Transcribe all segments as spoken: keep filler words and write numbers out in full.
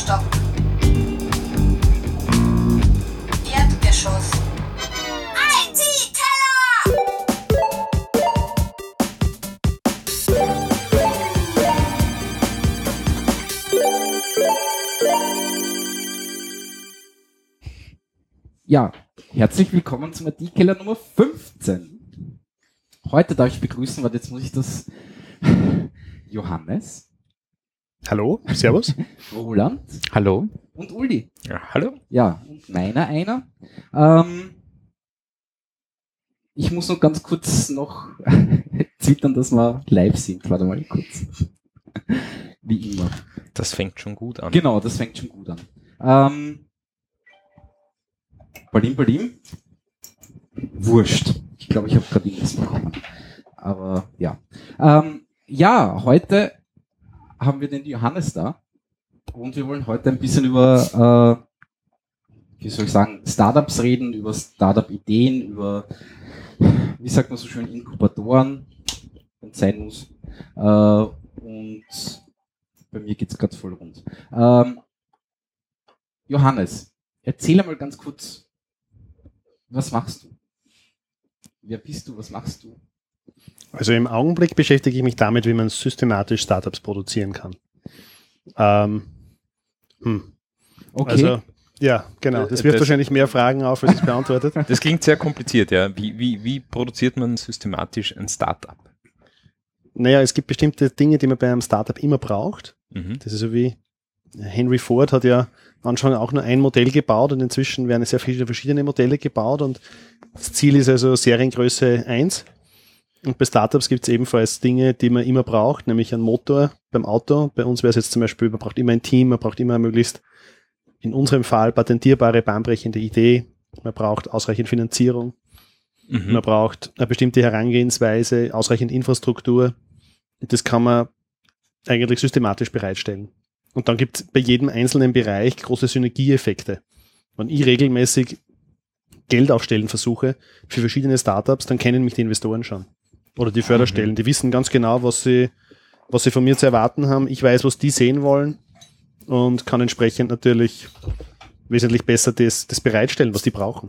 Stock. Erdgeschoss. I T-Keller! Ja, herzlich willkommen zum I T-Keller Nummer fünfzehn. Heute darf ich begrüßen, weil jetzt muss ich das Johannes. Hallo, servus. Roland. Hallo. Und Uli. Ja, hallo. Ja, und meiner einer. Ähm, ich muss noch ganz kurz noch zittern, dass wir live sind. Warte mal kurz. Wie immer. Das fängt schon gut an. Genau, das fängt schon gut an. Ähm, Balim, Balim. Wurscht. Ich glaube, ich habe gerade irgendwas bekommen. Aber ja. Ähm, ja, heute haben wir den Johannes da. Und wir wollen heute ein bisschen über, äh, wie soll ich sagen, Startups reden, über Startup-Ideen, über, wie sagt man so schön, Inkubatoren, wenn es sein muss. Äh, und bei mir geht es gerade voll rund. Ähm, Johannes, erzähl einmal ganz kurz, was machst du? Wer bist du? Was machst du? Also im Augenblick beschäftige ich mich damit, wie man systematisch Startups produzieren kann. Ähm, hm. Okay. Also, ja, genau. Das wirft Das- wahrscheinlich mehr Fragen auf, als es beantwortet. Das klingt sehr kompliziert, ja. Wie, wie, wie produziert man systematisch ein Startup? Naja, es gibt bestimmte Dinge, die man bei einem Startup immer braucht. Mhm. Das ist so wie Henry Ford hat ja anscheinend auch nur ein Modell gebaut und inzwischen werden sehr viele verschiedene Modelle gebaut und das Ziel ist also Seriengröße eins. Und bei Startups gibt es ebenfalls Dinge, die man immer braucht, nämlich einen Motor beim Auto. Bei uns wäre es jetzt zum Beispiel, man braucht immer ein Team, man braucht immer möglichst, in unserem Fall, patentierbare, bahnbrechende Idee. Man braucht ausreichend Finanzierung. Mhm. Man braucht eine bestimmte Herangehensweise, ausreichend Infrastruktur. Und das kann man eigentlich systematisch bereitstellen. Und dann gibt es bei jedem einzelnen Bereich große Synergieeffekte. Wenn ich regelmäßig Geld aufstellen versuche für verschiedene Startups, dann kennen mich die Investoren schon. Oder die Förderstellen. Die wissen ganz genau, was sie, was sie von mir zu erwarten haben. Ich weiß, was die sehen wollen und kann entsprechend natürlich wesentlich besser das, das bereitstellen, was die brauchen.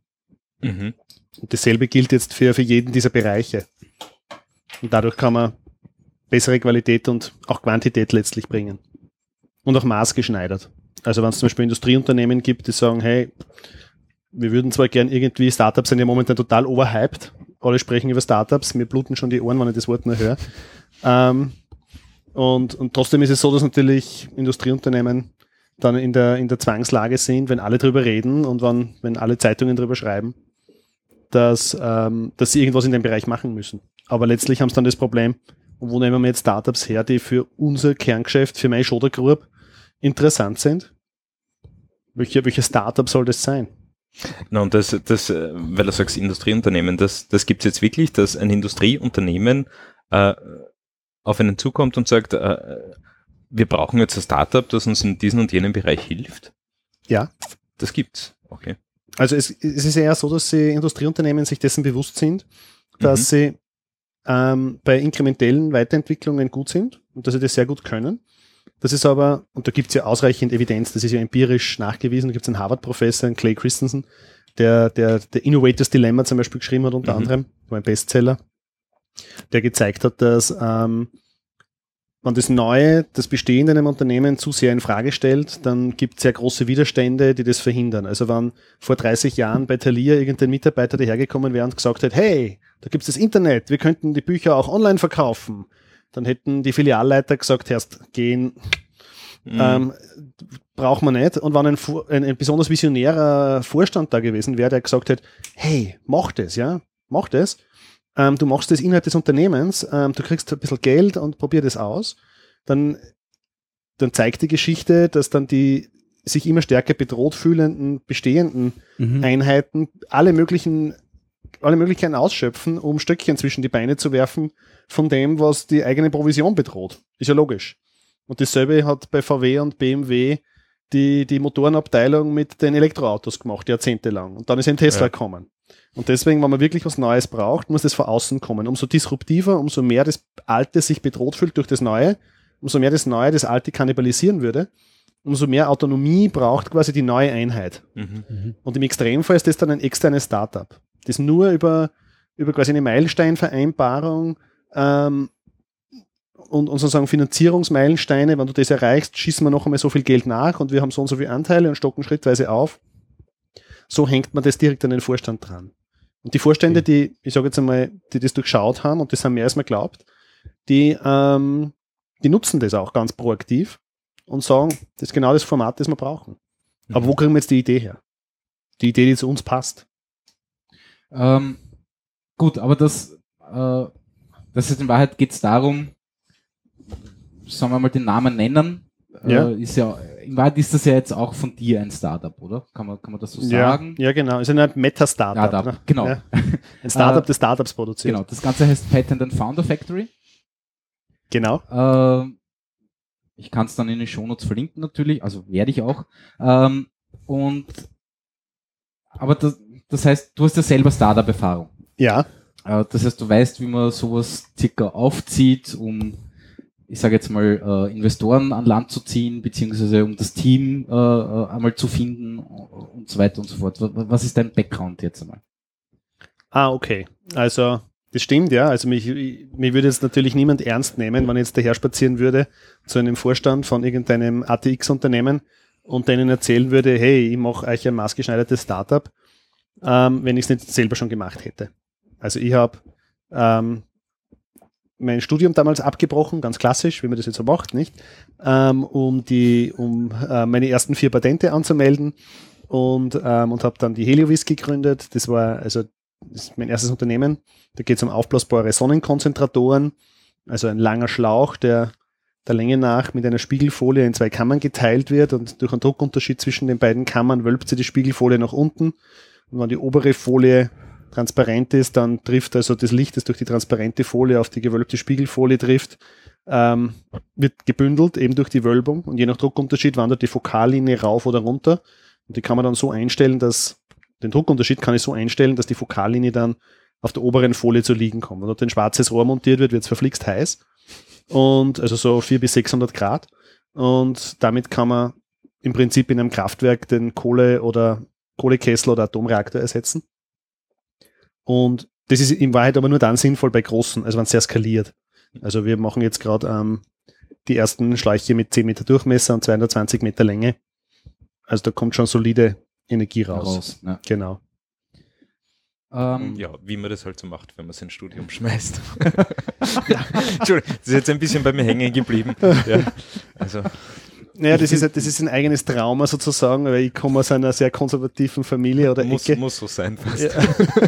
Mhm. Und dasselbe gilt jetzt für, für jeden dieser Bereiche. Und dadurch kann man bessere Qualität und auch Quantität letztlich bringen. Und auch maßgeschneidert. Also wenn es zum Beispiel Industrieunternehmen gibt, die sagen, hey, wir würden zwar gern irgendwie, Startups sind ja momentan total overhyped, alle sprechen über Startups, mir bluten schon die Ohren, wenn ich das Wort nur höre. Ähm, und, und trotzdem ist es so, dass natürlich Industrieunternehmen dann in der, in der Zwangslage sind, wenn alle drüber reden und wenn, wenn alle Zeitungen drüber schreiben, dass, ähm, dass sie irgendwas in dem Bereich machen müssen. Aber letztlich haben sie dann das Problem, wo nehmen wir jetzt Startups her, die für unser Kerngeschäft, für meine Schoder Group interessant sind? Welche, welche Startup soll das sein? Na, und das, das, äh, weil du sagst Industrieunternehmen, das, das gibt es jetzt wirklich, dass ein Industrieunternehmen äh, auf einen zukommt und sagt, äh, wir brauchen jetzt ein Startup, das uns in diesem und jenem Bereich hilft? Ja. Das gibt's, okay. Also es, es ist eher so, dass sie Industrieunternehmen sich dessen bewusst sind, dass Mhm. sie ähm, bei inkrementellen Weiterentwicklungen gut sind und dass sie das sehr gut können. Das ist aber, und da gibt es ja ausreichend Evidenz, das ist ja empirisch nachgewiesen, da gibt es einen Harvard-Professor, einen Clay Christensen, der, der, der Innovators Dilemma zum Beispiel geschrieben hat, unter Mhm. anderem, war ein Bestseller, der gezeigt hat, dass ähm, wenn das Neue, das Bestehende in einem Unternehmen zu sehr in Frage stellt, dann gibt es sehr große Widerstände, die das verhindern. Also wenn vor dreißig Jahren bei Thalia irgendein Mitarbeiter dahergekommen wäre und gesagt hat, hey, da gibt es das Internet, wir könnten die Bücher auch online verkaufen, dann hätten die Filialleiter gesagt, erst gehen, Mhm. ähm, braucht man nicht. Und wenn ein, ein, ein besonders visionärer Vorstand da gewesen wäre, der gesagt hätte, hey, mach das, ja, mach das. Ähm, du machst das Inhalt des Unternehmens, ähm, du kriegst ein bisschen Geld und probier das aus, dann, dann zeigt die Geschichte, dass dann die sich immer stärker bedroht fühlenden bestehenden Mhm. Einheiten alle möglichen, alle Möglichkeiten ausschöpfen, um Stöckchen zwischen die Beine zu werfen von dem, was die eigene Provision bedroht. Ist ja logisch. Und dasselbe hat bei V W und B M W die, die Motorenabteilung mit den Elektroautos gemacht, jahrzehntelang. Und dann ist ein Tesla Ja. gekommen. Und deswegen, wenn man wirklich was Neues braucht, muss das von außen kommen. Umso disruptiver, umso mehr das Alte sich bedroht fühlt durch das Neue, umso mehr das Neue das Alte kannibalisieren würde, umso mehr Autonomie braucht quasi die neue Einheit. Mhm. Und im Extremfall ist das dann ein externes Startup, das nur über, über quasi eine Meilensteinvereinbarung ähm, und, und sozusagen Finanzierungsmeilensteine, wenn du das erreichst, schießen wir noch einmal so viel Geld nach und wir haben so und so viele Anteile und stocken schrittweise auf. So hängt man das direkt an den Vorstand dran. Und die Vorstände, die, ich sage jetzt einmal, die das durchschaut haben, und das haben mehr als man glaubt, die, ähm, die nutzen das auch ganz proaktiv und sagen, das ist genau das Format, das wir brauchen. Aber wo kriegen wir jetzt die Idee her? Die Idee, die zu uns passt. Ähm, gut, aber das, äh, das ist in Wahrheit geht es darum, sagen wir mal den Namen nennen. Ja. Äh, ist ja, in Wahrheit ist das ja jetzt auch von dir ein Startup, oder? Kann man, kann man das so Ja, sagen? ja, genau. Es ist ein Meta-Startup. Startup, Ne? genau. Ja. Ein Startup, Äh, das Startups produziert. Genau, das Ganze heißt Patent and Founder Factory. Genau. Äh, ich kann es dann in den Shownotes verlinken natürlich, also werde ich auch. Ähm, und aber das, das heißt, du hast ja selber Startup-Erfahrung. Ja. Äh, das heißt, du weißt, wie man sowas circa aufzieht, um, ich sage jetzt mal, äh, Investoren an Land zu ziehen, beziehungsweise um das Team äh, äh, einmal zu finden und so weiter und so fort. Was, was ist dein Background jetzt einmal? Ah, okay. Also, das stimmt, ja. Also, mich, mich würde jetzt natürlich niemand ernst nehmen, wenn ich jetzt daher spazieren würde zu einem Vorstand von irgendeinem A T X-Unternehmen und denen erzählen würde, hey, ich mache euch ein maßgeschneidertes Startup, ähm, wenn ich es nicht selber schon gemacht hätte. Also, ich habe ähm, mein Studium damals abgebrochen, ganz klassisch, wie man das jetzt so macht, nicht? Ähm, um die, um äh, meine ersten vier Patente anzumelden und, ähm, und habe dann die Heliovis gegründet. Das war also das ist mein erstes Unternehmen. Da geht es um aufblasbare Sonnenkonzentratoren, also ein langer Schlauch, der der Länge nach mit einer Spiegelfolie in zwei Kammern geteilt wird und durch einen Druckunterschied zwischen den beiden Kammern wölbt sie die Spiegelfolie nach unten. Und wenn die obere Folie transparent ist, dann trifft also das Licht, das durch die transparente Folie auf die gewölbte Spiegelfolie trifft, ähm, wird gebündelt, eben durch die Wölbung. Und je nach Druckunterschied wandert die Fokallinie rauf oder runter. Und die kann man dann so einstellen, dass den Druckunterschied kann ich so einstellen, dass die Fokallinie dann auf der oberen Folie zu liegen kommt. Wenn dort ein schwarzes Rohr montiert wird, wird es verflixt heiß. Und also so vierhundert bis sechshundert Grad. Und damit kann man im Prinzip in einem Kraftwerk den Kohle- oder Kohlekessel oder Atomreaktor ersetzen. Und das ist in Wahrheit aber nur dann sinnvoll bei großen, also wenn es sehr skaliert. Also wir machen jetzt gerade ähm, die ersten Schläuche mit zehn Meter Durchmesser und zweihundertzwanzig Meter Länge. Also da kommt schon solide Energie raus. Raus, ja. Genau. Ähm, Ja, wie man das halt so macht, wenn man sein Studium schmeißt. Entschuldigung, das ist jetzt ein bisschen bei mir hängen geblieben. Ja, also, Naja, das ist, das ist ein eigenes Trauma sozusagen, weil ich komme aus einer sehr konservativen Familie oder muss, Ecke. muss so sein fast. Ja.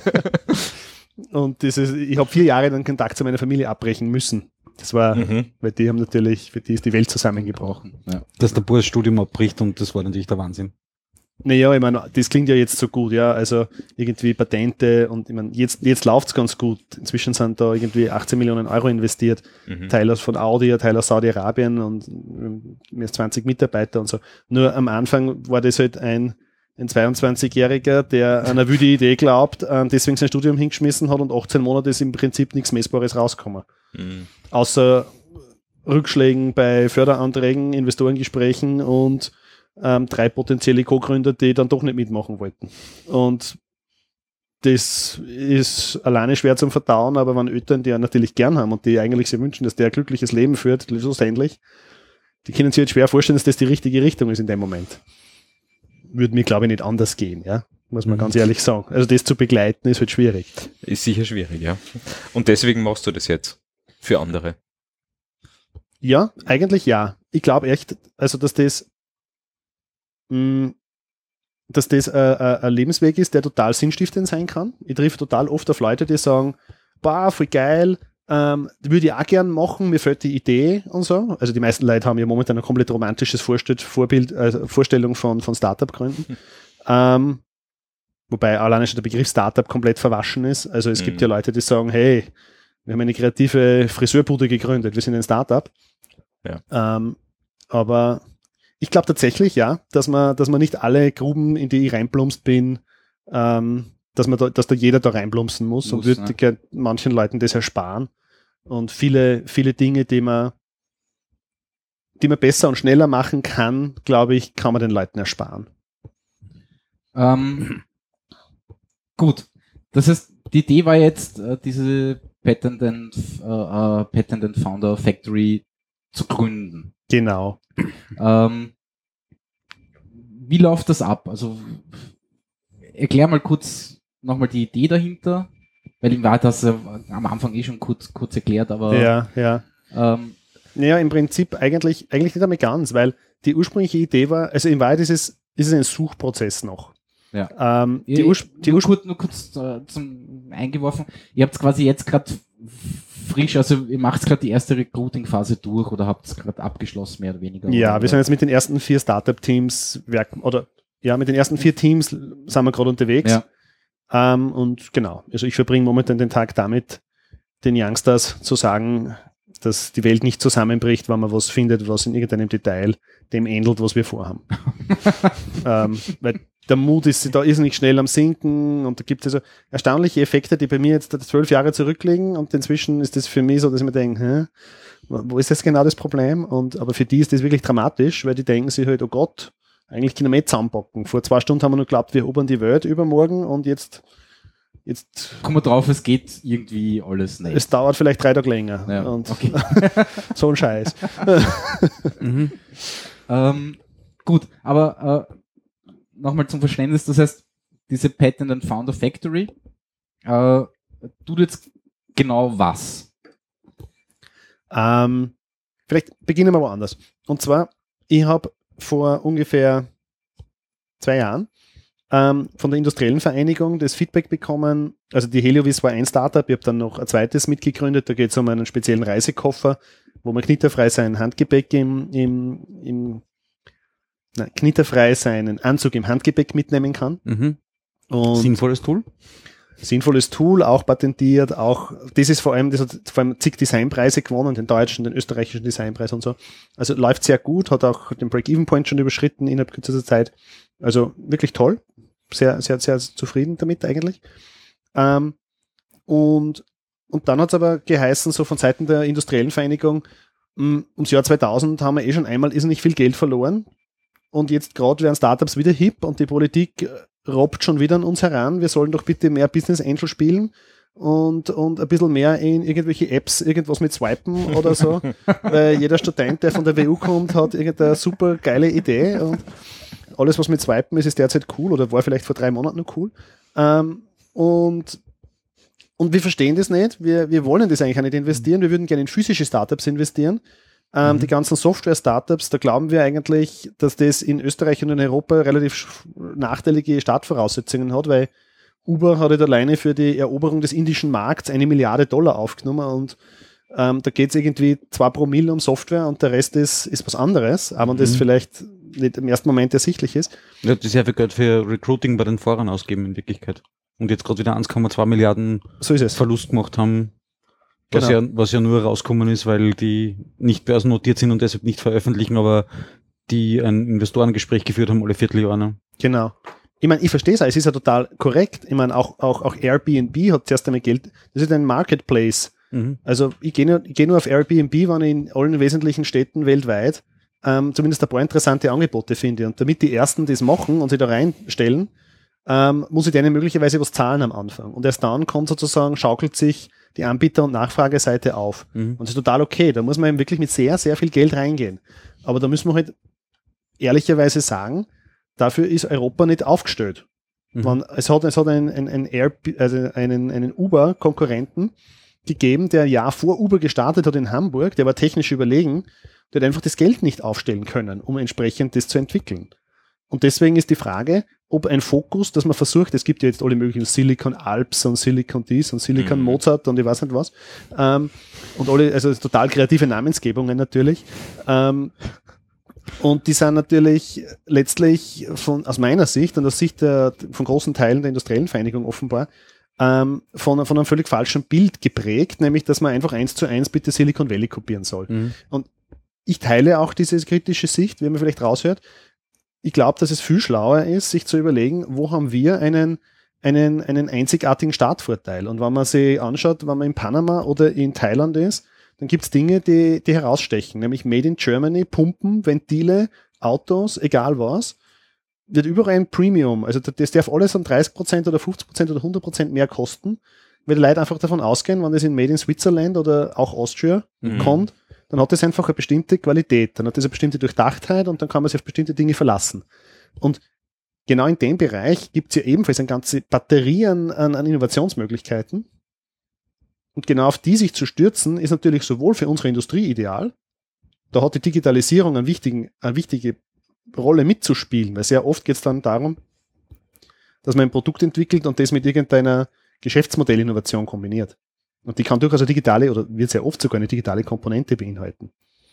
Und das ist, ich habe vier Jahre dann Kontakt zu meiner Familie abbrechen müssen. Das war, Mhm. weil die haben natürlich, für die ist die Welt zusammengebrochen. ja. Dass der Bur das Studium abbricht und das war natürlich der Wahnsinn. Naja, ich meine, das klingt ja jetzt so gut, ja, also irgendwie Patente und ich meine, jetzt, jetzt läuft's ganz gut. Inzwischen sind da irgendwie achtzehn Millionen Euro investiert, Mhm. Teil aus von Audi, Teil aus Saudi-Arabien und ähm, mehr als zwanzig Mitarbeiter und so. Nur am Anfang war das halt ein, ein zweiundzwanzigjähriger, der an eine wüde Idee glaubt, äh, deswegen sein Studium hingeschmissen hat und achtzehn Monate ist im Prinzip nichts Messbares rausgekommen. Mhm. Außer Rückschlägen bei Förderanträgen, Investorengesprächen und ähm, drei potenzielle Co-Gründer, die dann doch nicht mitmachen wollten. Und das ist alleine schwer zum Verdauen, aber wenn Eltern, die ja natürlich gern haben und die eigentlich sich wünschen, dass der ein glückliches Leben führt, schlussendlich, die können sich jetzt schwer vorstellen, dass das die richtige Richtung ist in dem Moment. Würde mir, glaube ich, nicht anders gehen, ja. Muss man Mhm. ganz ehrlich sagen. Also das zu begleiten ist halt schwierig. Ist sicher schwierig, ja. Und deswegen machst du das jetzt für andere. Ja, eigentlich ja. Ich glaube echt, also dass das mh, dass das äh, äh, ein Lebensweg ist, der total sinnstiftend sein kann. Ich treffe total oft auf Leute, die sagen, boah, voll geil, ähm, würde ich auch gern machen, mir fällt die Idee und so. Also die meisten Leute haben ja momentan ein komplett romantisches Vorstell Vorbild, äh, Vorstellung von, von Startup-Gründen. Hm. Ähm, wobei alleine schon der Begriff Startup komplett verwaschen ist. Also es Mhm. gibt ja Leute, die sagen, hey, wir haben eine kreative Friseurbude gegründet, wir sind ein Startup. Ja. Ähm, aber ich glaube tatsächlich, ja, dass man, dass man nicht alle Gruben, in die ich reinplumpst bin, ähm, dass man da, dass da jeder da reinplumpsen muss, und Muss, würde ne? gern manchen Leuten das ersparen. Und viele, viele Dinge, die man, die man besser und schneller machen kann, glaube ich, kann man den Leuten ersparen. Ähm, gut, das heißt, die Idee war jetzt, äh, diese Patent and, äh, äh, Patent and Founder Factory zu gründen. Genau. Ähm, wie läuft das ab? Also erklär mal kurz nochmal die Idee dahinter, weil ihm war das äh, am Anfang eh schon kurz, kurz erklärt, aber Ja, ja. ähm, Naja, im Prinzip eigentlich, eigentlich nicht einmal ganz, weil die ursprüngliche Idee war, also in Wahrheit ist es, ist es ein Suchprozess noch. ja. Ähm, die Ihr- Urs die nur, Urs kurz, nur kurz äh, zum eingeworfen, ihr habt quasi jetzt gerade frisch, also ihr macht gerade die erste Recruiting-Phase durch oder habt es gerade abgeschlossen, mehr oder weniger? Ja, oder, wir sind jetzt mit den ersten vier Startup-Teams, werk- oder ja, mit den ersten vier Teams sind wir gerade unterwegs. Ja. Ähm, und genau, also ich verbringe momentan den Tag damit, den Youngsters zu sagen, dass die Welt nicht zusammenbricht, wenn man was findet, was in irgendeinem Detail dem ähnelt, was wir vorhaben. ähm, weil der Mut ist da irrsinnig schnell am Sinken und da gibt es also erstaunliche Effekte, die bei mir jetzt zwölf Jahre zurückliegen und inzwischen ist das für mich so, dass ich mir denke, hä, wo ist das genau das Problem? Und, aber für die ist das wirklich dramatisch, weil die denken sich halt, oh Gott, eigentlich können wir nicht zusammenpacken. Vor zwei Stunden haben wir noch geglaubt, wir erobern die Welt übermorgen und jetzt, jetzt Kommen wir drauf, es geht irgendwie alles nicht. es dauert vielleicht drei Tage länger. Ja, Und okay. so ein Scheiß. Mhm. Ähm, gut, aber äh, nochmal zum Verständnis, das heißt, diese Patent and Founder Factory äh, tut jetzt genau was? Ähm, vielleicht beginnen wir woanders. Und zwar, ich habe vor ungefähr zwei Jahren ähm, von der industriellen Vereinigung das Feedback bekommen, also die Heliovis war ein Startup, ich habe dann noch ein zweites mitgegründet, da geht es um einen speziellen Reisekoffer, wo man knitterfrei sein Handgepäck im, im, im nein, knitterfrei seinen Anzug im Handgepäck mitnehmen kann. Mhm. Und Sinnvolles Tool? sinnvolles Tool, auch patentiert, auch, das ist vor allem, das hat vor allem zig Designpreise gewonnen, den deutschen, den österreichischen Designpreis und so. Also läuft sehr gut, hat auch den Break-Even-Point schon überschritten innerhalb kürzester Zeit. Also wirklich toll. Sehr, sehr, sehr zufrieden damit eigentlich. Ähm, und, und dann hat es aber geheißen, so von Seiten der industriellen Vereinigung, mh, ums Jahr zweitausend haben wir eh schon einmal irrsinnig viel Geld verloren. Und jetzt gerade werden Startups wieder hip und die Politik robbt schon wieder an uns heran. Wir sollen doch bitte mehr Business Angel spielen und, und ein bisschen mehr in irgendwelche Apps, irgendwas mit Swipen oder so. Weil jeder Student, der von der W U kommt, hat irgendeine super geile Idee und alles, was mit Swipen ist, ist derzeit cool oder war vielleicht vor drei Monaten noch cool. Ähm, und, und wir verstehen das nicht. Wir, wir wollen das eigentlich auch nicht investieren. Wir würden gerne in physische Startups investieren. Ähm, Mhm. Die ganzen Software-Startups, da glauben wir eigentlich, dass das in Österreich und in Europa relativ nachteilige Startvoraussetzungen hat, weil Uber hat halt alleine für die Eroberung des indischen Markts eine Milliarde Dollar aufgenommen und ähm, da geht es irgendwie zwei Promille um Software und der Rest ist, ist was anderes, aber das Mhm. vielleicht nicht im ersten Moment ersichtlich ist. Ja, das ist ja viel Geld für Recruiting bei den Fahrern ausgeben in Wirklichkeit. Und jetzt gerade wieder eins Komma zwei Milliarden So ist es. Verlust gemacht haben, was, Genau. ja, was ja nur rauskommen ist, weil die nicht börsennotiert sind und deshalb nicht veröffentlichen, aber die ein Investorengespräch geführt haben alle Vierteljahr. Ne? Genau. Ich meine, ich verstehe es, es ist ja total korrekt. Ich meine, auch, auch, auch Airbnb hat zuerst einmal Geld, das ist ein Marketplace. Mhm. Also ich gehe nur, ich gehe nur auf Airbnb, wenn ich in allen wesentlichen Städten weltweit ähm, zumindest ein paar interessante Angebote finde. Und damit die Ersten das machen und sich da reinstellen, ähm, muss ich denen möglicherweise was zahlen am Anfang. Und erst dann kommt sozusagen, schaukelt sich die Anbieter- und Nachfrageseite auf. Mhm. Und das ist total okay. Da muss man eben wirklich mit sehr, sehr viel Geld reingehen. Aber da müssen wir halt ehrlicherweise sagen, dafür ist Europa nicht aufgestellt. Mhm. Man, es hat, es hat einen, einen, einen, Air, also einen, einen Uber-Konkurrenten gegeben, der ein Jahr vor Uber gestartet hat in Hamburg, der war technisch überlegen, der hat einfach das Geld nicht aufstellen können, um entsprechend das zu entwickeln. Und deswegen ist die Frage, ob ein Fokus, dass man versucht, es gibt ja jetzt alle möglichen Silicon Alps und Silicon dies und Silicon Mhm. Mozart und ich weiß nicht was, ähm, und alle, also total kreative Namensgebungen natürlich, ähm, und die sind natürlich letztlich von, aus meiner Sicht und aus Sicht der, von großen Teilen der industriellen Vereinigung offenbar, ähm, von, von einem völlig falschen Bild geprägt, nämlich, dass man einfach eins zu eins bitte Silicon Valley kopieren soll. Mhm. Ich teile auch diese kritische Sicht, wie man vielleicht raushört. Ich glaube, dass es viel schlauer ist, sich zu überlegen, wo haben wir einen, einen, einen einzigartigen Startvorteil. Und wenn man sich anschaut, wenn man in Panama oder in Thailand ist, dann gibt es Dinge, die, die herausstechen, nämlich Made in Germany, Pumpen, Ventile, Autos, egal was, wird überall ein Premium, also das darf alles um dreißig Prozent oder fünfzig Prozent oder hundert Prozent mehr kosten, weil die Leute einfach davon ausgehen, wenn das in Made in Switzerland oder auch Austria Mhm. kommt, dann hat das einfach eine bestimmte Qualität, dann hat das eine bestimmte Durchdachtheit und dann kann man sich auf bestimmte Dinge verlassen. Und genau in dem Bereich gibt es ja ebenfalls eine ganze Batterie an, an, an Innovationsmöglichkeiten. Und genau auf die sich zu stürzen, ist natürlich sowohl für unsere Industrie ideal, da hat die Digitalisierung einen wichtigen, eine wichtige Rolle mitzuspielen, weil sehr oft geht es dann darum, dass man ein Produkt entwickelt und das mit irgendeiner Geschäftsmodellinnovation kombiniert. Und die kann durchaus eine digitale oder wird sehr oft sogar eine digitale Komponente beinhalten.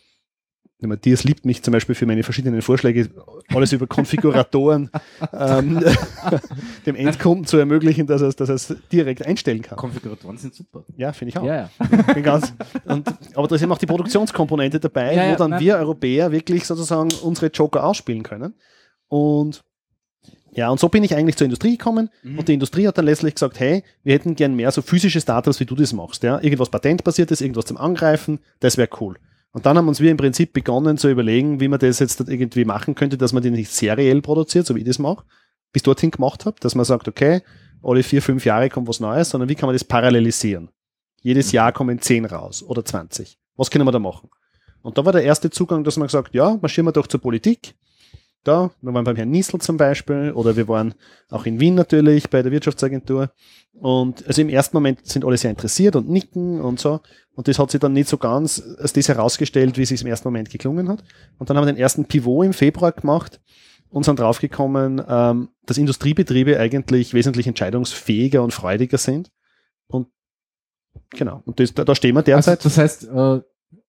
Der Matthias liebt mich zum Beispiel für meine verschiedenen Vorschläge, alles über Konfiguratoren ähm, dem Endkunden zu ermöglichen, dass er dass er es direkt einstellen kann. Konfiguratoren sind super. Ja, finde ich auch. Ja, ja. Bin ganz, und, aber da ist eben auch die Produktionskomponente dabei, Ja, ja, wo dann nein. wir Europäer wirklich sozusagen unsere Joker ausspielen können. Und ja, und so bin ich eigentlich zur Industrie gekommen Mhm. und die Industrie hat dann letztlich gesagt, hey, wir hätten gern mehr so physische Startups, wie du das machst. Ja? Irgendwas patentbasiertes, irgendwas zum Angreifen, das wäre cool. Und dann haben uns wir im Prinzip begonnen zu überlegen, wie man das jetzt irgendwie machen könnte, dass man die nicht seriell produziert, so wie ich das mache, bis dorthin gemacht habe, dass man sagt, okay, alle vier, fünf Jahre kommt was Neues, sondern wie kann man das parallelisieren? Jedes Jahr kommen zehn raus oder zwanzig. Was können wir da machen? Und da war der erste Zugang, dass man gesagt, ja, marschieren wir doch zur Politik. Da, wir waren beim Herrn Niesel zum Beispiel oder wir waren auch in Wien natürlich bei der Wirtschaftsagentur und also im ersten Moment sind alle sehr interessiert und nicken und so und das hat sich dann nicht so ganz als das herausgestellt, wie es sich im ersten Moment geklungen hat und dann haben wir den ersten Pivot im Februar gemacht und sind draufgekommen, ähm, dass Industriebetriebe eigentlich wesentlich entscheidungsfähiger und freudiger sind und genau, und das, da, da stehen wir Also, derzeit. das heißt, äh,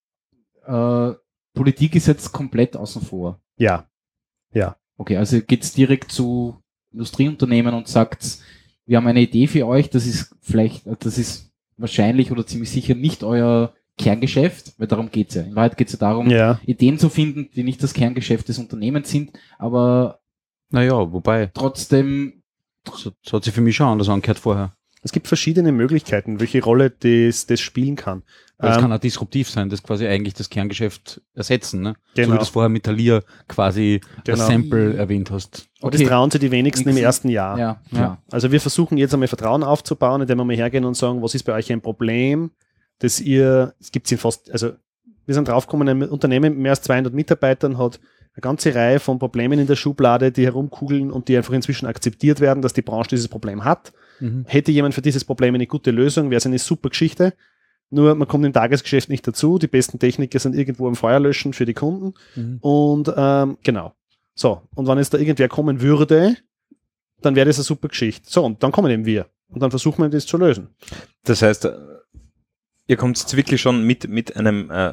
äh, Politik ist jetzt komplett außen vor. Ja, ja. Okay, also geht's direkt zu Industrieunternehmen und sagt, wir haben eine Idee für euch, das ist vielleicht, das ist wahrscheinlich oder ziemlich sicher nicht euer Kerngeschäft, weil darum geht's ja. In Wahrheit geht's ja darum, Ja. Ideen zu finden, die nicht das Kerngeschäft des Unternehmens sind, aber Naja, wobei, trotzdem, das, das hat sich für mich schon anders angehört vorher. Es gibt verschiedene Möglichkeiten, welche Rolle das, das spielen kann. Weil es Ähm, kann auch disruptiv sein, das quasi eigentlich das Kerngeschäft ersetzen, ne? So Genau. wie du das vorher mit Thalia quasi Genau. als Sample erwähnt hast. Und das trauen sie die wenigsten im Nächsten- ersten Jahr. ja, ja. Also wir versuchen jetzt einmal Vertrauen aufzubauen, indem wir mal hergehen und sagen, was ist bei euch ein Problem, das ihr, es gibt in fast, also wir sind draufgekommen, ein Unternehmen mit mehr als zweihundert Mitarbeitern hat eine ganze Reihe von Problemen in der Schublade, die herumkugeln und die einfach inzwischen akzeptiert werden, dass die Branche dieses Problem hat. Mhm. Hätte jemand für dieses Problem eine gute Lösung, wäre es eine super Geschichte. Nur man kommt im Tagesgeschäft nicht dazu. Die besten Techniker sind irgendwo am Feuer löschen für die Kunden. Mhm. Und ähm, genau. So, und wenn jetzt da irgendwer kommen würde, dann wäre das eine super Geschichte. So, und dann kommen eben wir. Und dann versuchen wir das zu lösen. Das heißt, äh, ihr kommt jetzt wirklich schon mit, mit einem, äh,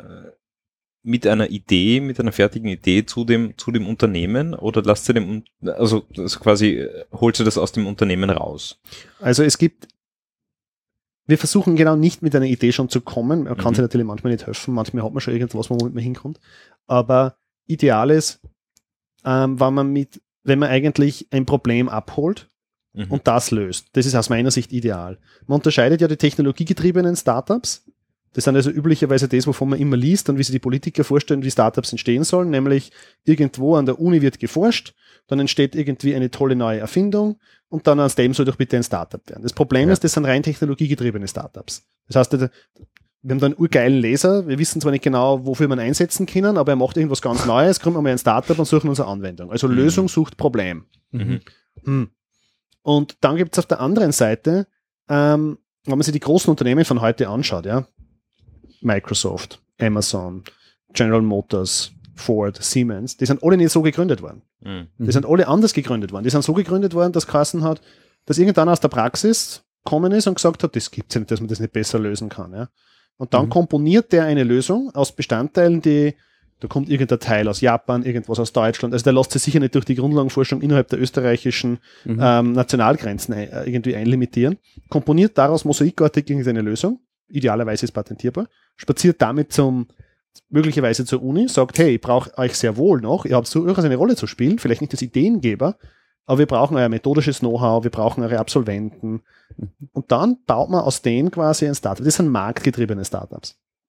mit einer Idee, mit einer fertigen Idee zu dem, zu dem Unternehmen oder lasst ihr dem, also, also quasi, äh, holt ihr das aus dem Unternehmen raus? Also es gibt, wir versuchen genau nicht mit einer Idee schon zu kommen. Man kann Mhm. sich natürlich manchmal nicht helfen. Manchmal hat man schon irgendwas, womit man hinkommt. Aber ideal ist, ähm, wenn man mit, wenn man eigentlich ein Problem abholt Mhm. und das löst. Das ist aus meiner Sicht ideal. Man unterscheidet ja die technologiegetriebenen Startups. Das sind also üblicherweise das, wovon man immer liest und wie sich die Politiker vorstellen, wie Startups entstehen sollen, nämlich irgendwo an der Uni wird geforscht, dann entsteht irgendwie eine tolle neue Erfindung und dann aus dem soll doch bitte ein Startup werden. Das Problem Ja. ist, das sind rein technologiegetriebene Startups. Das heißt, wir haben da einen urgeilen Laser, wir wissen zwar nicht genau, wofür man einsetzen können, aber er macht irgendwas ganz Neues, gründen wir mal ein Startup und suchen unsere Anwendung. Also Mhm. Lösung sucht Problem. Mhm. Hm. Und dann gibt es auf der anderen Seite, ähm, wenn man sich die großen Unternehmen von heute anschaut, ja, Microsoft, Amazon, General Motors, Ford, Siemens, die sind alle nicht so gegründet worden. Mhm. Die sind alle anders gegründet worden. Die sind so gegründet worden, dass Kassen hat, dass irgendeiner aus der Praxis gekommen ist und gesagt hat, das gibt's ja nicht, dass man das nicht besser lösen kann. Ja. Und dann Mhm. komponiert der eine Lösung aus Bestandteilen, die, da kommt irgendein Teil aus Japan, irgendwas aus Deutschland. Also der lässt sich sicher nicht durch die Grundlagenforschung innerhalb der österreichischen Mhm. ähm, Nationalgrenzen ein, äh, irgendwie einlimitieren, komponiert daraus mosaikartig irgendeine Lösung, idealerweise ist patentierbar, spaziert damit zum möglicherweise zur Uni, sagt, hey, ich brauche euch sehr wohl noch, ihr habt so durchaus eine Rolle zu spielen, vielleicht nicht als Ideengeber, aber wir brauchen euer methodisches Know-how, wir brauchen eure Absolventen. Und dann baut man aus denen quasi ein Startup. Das sind marktgetriebene Startups.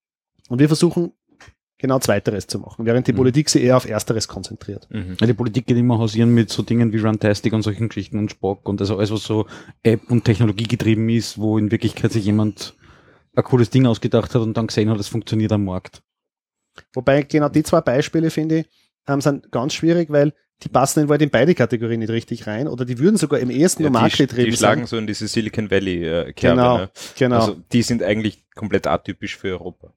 Und wir versuchen genau Zweiteres zu machen, während die Mhm. Politik sich eher auf Ersteres konzentriert. Mhm. Ja, die Politik geht immer hausieren mit so Dingen wie Runtastic und solchen Geschichten und Spock und also alles, was so App- und Technologie getrieben ist, wo in Wirklichkeit sich jemand ein cooles Ding ausgedacht hat und dann gesehen hat, es funktioniert am Markt. Wobei genau die zwei Beispiele, finde ich, ähm, sind ganz schwierig, weil die passen in, in beide Kategorien nicht richtig rein oder die würden sogar im ersten Ja, nur die, marktgetrieben die schlagen sein. so in diese Silicon Valley äh, Kerbe. Genau, Ne? genau. Also die sind eigentlich komplett atypisch für Europa.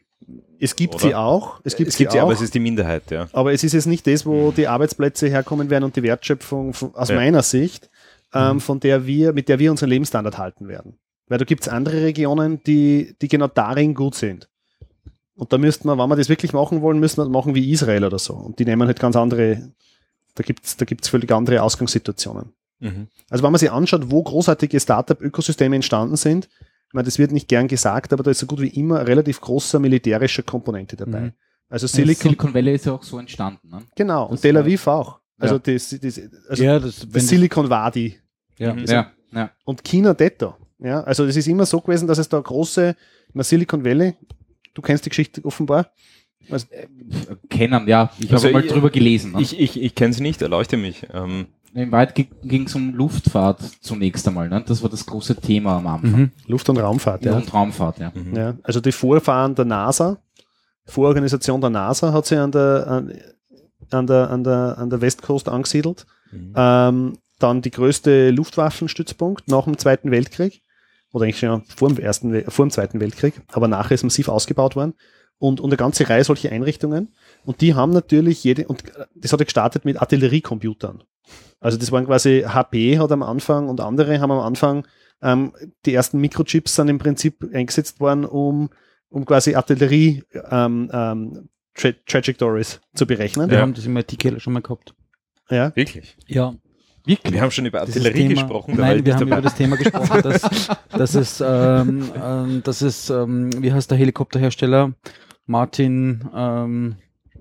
es gibt oder? sie auch, es gibt, es gibt sie sie, auch, aber es ist die Minderheit, ja. aber es ist jetzt nicht das, wo die Arbeitsplätze herkommen werden und die Wertschöpfung von, aus Ja. meiner Sicht, ähm, Mhm. von der wir, mit der wir unseren Lebensstandard halten werden. Weil da gibt es andere Regionen, die, die genau darin gut sind. Und da müssten wir, wenn wir das wirklich machen wollen, müssen wir das machen wie Israel oder so. Und die nehmen halt ganz andere, da gibt's da gibt's völlig andere Ausgangssituationen. Mhm. Also wenn man sich anschaut, wo großartige Startup-Ökosysteme entstanden sind, ich meine, das wird nicht gern gesagt, aber da ist so gut wie immer eine relativ große militärische Komponente dabei. Mhm. Also Silicon, Silicon, Silicon Valley ist ja auch so entstanden. Ne? genau, Das und Tel war- Aviv auch. Also, Ja. das, das, also ja, das, wenn das Silicon Wadi. ja. Mhm. Ja, ja. Und China detto. Ja, also das ist immer so gewesen, dass es da große, ich meine, Silicon Valley, du kennst die Geschichte offenbar. Also, Kennen, ja. Ich Also habe mal ich- drüber gelesen. Ne? Ich, ich, ich kenne sie nicht, erleuchte mich. Ähm, In Wahrheit ging es um Luftfahrt zunächst einmal. Ne? Das war das große Thema am Anfang. Mhm. Luft- und Raumfahrt, ja. Und Raumfahrt, ja. mhm. ja. Also die Vorfahren der NASA, Vororganisation der NASA hat sich an der, an, an der, an der, an der West Coast angesiedelt. Mhm. Ähm, dann die größte Luftwaffenstützpunkt nach dem Zweiten Weltkrieg. Oder eigentlich schon vor dem, ersten, We- vor dem Zweiten Weltkrieg. Aber nachher ist massiv ausgebaut worden. Und, und eine ganze Reihe solcher Einrichtungen. Und die haben natürlich jede, und das hat ja gestartet mit Artilleriecomputern. Also das waren quasi, H P hat am Anfang und andere haben am Anfang, ähm, die ersten Mikrochips sind im Prinzip eingesetzt worden, um, um quasi Artillerie ähm, ähm, Tra Trajectories zu berechnen. Wir Ja. haben das im I T-Keller schon mal gehabt. Ja. Wirklich? Ja. Wir haben schon über Dieses Artillerie Thema, gesprochen. da war Nein, ich wir nicht haben dabei. über das Thema gesprochen, dass, dass es, ähm, ähm, dass es ähm, wie heißt der Helikopterhersteller? Martin, ähm,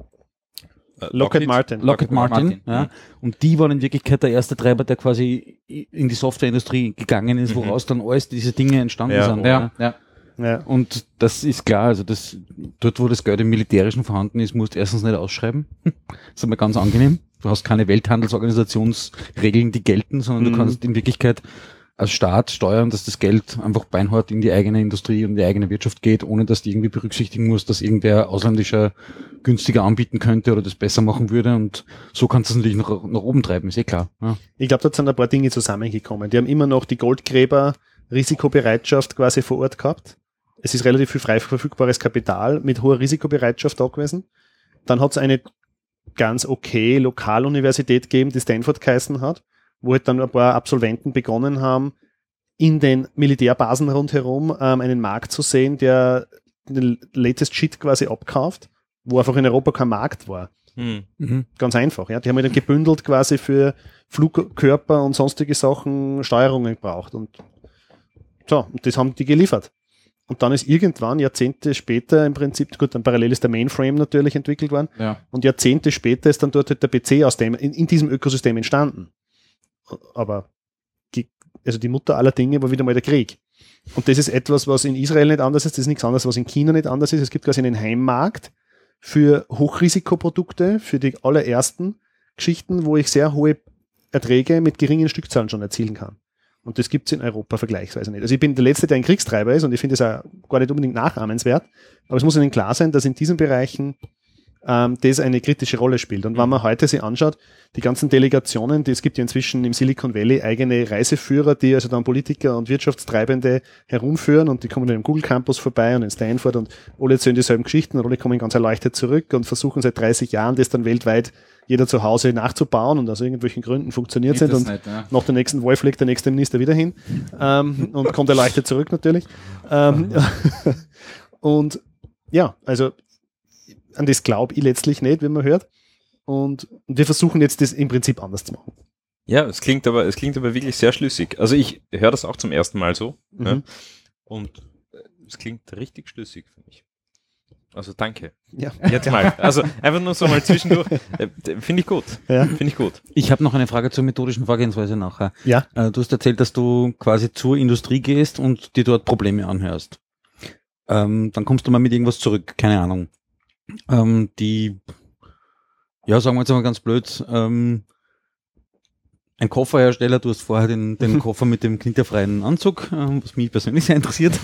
Äh, Lockheed Martin. Lockheed Martin, Martin, ja. mhm. Und die waren in Wirklichkeit der erste Treiber, der quasi in die Softwareindustrie gegangen ist, Mhm. woraus dann alles diese Dinge entstanden Ja, sind. Ja, ja. Ja. Und das ist klar, also das, dort, wo das Geld im Militärischen vorhanden ist, musst du erstens nicht ausschreiben. Das ist einmal ganz angenehm. Du hast keine Welthandelsorganisationsregeln, die gelten, sondern Mhm. du kannst in Wirklichkeit als Staat steuern, dass das Geld einfach beinhart in die eigene Industrie und in die eigene Wirtschaft geht, ohne dass du irgendwie berücksichtigen musst, dass irgendwer ausländischer günstiger anbieten könnte oder das besser machen würde. Und so kannst du es natürlich nach, nach oben treiben, ist eh klar. Ja. Ich glaube, dort sind ein paar Dinge zusammengekommen. Die haben immer noch die Goldgräber Risikobereitschaft quasi vor Ort gehabt. Es ist relativ viel frei verfügbares Kapital mit hoher Risikobereitschaft da gewesen. Dann hat es eine ganz okay Lokaluniversität gegeben, die Stanford geheißen hat, wo halt dann ein paar Absolventen begonnen haben, in den Militärbasen rundherum ähm, einen Markt zu sehen, der den latest Shit quasi abkauft, wo einfach in Europa kein Markt war. Hm. Mhm. Ganz einfach. Ja. Die haben halt dann gebündelt quasi für Flugkörper und sonstige Sachen Steuerungen gebraucht. Und so, und das haben die geliefert. Und dann ist irgendwann, Jahrzehnte später im Prinzip, gut, dann parallel ist der Mainframe natürlich entwickelt worden. Ja. Und Jahrzehnte später ist dann dort halt der P C aus dem, in, in diesem Ökosystem entstanden. Aber die, also die Mutter aller Dinge war wieder mal der Krieg. Und das ist etwas, was in Israel nicht anders ist, das ist nichts anderes, was in China nicht anders ist. Es gibt quasi einen Heimmarkt für Hochrisikoprodukte, für die allerersten Geschichten, wo ich sehr hohe Erträge mit geringen Stückzahlen schon erzielen kann. Und das gibt es in Europa vergleichsweise nicht. Also ich bin der Letzte, der ein Kriegstreiber ist und ich finde es auch gar nicht unbedingt nachahmenswert, aber es muss Ihnen klar sein, dass in diesen Bereichen ähm, das eine kritische Rolle spielt. Und wenn man heute sich anschaut, die ganzen Delegationen, die, es gibt ja inzwischen im Silicon Valley eigene Reiseführer, die also dann Politiker und Wirtschaftstreibende herumführen und die kommen dann im Google Campus vorbei und in Stanford und alle erzählen dieselben Geschichten und alle kommen ganz erleichtert zurück und versuchen seit dreißig Jahren das dann weltweit jeder zu Hause nachzubauen und aus irgendwelchen Gründen funktioniert es Geht nicht das und nicht, ja. nach der nächsten Wahl fliegt der nächste Minister wieder hin ähm, und kommt erleichtert zurück natürlich. Ähm, und ja, also an das glaube ich letztlich nicht, wie man hört. Und, und wir versuchen jetzt das im Prinzip anders zu machen. Ja, es klingt aber, es klingt aber wirklich sehr schlüssig. Also ich höre das auch zum ersten Mal so. Mhm. Ne? Und äh, es klingt richtig schlüssig für mich. Also danke. Ja. Jetzt mal. Also einfach nur so mal zwischendurch. Äh, Finde ich gut. Ja. Finde ich gut. Ich habe noch eine Frage zur methodischen Vorgehensweise nachher. Ja. Äh, Du hast erzählt, dass du quasi zur Industrie gehst und dir dort Probleme anhörst. ähm, dann kommst du mal mit irgendwas zurück, keine Ahnung. Ähm, die, ja, sagen wir jetzt mal ganz blöd, ähm, ein Kofferhersteller, du hast vorher den, den Koffer mit dem knitterfreien Anzug, ähm, was mich persönlich sehr interessiert,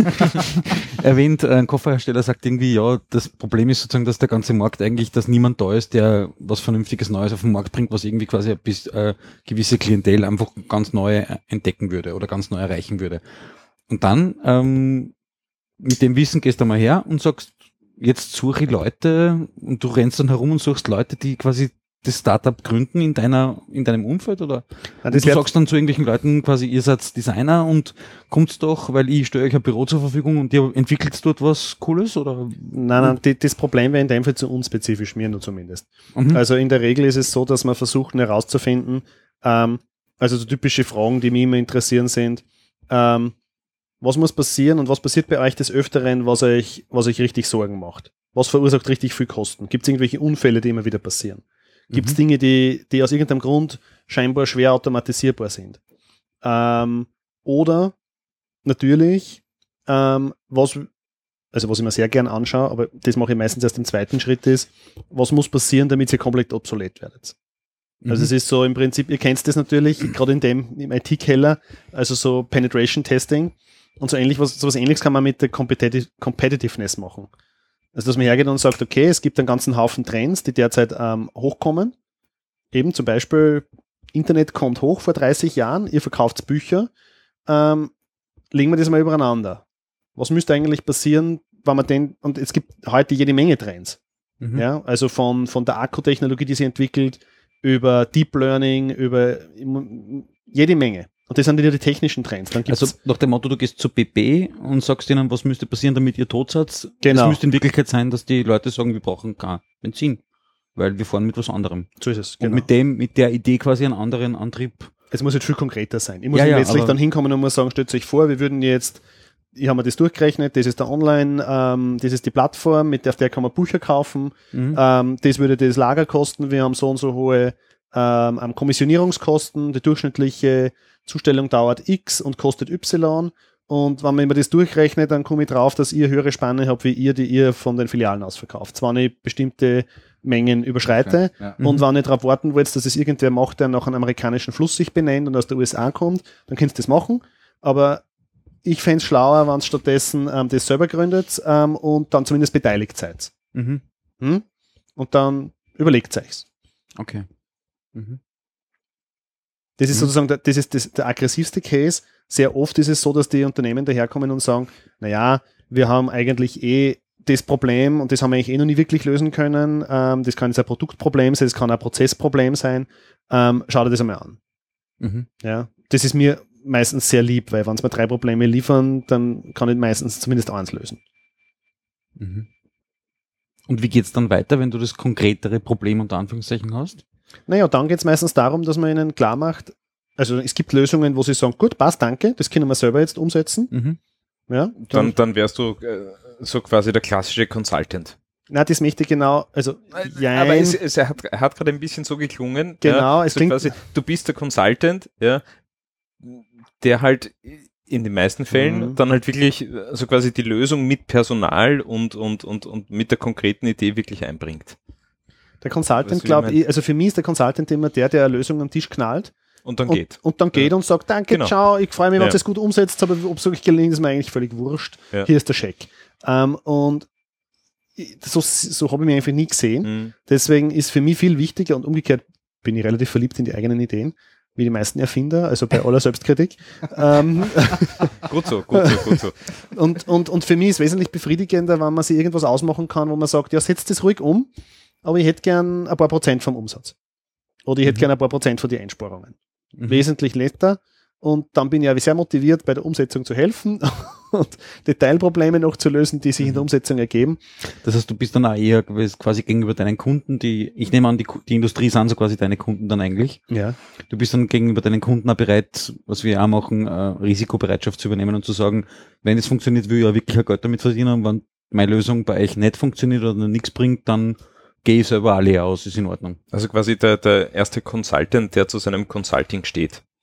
erwähnt. Ein Kofferhersteller sagt irgendwie, ja, das Problem ist sozusagen, dass der ganze Markt eigentlich, dass niemand da ist, der was Vernünftiges Neues auf den Markt bringt, was irgendwie quasi bis äh, gewisse Klientel einfach ganz neu entdecken würde oder ganz neu erreichen würde. Und dann ähm, mit dem Wissen gehst du mal her und sagst, jetzt suche ich Leute und du rennst dann herum und suchst Leute, die quasi das Startup gründen in deiner, in deinem Umfeld, oder? Ja, du das sagst dann zu irgendwelchen Leuten quasi, ihr seid Designer und kommt doch, weil ich stelle euch ein Büro zur Verfügung und ihr entwickelt dort was Cooles, oder? Nein, nein, die, das Problem wäre in dem Fall zu unspezifisch, mir nur zumindest. Mhm. Also in der Regel ist es so, dass man versucht herauszufinden, ähm, also so typische Fragen, die mich immer interessieren, sind, ähm, was muss passieren und was passiert bei euch des Öfteren, was euch, was euch richtig Sorgen macht? Was verursacht richtig viel Kosten? Gibt es irgendwelche Unfälle, die immer wieder passieren? Gibt es Mhm. Dinge, die, die aus irgendeinem Grund scheinbar schwer automatisierbar sind? Ähm, oder natürlich, ähm, was, also was ich mir sehr gern anschaue, aber das mache ich meistens erst im zweiten Schritt, ist, was muss passieren, damit ihr komplett obsolet werdet? Also es ist so im Prinzip, ihr kennt das natürlich, gerade in dem, im I T-Keller, also so Penetration Testing und so ähnlich, was, so was ähnliches kann man mit der Competitive, Competitiveness machen. Also dass man hergeht und sagt, okay, es gibt einen ganzen Haufen Trends, die derzeit ähm, hochkommen. Eben zum Beispiel, Internet kommt hoch vor dreißig Jahren, ihr verkauft Bücher, ähm, legen wir das mal übereinander. Was müsste eigentlich passieren, wenn man den, und es gibt heute jede Menge Trends. Mhm. Ja, also von, von der Akkutechnologie, die sich entwickelt, über Deep Learning, über jede Menge. Und das sind ja die technischen Trends. Dann gibt's Also nach dem Motto, du gehst zu B P und sagst ihnen, was müsste passieren, damit ihr tot seid. Genau. Es müsste in Wirklichkeit sein, dass die Leute sagen, wir brauchen kein Benzin, weil wir fahren mit was anderem. so ist es. Und mit dem, mit der Idee quasi einen anderen Antrieb. Es muss jetzt viel konkreter sein. Ich muss Ja, ja, letztlich aber- dann hinkommen und muss sagen, stellt euch vor, wir würden jetzt, ich habe mir das durchgerechnet, das ist der Online, ähm, das ist die Plattform, mit der, auf der kann man Bücher kaufen, Mhm. ähm, das würde das Lager kosten, wir haben so und so hohe ähm, Kommissionierungskosten, die durchschnittliche Zustellung dauert X und kostet Y, und wenn man immer das durchrechnet, dann komme ich drauf, dass ihr höhere Spanne habt, wie ihr, die ihr von den Filialen aus verkauft. Zwar nicht bestimmte Mengen überschreite, Ja. Mhm. und wenn ihr darauf warten wollt, dass es irgendwer macht, der nach einem amerikanischen Fluss sich benennt und aus der U S A kommt, dann könnt ihr das machen. Aber ich fände es schlauer, wenn ihr stattdessen ähm, das selber gründet ähm, und dann zumindest beteiligt seid. Mhm. Hm? Und dann überlegt euch's. Okay. Mhm. Das ist Mhm. sozusagen der, das ist das, der aggressivste Case. Sehr oft ist es so, dass die Unternehmen daherkommen und sagen, naja, wir haben eigentlich eh das Problem und das haben wir eigentlich eh noch nie wirklich lösen können. Ähm, das kann jetzt ein Produktproblem sein, das kann ein Prozessproblem sein. Ähm, schau dir das einmal an. Mhm. Ja, das ist mir meistens sehr lieb, weil wenn sie mir drei Probleme liefern, dann kann ich meistens zumindest eins lösen. Mhm. Und wie geht's dann weiter, wenn du das konkretere Problem unter Anführungszeichen hast? Naja, dann geht es meistens darum, dass man ihnen klar macht, also es gibt Lösungen, wo sie sagen, gut, passt, danke, das können wir selber jetzt umsetzen. Mhm. Ja, Dann, dann wärst du äh, so quasi der klassische Consultant. na, das möchte ich genau, also jein, Aber es, es hat, hat gerade ein bisschen so geklungen. Genau, ja, es so klingt- quasi, du bist der Consultant, ja, der halt in den meisten Fällen Mhm. dann halt wirklich äh, so quasi die Lösung mit Personal und, und, und, und mit der konkreten Idee wirklich einbringt. der Weißt Consultant, du, wie glaube ich mein? ich, also für mich ist der Consultant immer der, der eine Lösung am Tisch knallt Und dann und, geht. und dann geht Ja. und sagt, danke, Genau. ciao, ich freue mich, wenn Ja. ihr es gut umsetzt, aber ob es wirklich gelingt, ist mir eigentlich völlig wurscht. Ja. Hier ist der Scheck. Ähm, und ich- so, so habe ich mich einfach nie gesehen. Mhm. Deswegen ist für mich viel wichtiger, und umgekehrt bin ich relativ verliebt in die eigenen Ideen, wie die meisten Erfinder, also bei aller Selbstkritik. ähm, Gut so, gut so, gut so. und, und, und für mich ist wesentlich befriedigender, wenn man sich irgendwas ausmachen kann, wo man sagt, ja, setzt das ruhig um, aber ich hätte gern ein paar Prozent vom Umsatz. Oder ich hätte Mhm. gern ein paar Prozent von den Einsparungen. Mhm. Wesentlich netter. Und dann bin ich ja sehr motiviert, bei der Umsetzung zu helfen und Detailprobleme noch zu lösen, die sich in der Umsetzung ergeben. Das heißt, du bist dann auch eher quasi gegenüber deinen Kunden, die, ich nehme an, die, die Industrie sind so quasi deine Kunden dann eigentlich. Ja. Du bist dann gegenüber deinen Kunden auch bereit, was wir auch machen, äh, Risikobereitschaft zu übernehmen und zu sagen, wenn es funktioniert, will ich ja wirklich ein Geld damit verdienen, und wenn meine Lösung bei euch nicht funktioniert oder nichts bringt, dann gehe ich selber alle aus, ist in Ordnung. Also quasi der, der erste Consultant, der zu seinem Consulting steht.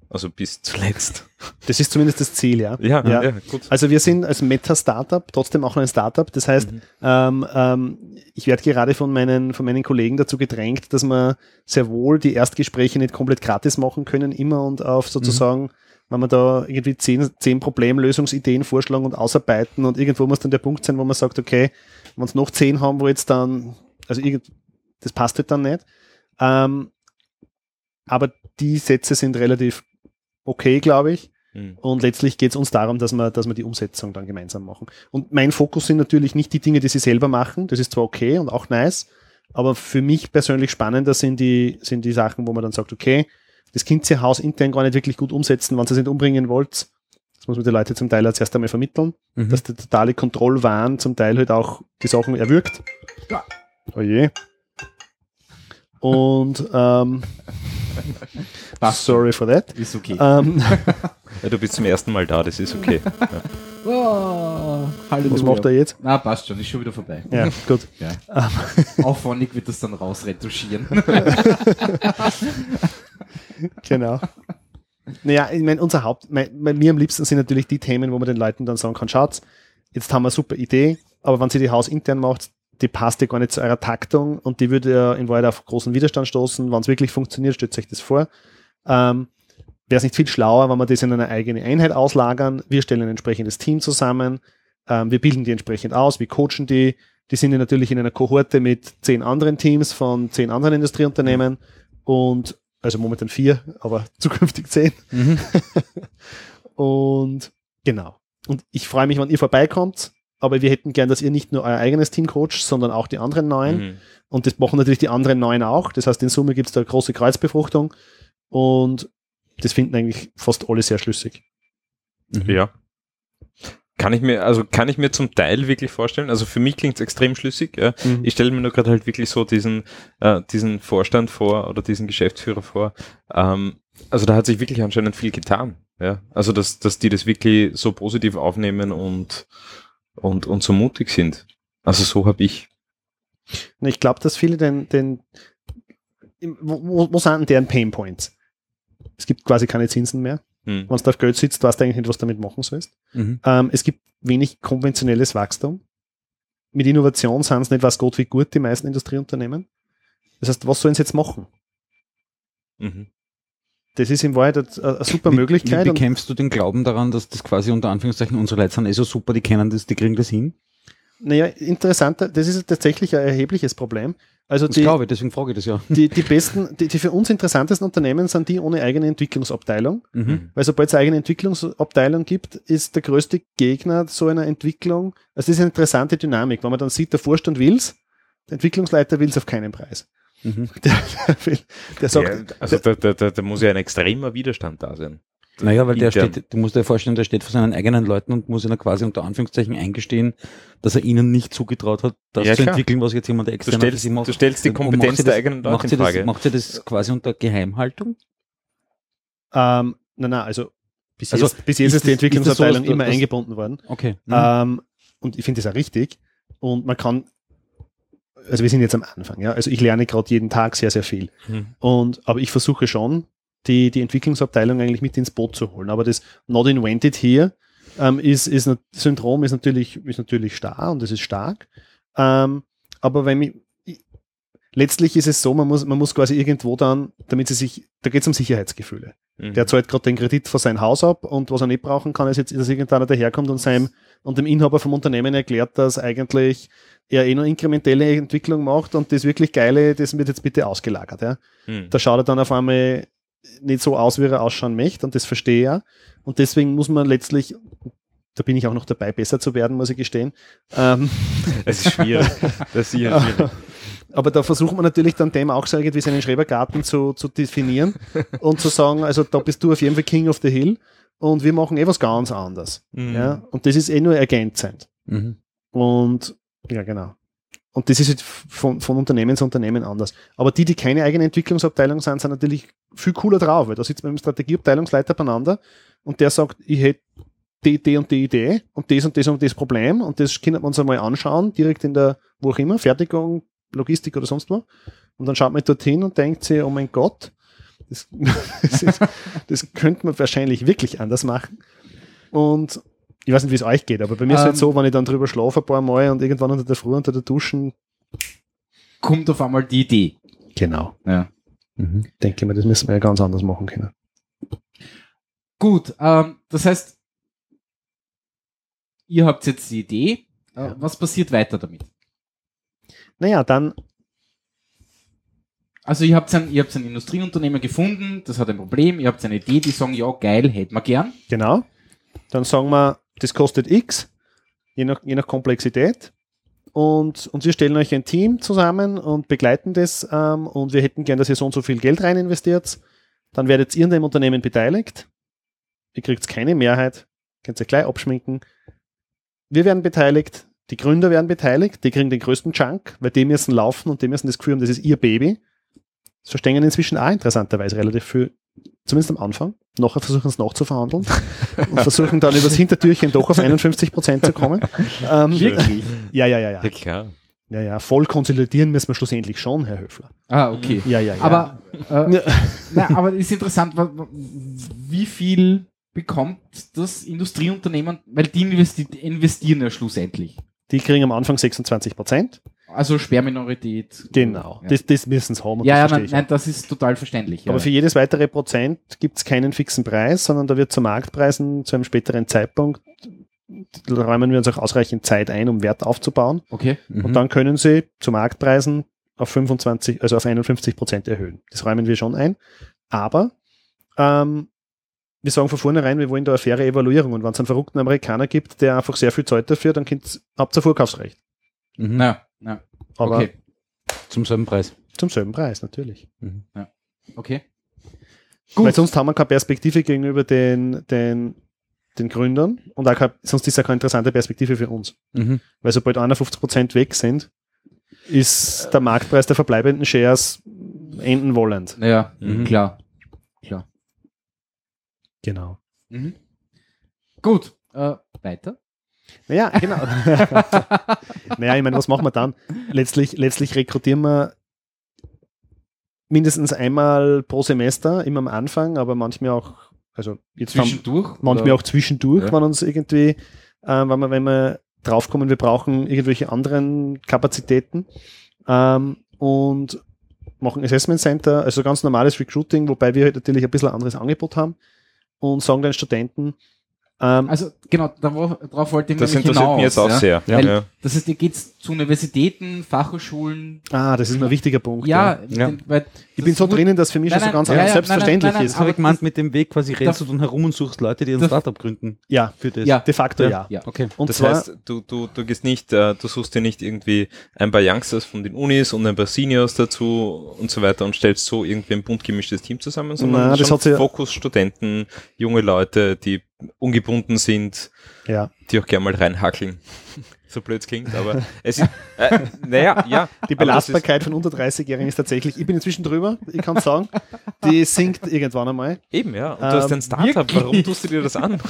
also bis zuletzt. Das ist zumindest das Ziel, ja. Ja, ja, ja gut. Also wir sind als Meta-Startup trotzdem auch noch ein Startup. Das heißt, Mhm. ähm, ähm, ich werde gerade von meinen, von meinen Kollegen dazu gedrängt, dass wir sehr wohl die Erstgespräche nicht komplett gratis machen können, immer und auf sozusagen, mhm. wenn wir da irgendwie zehn, zehn Problemlösungsideen vorschlagen und ausarbeiten und irgendwo muss dann der Punkt sein, wo man sagt, okay, wenn es noch zehn haben, wo jetzt dann, also irgend, das passt halt dann nicht. Ähm, aber die Sätze sind relativ okay, glaube ich. Mhm. Und letztlich geht es uns darum, dass wir, dass wir die Umsetzung dann gemeinsam machen. Und mein Fokus sind natürlich nicht die Dinge, die sie selber machen. Das ist zwar okay und auch nice, aber für mich persönlich spannender sind die, sind die Sachen, wo man dann sagt, okay, das könnt ihr hausintern gar nicht wirklich gut umsetzen, wenn ihr es nicht umbringen wollt. Das muss man die Leute zum Teil als erst einmal vermitteln, mhm. dass der totale Kontrollwahn zum Teil halt auch die Sachen erwürgt. Ja. Oh je. Und ähm, sorry for that. Ist okay. Ähm, ja, du bist zum ersten Mal da, das ist okay. Ja. Oh, was macht er jetzt? Na, passt schon, ist schon wieder vorbei. Ja, gut. Ja. Aufwendig wird das dann rausretuschieren. Genau. Naja, ich meine, unser Haupt, mein, bei mir am liebsten sind natürlich die Themen, wo man den Leuten dann sagen kann, schaut, jetzt haben wir eine super Idee, aber wenn sie die hausintern macht, die passt ja gar nicht zu eurer Taktung und die würde ja in Wahrheit auf großen Widerstand stoßen. Wenn es wirklich funktioniert, stellt euch das vor. Ähm, Wäre es nicht viel schlauer, wenn wir das in eine eigene Einheit auslagern? Wir stellen ein entsprechendes Team zusammen, ähm, wir bilden die entsprechend aus, wir coachen die. Die sind ja natürlich in einer Kohorte mit zehn anderen Teams von zehn anderen Industrieunternehmen und also momentan vier, aber zukünftig zehn. Mhm. Und genau. Und ich freue mich, wenn ihr vorbeikommt, aber wir hätten gern, dass ihr nicht nur euer eigenes Team coacht, sondern auch die anderen neun. Mhm. Und das machen natürlich die anderen neun auch. Das heißt, in Summe gibt es da eine große Kreuzbefruchtung und das finden eigentlich fast alle sehr schlüssig. Mhm. Ja. Kann ich mir, also kann ich mir zum Teil wirklich vorstellen, also für mich klingt es extrem schlüssig. Ja. Mhm. Ich stelle mir nur gerade halt wirklich so diesen, äh, diesen Vorstand vor oder diesen Geschäftsführer vor. Ähm, also da hat sich wirklich anscheinend viel getan. Ja. Also dass, dass die das wirklich so positiv aufnehmen und, und, und so mutig sind. Also so habe ich. Ich glaube, dass viele den, den wo, wo sind denn deren Painpoints? Es gibt quasi keine Zinsen mehr. Hm. Wenn du auf Geld sitzt, weißt du eigentlich nicht, was du damit machen sollst. Mhm. Ähm, es gibt wenig konventionelles Wachstum. Mit Innovation sind es nicht was Gott wie gut, die meisten Industrieunternehmen. Das heißt, was sollen sie jetzt machen? Mhm. Das ist in Wahrheit eine, eine super wie, Möglichkeit. Wie bekämpfst du den Glauben daran, dass das quasi unter Anführungszeichen unsere Leute sind eh so super, die kennen das, die kriegen das hin? Naja, interessanter, das ist tatsächlich ein erhebliches Problem. Also das die, glaube ich, deswegen frage ich das ja. Die, die besten, die, die für uns interessantesten Unternehmen sind die ohne eigene Entwicklungsabteilung. Mhm. Weil sobald es eine eigene Entwicklungsabteilung gibt, ist der größte Gegner so einer Entwicklung. Also das ist eine interessante Dynamik. Wenn man dann sieht, der Vorstand will's, der Entwicklungsleiter will's auf keinen Preis. Mhm. Der, der, will, der sagt, ja, also da, da, da, da muss ja ein extremer Widerstand da sein. Naja, weil der steht, du musst dir vorstellen, der steht vor seinen eigenen Leuten und muss ihnen quasi unter Anführungszeichen eingestehen, dass er ihnen nicht zugetraut hat, das ja, zu klar. entwickeln, was jetzt jemand extern du stellst, macht. Du stellst die Kompetenz der das, eigenen Leute in Frage. Das, macht ihr das quasi unter Geheimhaltung? Ähm, nein, nein, also bis also jetzt, bis jetzt ist, ist die Entwicklungsabteilung so, immer das, eingebunden worden. Okay. Mhm. Ähm, und ich finde das auch richtig. Und man kann, also wir sind jetzt am Anfang, ja, also ich lerne gerade jeden Tag sehr, sehr viel. Mhm. Und, aber ich versuche schon, die, die Entwicklungsabteilung eigentlich mit ins Boot zu holen. Aber das Not Invented hier ähm, ist, ist, Syndrom ist natürlich, ist natürlich starr und das ist stark. Ähm, aber wenn mich, ich, letztlich ist es so, man muss, man muss quasi irgendwo dann, damit sie sich, da geht es um Sicherheitsgefühle. Mhm. Der zahlt gerade den Kredit für sein Haus ab und was er nicht brauchen kann, ist jetzt, dass irgendeiner daherkommt und seinem, und dem Inhaber vom Unternehmen erklärt, dass eigentlich er eh nur inkrementelle Entwicklung macht und das wirklich Geile, das wird jetzt bitte ausgelagert. Ja? Mhm. Da schaut er dann auf einmal nicht so aus, wie er ausschauen möchte und das verstehe ich ja. Und deswegen muss man letztlich, da bin ich auch noch dabei, besser zu werden, muss ich gestehen. Ähm, das ist schwierig. Das ist schwierig. Aber da versucht man natürlich dann dem auch so irgendwie seinen Schrebergarten zu, zu definieren und zu sagen, also da bist du auf jeden Fall King of the Hill und wir machen eh was ganz anderes. Mhm. Ja? Und das ist eh nur ergänzend. Mhm. Und ja, genau. Und das ist halt von, von Unternehmen zu Unternehmen anders. Aber die, die keine eigene Entwicklungsabteilung sind, sind natürlich viel cooler drauf, weil da sitzt man mit dem Strategieabteilungsleiter beieinander und der sagt, ich hätte die Idee und die Idee und das und das und das Problem und das können wir uns einmal anschauen, direkt in der, wo auch immer, Fertigung, Logistik oder sonst was. Und dann schaut man dorthin und denkt sich, oh mein Gott, Das, das, ist, das könnte man wahrscheinlich wirklich anders machen. Und ich weiß nicht, wie es euch geht, aber bei mir ist es Ähm, halt so, wenn ich dann drüber schlafe ein paar Mal und irgendwann unter der Früh, unter der Duschen. Kommt auf einmal die Idee. Genau. Ja. Mhm. Denke mir, das müssen wir ja ganz anders machen können. Gut, ähm, das heißt, ihr habt jetzt die Idee. Äh, Ja. Was passiert weiter damit? Naja, dann, Also ihr habt ein, ihr habt ein Industrieunternehmen gefunden, das hat ein Problem, ihr habt eine Idee, die sagen, ja geil, hätten wir gern. genau, dann sagen wir, das kostet X, je nach, je nach Komplexität. Und, und wir stellen euch ein Team zusammen und begleiten das ähm, und wir hätten gern, dass ihr so und so viel Geld rein investiert. Dann werdet ihr in dem Unternehmen beteiligt. Ihr kriegt keine Mehrheit, könnt ihr gleich abschminken. Wir werden beteiligt, die Gründer werden beteiligt, die kriegen den größten Chunk, weil die müssen laufen und die müssen das Gefühl haben, das ist ihr Baby. Das verstehen inzwischen auch interessanterweise relativ viel, zumindest am Anfang. Nachher versuchen es nachzuverhandeln und versuchen dann übers Hintertürchen doch auf einundfünfzig Prozent zu kommen. Ähm, Wirklich? ja, ja, ja, ja. Ja, klar. Ja, ja, voll konsolidieren müssen wir schlussendlich schon, Herr Höfler. Ah, okay. Ja, ja, ja. Aber, äh, Ja. na, aber ist interessant, wa- wa- wie viel bekommt das Industrieunternehmen, weil die investi investieren ja schlussendlich. Die kriegen am Anfang sechsundzwanzig Prozent. Also Sperrminorität. Genau, Ja, das, das müssen sie haben. Und ja, ja das nein, verstehe ich nein, das ist total verständlich. Ja. Aber für jedes weitere Prozent gibt es keinen fixen Preis, sondern da wird zu Marktpreisen zu einem späteren Zeitpunkt, da räumen wir uns auch ausreichend Zeit ein, um Wert aufzubauen. Okay. Mhm. Und dann können sie zu Marktpreisen auf fünfundzwanzig, also auf einundfünfzig Prozent erhöhen. Das räumen wir schon ein. Aber ähm, wir sagen von vornherein, wir wollen da eine faire Evaluierung. Und wenn es einen verrückten Amerikaner gibt, der einfach sehr viel zahlt dafür, dann habt ihr Vorkaufsrecht. Mhm. Na, na, Aber okay. Zum selben Preis. zum selben Preis, natürlich. Mhm. Okay. Weil sonst haben wir keine Perspektive gegenüber den, den, den Gründern und auch keine, sonst ist es auch keine interessante Perspektive für uns. Mhm. Weil sobald einundfünfzig Prozent weg sind, ist der Marktpreis der verbleibenden Shares enden wollend. Ja, Mhm. klar. Klar. Genau. Mhm. Gut. Äh, weiter? Naja, genau. naja, ich meine, was machen wir dann? Letztlich, letztlich rekrutieren wir mindestens einmal pro Semester, immer am Anfang, aber manchmal auch, also jetzt haben, Zwischendurch? manchmal oder? auch zwischendurch, Ja. wenn uns irgendwie, äh, wenn wir, wenn wir draufkommen, wir brauchen irgendwelche anderen Kapazitäten ähm, und machen Assessment Center, also ganz normales Recruiting, wobei wir halt natürlich ein bisschen ein anderes Angebot haben und sagen den Studenten, ähm, Also genau, darauf, darauf wollte ich Das nämlich interessiert mich jetzt auch ja? sehr. Weil, Ja. Das heißt, ihr geht zu Universitäten, Fachhochschulen. ah, das ist mir ein wichtiger Punkt. Ja, Ja. den- weil Ich bin so das drinnen, dass für mich Nein, schon so nein, ganz ja, ja, selbstverständlich nein, nein, nein, ist. Das habe ich aber gemeint, das- mit dem Weg quasi rennst du dann herum und suchst Leute, die ein Das- Startup gründen. Ja, Für das. Ja. de facto Ja. ja. Ja. Okay. Und Das zwar, heißt, du, du, du gehst nicht, äh, du suchst dir nicht irgendwie ein paar Youngsters von den Unis und ein paar Seniors dazu und so weiter und stellst so irgendwie ein bunt gemischtes Team zusammen, sondern Nein, das schon hat sie- Fokus-Studenten, junge Leute, die ungebunden sind, ja, die auch gerne mal reinhackeln. So blöd es klingt, aber es ist, äh, naja, ja. die aber das ist- Belastbarkeit von unter dreißig-Jährigen ist tatsächlich, ich bin inzwischen drüber, ich kann sagen, die sinkt irgendwann einmal. Eben, ja. Und du Ähm, hast ein Startup, warum tust du dir das an?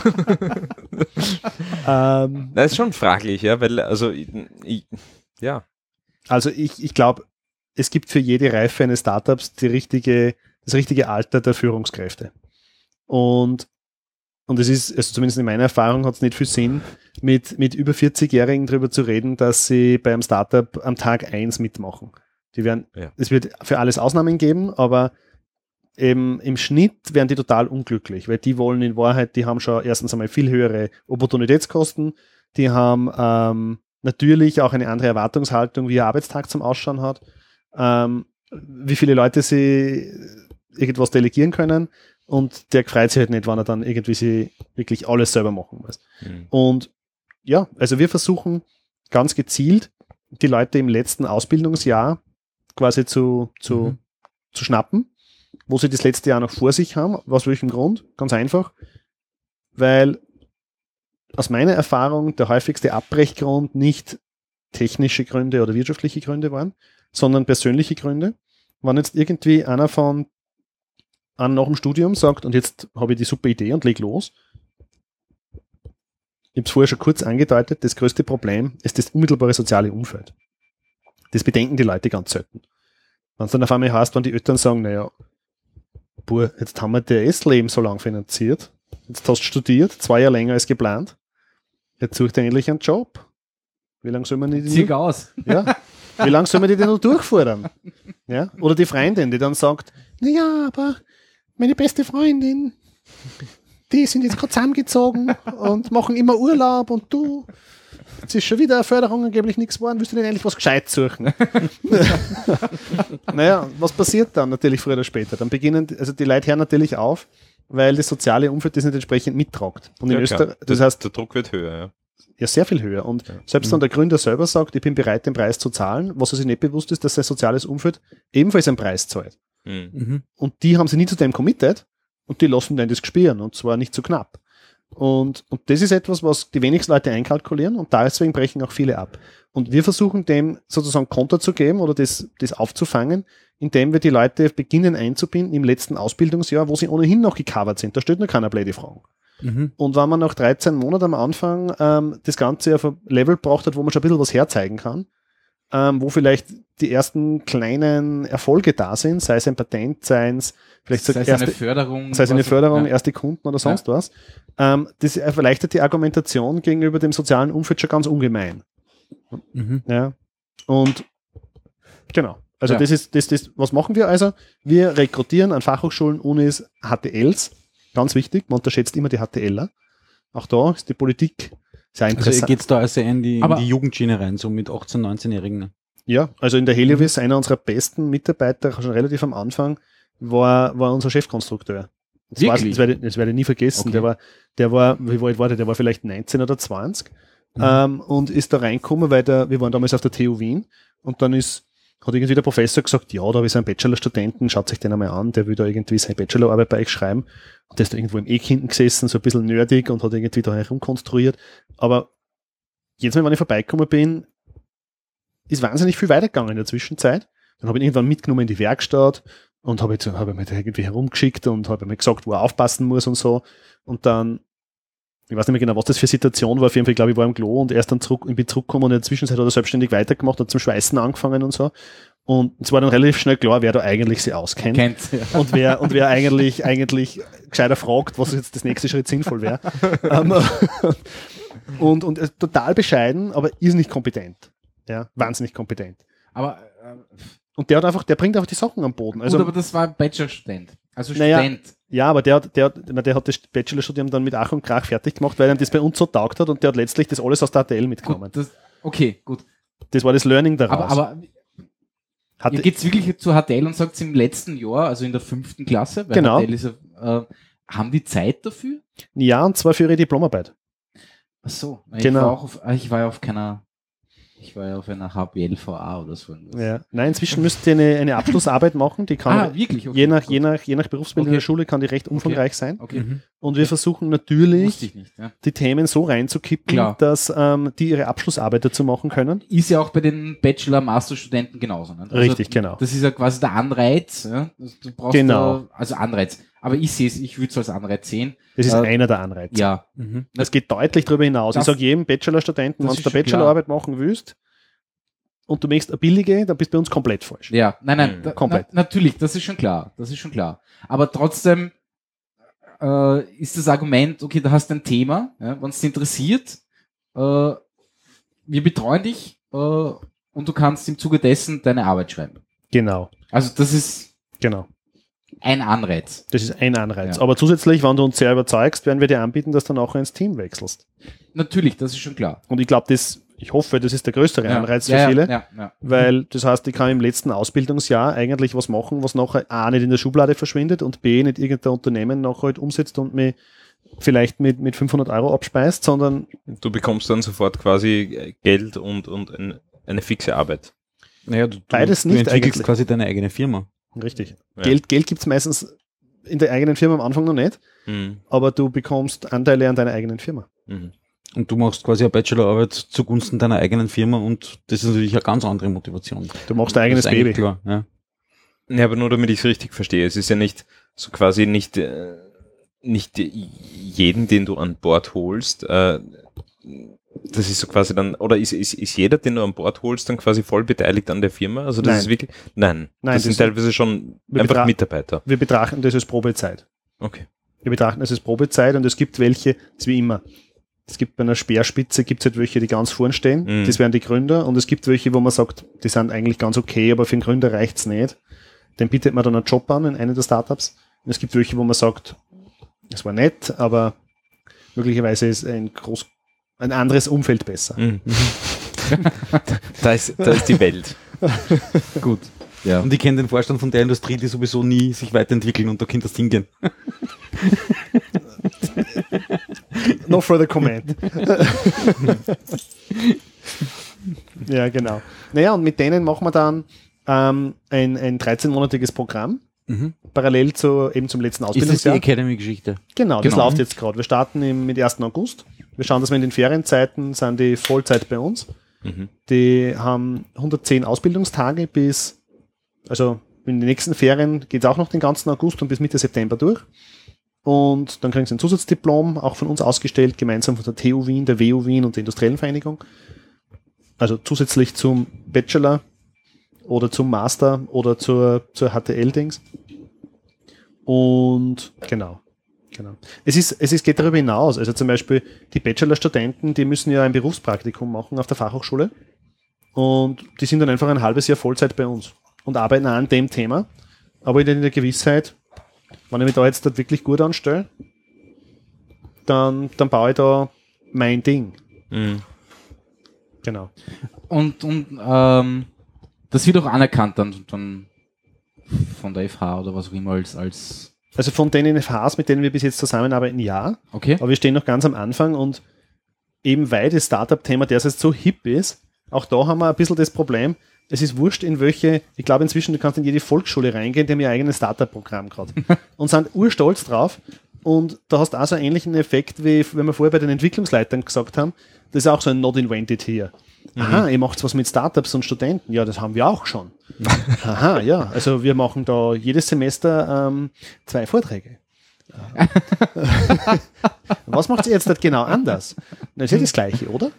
Ähm, Das ist schon fraglich, ja, weil, also, ich, ich, ja. also ich, ich glaube, es gibt für jede Reife eines Startups die richtige, das richtige Alter der Führungskräfte. Und, und es ist, also zumindest in meiner Erfahrung hat es nicht viel Sinn, mit, mit über vierzig-Jährigen darüber zu reden, dass sie beim Startup am Tag eins mitmachen. Die werden, Ja. es wird für alles Ausnahmen geben, aber eben im Schnitt werden die total unglücklich, weil die wollen in Wahrheit, die haben schon erstens einmal viel höhere Opportunitätskosten, die haben ähm, natürlich auch eine andere Erwartungshaltung, wie ihr Arbeitstag zum Ausschauen hat, ähm, wie viele Leute sie irgendwas delegieren können und der freut sich halt nicht, wenn er dann irgendwie sie wirklich alles selber machen muss. Hm. Und ja, also wir versuchen ganz gezielt, die Leute im letzten Ausbildungsjahr quasi zu, zu, Mhm. zu schnappen, wo sie das letzte Jahr noch vor sich haben. Aus welchem Grund? Ganz einfach, weil aus meiner Erfahrung der häufigste Abbrechgrund nicht technische Gründe oder wirtschaftliche Gründe waren, sondern persönliche Gründe. Wenn jetzt irgendwie einer von einer nach dem Studium sagt, und jetzt habe ich die super Idee und leg los. Ich habe es vorher schon kurz angedeutet, das größte Problem ist das unmittelbare soziale Umfeld. Das bedenken die Leute ganz selten. Wenn es dann auf einmal heißt, wenn die Eltern sagen, naja, Puh, jetzt haben wir dir das Leben so lang finanziert. Jetzt hast du studiert, zwei Jahre länger als geplant. Jetzt sucht er endlich einen Job. Wie lange soll man die Zieh aus. ja. Wie lange soll man die denn noch durchfordern? Ja? Oder die Freundin, die dann sagt, naja, aber meine beste Freundin, die sind jetzt gerade zusammengezogen und machen immer Urlaub und du, jetzt ist schon wieder eine Förderung angeblich nichts geworden, willst du denn endlich was Gescheites suchen? Naja, was passiert dann natürlich früher oder später? Dann beginnen, also die Leute hören natürlich auf, weil das soziale Umfeld das nicht entsprechend mittragt. Und in Ja, Österreich, klar. das der, heißt, der Druck wird höher, ja. ja, sehr viel höher. Und Ja. selbst wenn der Gründer selber sagt, ich bin bereit, den Preis zu zahlen, was er sich nicht bewusst ist, dass sein soziales Umfeld ebenfalls einen Preis zahlt. Mhm. Mhm. Und die haben sich nie zu dem committed und die lassen dann das spüren und zwar nicht zu knapp. Und, und das ist etwas, was die wenigsten Leute einkalkulieren und deswegen brechen auch viele ab. Und wir versuchen dem sozusagen Konter zu geben oder das, das aufzufangen, indem wir die Leute beginnen einzubinden im letzten Ausbildungsjahr, wo sie ohnehin noch gecovert sind. Da stellt nur keiner blöde Fragen. Mhm. Und wenn man nach dreizehn Monaten am Anfang ähm, das Ganze auf ein Level braucht hat, wo man schon ein bisschen was herzeigen kann, ähm, wo vielleicht die ersten kleinen Erfolge da sind, sei es ein Patent, sei es vielleicht Sei so es erste, eine Förderung. sei es eine was- Förderung, ja. erste Kunden oder sonst was, ähm, das erleichtert die Argumentation gegenüber dem sozialen Umfeld schon ganz ungemein. Mhm. Ja. Und genau. Also Ja. das ist, das, das, was machen wir also? Wir rekrutieren an Fachhochschulen, Unis, H T Ls. Ganz wichtig, man unterschätzt immer die HTLer. Auch da ist die Politik sehr Also interessant. geht es da also in die, in Aber- die Jugendschiene rein, so mit achtzehn-, neunzehnjährigen. Ne? Ja, also in der Heliovis, einer unserer besten Mitarbeiter, schon relativ am Anfang, war, war unser Chefkonstrukteur. Das, war, Wirklich? das, werde, das werde ich nie vergessen. Okay. Der war, der war, wie alt war der? Der war vielleicht neunzehn oder zwanzig Mhm. ähm, und ist da reingekommen, weil der, wir waren damals auf der T U Wien und dann ist, hat irgendwie der Professor gesagt, ja, da habe ich so einen Bachelorstudenten, schaut sich den einmal an, der will da irgendwie seine Bachelorarbeit bei euch schreiben. Und der ist da irgendwo im Eck hinten gesessen, so ein bisschen nerdig und hat irgendwie da herumkonstruiert. Aber jetzt, wenn ich vorbeigekommen bin, ist wahnsinnig viel weitergegangen in der Zwischenzeit. Dann habe ich ihn irgendwann mitgenommen in die Werkstatt und habe jetzt habe mir da irgendwie herumgeschickt und habe mir gesagt, wo er aufpassen muss und so. Und dann, ich weiß nicht mehr genau, was das für eine Situation war. Auf jeden Fall, glaube ich, war im Klo und erst dann zurück, ich bin zurückgekommen und in der Zwischenzeit hat er selbstständig weitergemacht, hat zum Schweißen angefangen und so. Und es war dann relativ schnell klar, wer da eigentlich sie auskennt. Kennt. Ja. Und wer, und wer eigentlich, eigentlich gescheiter fragt, was jetzt das nächste Schritt sinnvoll wäre. Ähm, und, und äh, total bescheiden, aber ist nicht kompetent. Ja, wahnsinnig kompetent. Aber, äh, Und der hat einfach, der bringt einfach die Sachen am Boden. Also, gut, aber das war ein Bachelorstudent. Also Naja, Student. ja, aber der, hat- der, hat- ich meine, der hat das Bachelorstudium dann mit Ach und Krach fertig gemacht, weil ihm das bei uns so taugt hat und der hat letztlich das alles aus der A T L mitgenommen. Gut, das, okay, gut. Das war das Learning daraus. Aber, aber Hatte, ihr geht's wirklich zu H T L und sagt im letzten Jahr, also in der fünften Klasse, weil Genau. H T L ist ja, äh, haben die Zeit dafür? ja, und zwar für ihre Diplomarbeit. Ach so. Ich Genau. war auch auf, ah, ich war ja auf keiner, ich war ja auf einer H B L V A oder so. irgendwas. Ja. Nein, inzwischen müsst ihr eine, eine Abschlussarbeit machen, die kann Ah, wirklich? Okay, je nach, gut. je nach, je nach Berufsbild in Okay. der Schule kann die recht umfangreich sein. Okay. Mhm. Und wir versuchen natürlich, Wusste ich nicht, ja. die Themen so reinzukippen, Klar. dass ähm, die ihre Abschlussarbeit dazu machen können. Ist ja auch bei den Bachelor-Master-Studenten genauso. Ne? Also, Richtig, genau. Das ist ja quasi der Anreiz. Ja? Du brauchst Genau. Da, also Anreiz. Aber ich sehe es, ich würde es als Anreiz sehen. Das ist Äh, einer der Anreize. Ja. Mhm. Das geht deutlich darüber hinaus. Das- ich sage jedem Bachelorstudenten, das wenn du ist eine schon Bachelorarbeit machen willst und du möchtest eine billige, dann bist du bei uns komplett falsch. Ja, nein, nein, Mhm. da, Komplett. Na, natürlich, das ist schon klar. Das ist schon klar. Aber trotzdem äh, ist das Argument, okay, da hast du ein Thema, ja, wenn es dich interessiert, äh, wir betreuen dich äh, und du kannst im Zuge dessen deine Arbeit schreiben. Genau, Also das ist genau. ein Anreiz. Das ist ein Anreiz. Ja. Aber zusätzlich, wenn du uns sehr überzeugst, werden wir dir anbieten, dass du dann auch ins Team wechselst. Natürlich, das ist schon klar. Und ich glaube, das, ich hoffe, das ist der größere Ja. Anreiz ja, für viele. Ja, ja, ja. Weil das heißt, ich kann im letzten Ausbildungsjahr eigentlich was machen, was nachher A nicht in der Schublade verschwindet und B nicht irgendein Unternehmen nachher halt umsetzt und mich vielleicht mit, mit fünfhundert Euro abspeist, sondern Du bekommst dann sofort quasi Geld und, und ein, eine fixe Arbeit. Naja, du, du, Beides du nicht entwickelst eigentlich. quasi deine eigene Firma. richtig. Ja. Geld, Geld gibt's meistens in der eigenen Firma am Anfang noch nicht, Mhm. aber du bekommst Anteile an deiner eigenen Firma. Mhm. Und du machst quasi eine Bachelorarbeit zugunsten deiner eigenen Firma und das ist natürlich eine ganz andere Motivation. Du machst dein eigenes Das ist eigentlich Baby. Klar, ja. Ja, aber nur damit ich es richtig verstehe. Es ist ja nicht so quasi nicht, äh, nicht jeden, den du an Bord holst, äh, das ist so quasi dann, oder ist, ist, ist jeder, den du an Bord holst, dann quasi voll beteiligt an der Firma? Also das Nein. ist wirklich, nein, Nein, das, das sind teilweise schon wir einfach betra- Mitarbeiter. Wir betrachten das als Probezeit. Okay. Wir betrachten das als Probezeit und es gibt welche, das ist wie immer. Es gibt bei einer Speerspitze, gibt es halt welche, die ganz vorn stehen. Mhm. Das wären die Gründer. Und es gibt welche, wo man sagt, die sind eigentlich ganz okay, aber für den Gründer reicht's nicht. Den bietet man dann einen Job an in einem der Startups. Und es gibt welche, wo man sagt, es war nett, aber möglicherweise ist ein groß, ein anderes Umfeld besser. Mhm. da, ist, da ist die Welt. Gut. Ja. Und ich kenne den Vorstand von der Industrie, die sowieso nie sich weiterentwickeln und da könnte das hingehen. No further comment. Ja, genau. Naja, und mit denen machen wir dann ähm, ein, ein dreizehnmonatiges Programm, Mhm. parallel zu, eben zum letzten Ist das die Ausbildungsjahr. Academy-Geschichte? Genau, das Genau. läuft jetzt gerade. Wir starten im, mit ersten August. Wir schauen, dass wir in den Ferienzeiten sind die Vollzeit bei uns. Mhm. Die haben hundertzehn Ausbildungstage bis, also in den nächsten Ferien geht es auch noch den ganzen August und bis Mitte September durch. Und dann kriegen sie ein Zusatzdiplom, auch von uns ausgestellt, gemeinsam von der T U Wien, der W U Wien und der Industriellen Vereinigung. Also zusätzlich zum Bachelor oder zum Master oder zur, zur H T L-Dings. Und genau. Genau. Es ist, es ist, geht darüber hinaus. Also zum Beispiel die Bachelorstudenten, die müssen ja ein Berufspraktikum machen auf der Fachhochschule und die sind dann einfach ein halbes Jahr Vollzeit bei uns und arbeiten auch an dem Thema, aber in der Gewissheit, wenn ich mich da jetzt dort wirklich gut anstelle, dann, dann baue ich da mein Ding. Mhm. Genau. Und, und ähm, das wird auch anerkannt dann, dann von der F H oder was auch immer als, als Also von den F Hs, mit denen wir bis jetzt zusammenarbeiten, ja. okay. Aber wir stehen noch ganz am Anfang und eben weil das Startup-Thema derzeit so hip ist, auch da haben wir ein bisschen das Problem, es ist wurscht in welche, ich glaube inzwischen, du kannst in jede Volksschule reingehen, die haben ihr eigenes Startup-Programm gerade und sind urstolz drauf und da hast du auch so einen ähnlichen Effekt, wie wenn wir vorher bei den Entwicklungsleitern gesagt haben, das ist auch so ein Not Invented hier. Aha, ihr macht was mit Startups und Studenten, ja, das haben wir auch schon. Aha, ja, also wir machen da jedes Semester ähm, zwei Vorträge. Was macht ihr jetzt dort genau anders? Das ist ja das Gleiche, oder?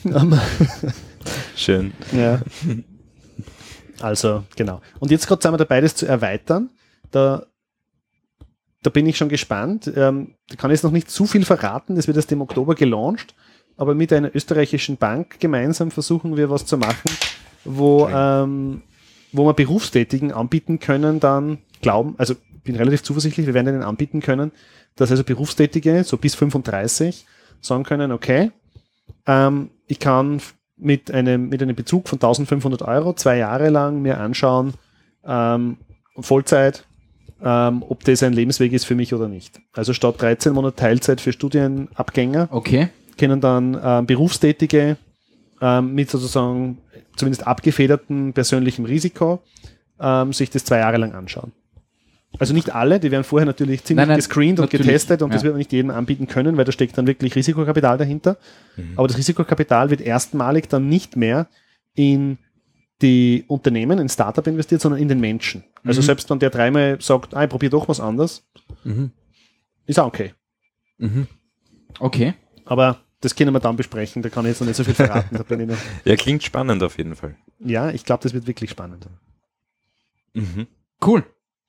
Schön. Ja. Also, genau. Und jetzt gerade sind wir dabei, das zu erweitern. Da, da bin ich schon gespannt. Ähm, da kann ich jetzt noch nicht zu viel verraten. Das wird erst im Oktober gelauncht. Aber mit einer österreichischen Bank gemeinsam versuchen wir was zu machen, wo, ähm, wo wir Berufstätigen anbieten können, dann glauben, also ich bin relativ zuversichtlich, wir werden ihnen anbieten können, dass also Berufstätige, so bis fünfunddreißig, sagen können, okay, ähm, ich kann mit einem, mit einem Bezug von eintausendfünfhundert Euro zwei Jahre lang mir anschauen, ähm, Vollzeit, ähm, ob das ein Lebensweg ist für mich oder nicht. Also statt dreizehn Monate Teilzeit für Studienabgänger Okay. können dann ähm, Berufstätige ähm, mit sozusagen zumindest abgefedertem persönlichem Risiko ähm, sich das zwei Jahre lang anschauen. Also nicht alle, die werden vorher natürlich ziemlich Nein, nein, gescreent und natürlich, getestet und das ja. wird man nicht jedem anbieten können, weil da steckt dann wirklich Risikokapital dahinter. Mhm. Aber das Risikokapital wird erstmalig dann nicht mehr in die Unternehmen, in Startup investiert, sondern in den Menschen. Also Mhm. selbst wenn der dreimal sagt, ah, ich probiere doch was anderes, Mhm. ist auch okay. Mhm. Okay. Aber das können wir dann besprechen, da kann ich jetzt noch nicht so viel verraten. Da bin ich noch. Ja, klingt spannend auf jeden Fall. Ja, ich glaube, das wird wirklich spannend. Mhm. Cool.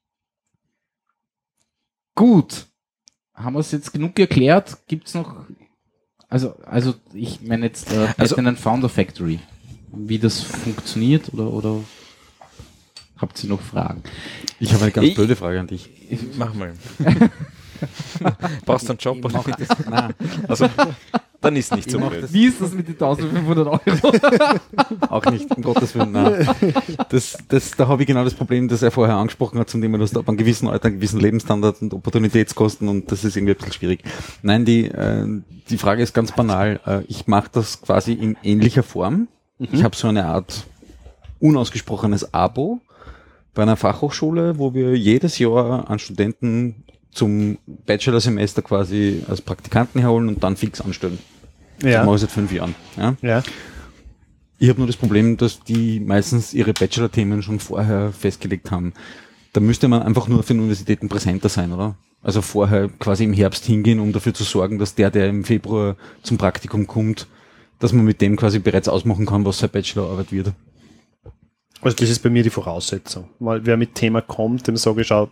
Gut. Haben wir es jetzt genug erklärt? Gibt es noch, also, also ich meine jetzt äh, Also- also, einen Founder Factory, wie das funktioniert oder, oder habt ihr noch Fragen? Ich habe eine ganz Ich- blöde Frage an dich. Mach mal. Brauchst du einen Job? Ich mach das, nein, Also, dann ist nicht Ich so mach blöd. das- Wie ist das mit den eintausendfünfhundert Euro? auch nicht, um Gottes Willen. Nein. Das, das, da habe ich genau das Problem, das er vorher angesprochen hat, zum Thema, dass du ab einem gewissen Alter, einen gewissen Lebensstandard und Opportunitätskosten und das ist irgendwie ein bisschen schwierig. Nein, die, äh, die Frage ist ganz banal. Äh, ich mache das quasi in ähnlicher Form. Ich habe so eine Art unausgesprochenes Abo bei einer Fachhochschule, wo wir jedes Jahr an Studenten zum Bachelorsemester quasi als Praktikanten herholen und dann fix anstellen. Das mache ich seit fünf Jahren. Ja. Ja. Ich habe nur das Problem, dass die meistens ihre Bachelor-Themen schon vorher festgelegt haben. Da müsste man einfach nur auf den Universitäten präsenter sein, oder? Also vorher quasi im Herbst hingehen, um dafür zu sorgen, dass der, der im Februar zum Praktikum kommt, dass man mit dem quasi bereits ausmachen kann, was seine Bachelorarbeit wird. Also das ist bei mir die Voraussetzung. Weil wer mit Thema kommt, dem sage ich, schau,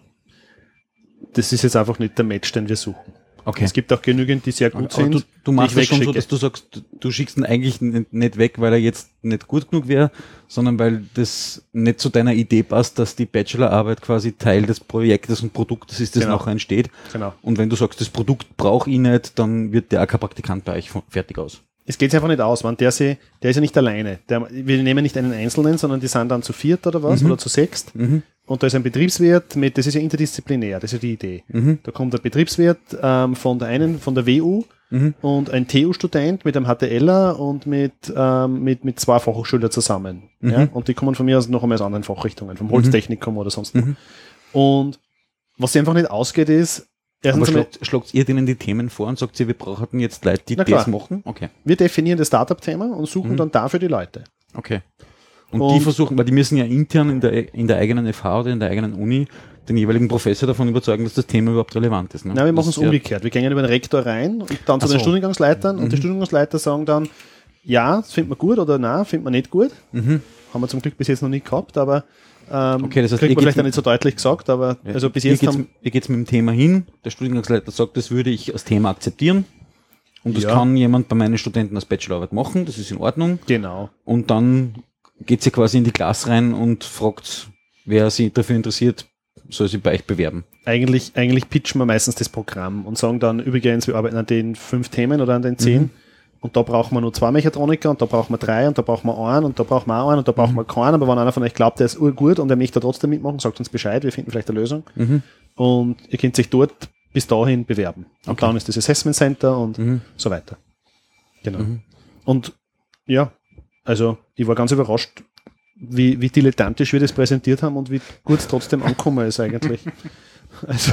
das ist jetzt einfach nicht der Match, den wir suchen. Okay. Es gibt auch genügend, die sehr gut Aber sind. du, du machst die das ich schon so, wegschicke. dass du sagst, du, du schickst ihn eigentlich nicht, nicht weg, weil er jetzt nicht gut genug wäre, sondern weil das nicht zu deiner Idee passt, dass die Bachelorarbeit quasi Teil des Projektes und Produktes ist, das Genau. nachher entsteht. Genau. Und wenn du sagst, das Produkt brauche ich nicht, dann wird der auch kein Praktikant bei euch von- fertig aus. Es geht einfach nicht aus, man. Der, sie, der ist ja nicht alleine. Der, wir nehmen nicht einen Einzelnen, sondern die sind dann zu viert oder was, Mhm. oder zu sechst. Mhm. Und da ist ein Betriebswirt mit, das ist ja interdisziplinär, das ist ja die Idee. Mhm. Da kommt der Betriebswirt ähm, von der einen, von der W U Mhm. und ein T U-Student mit einem HTLer und mit, ähm, mit, mit zwei Fachhochschülern zusammen. Mhm. Ja? Und die kommen von mir aus noch einmal aus anderen Fachrichtungen, vom Holztechnikum oder sonst wo. Mhm. Und was sie einfach nicht ausgeht, ist, Aber erstens einmal, schlagt, schlagt ihr denen die Themen vor und sagt ihr, wir brauchen jetzt Leute, die Na klar. das machen? Okay. wir definieren das Startup-Thema und suchen Mhm. dann dafür die Leute. Okay. Und, Und- die versuchen, weil die müssen ja intern in der, in der eigenen F H oder in der eigenen Uni den jeweiligen Professor davon überzeugen, dass das Thema überhaupt relevant ist. Ne? Nein, wir machen Das es ist ja- umgekehrt. Wir gehen über den Rektor rein und dann zu Ach den so. Studiengangsleitern und Mhm. die Studiengangsleiter sagen dann, ja, das findet man gut oder nein, findet man nicht gut. Mhm. Haben wir zum Glück bis jetzt noch nicht gehabt, aber ähm, Okay, das heißt, kriegt ihr man vielleicht geht's auch nicht so deutlich gesagt, aber Ja. also bis Wie jetzt geht's, haben, wie geht's mit dem Thema hin? Der Studiengangsleiter sagt, das würde ich als Thema akzeptieren. Und das Ja. kann jemand bei meinen Studenten als Bachelorarbeit machen, das ist in Ordnung. genau. Und dann geht sie quasi in die Klasse rein und fragt, wer sich dafür interessiert, soll sich bei euch bewerben. Eigentlich, eigentlich pitchen wir meistens das Programm und sagen dann, übrigens, wir arbeiten an den fünf Themen oder an den zehn Mhm. und da brauchen wir nur zwei Mechatroniker und da brauchen wir drei und da brauchen wir einen und da brauchen wir auch einen und da brauchen wir keinen, aber wenn einer von euch glaubt, der ist urgut und der möchte da trotzdem mitmachen, sagt uns Bescheid, wir finden vielleicht eine Lösung Mhm. und ihr könnt sich dort bis dahin bewerben. Und Okay. dann ist das Assessment Center und Mhm. so weiter. Genau. Mhm. Und ja, also ich war ganz überrascht, wie, wie dilettantisch wir das präsentiert haben und wie gut es trotzdem angekommen ist eigentlich. Also,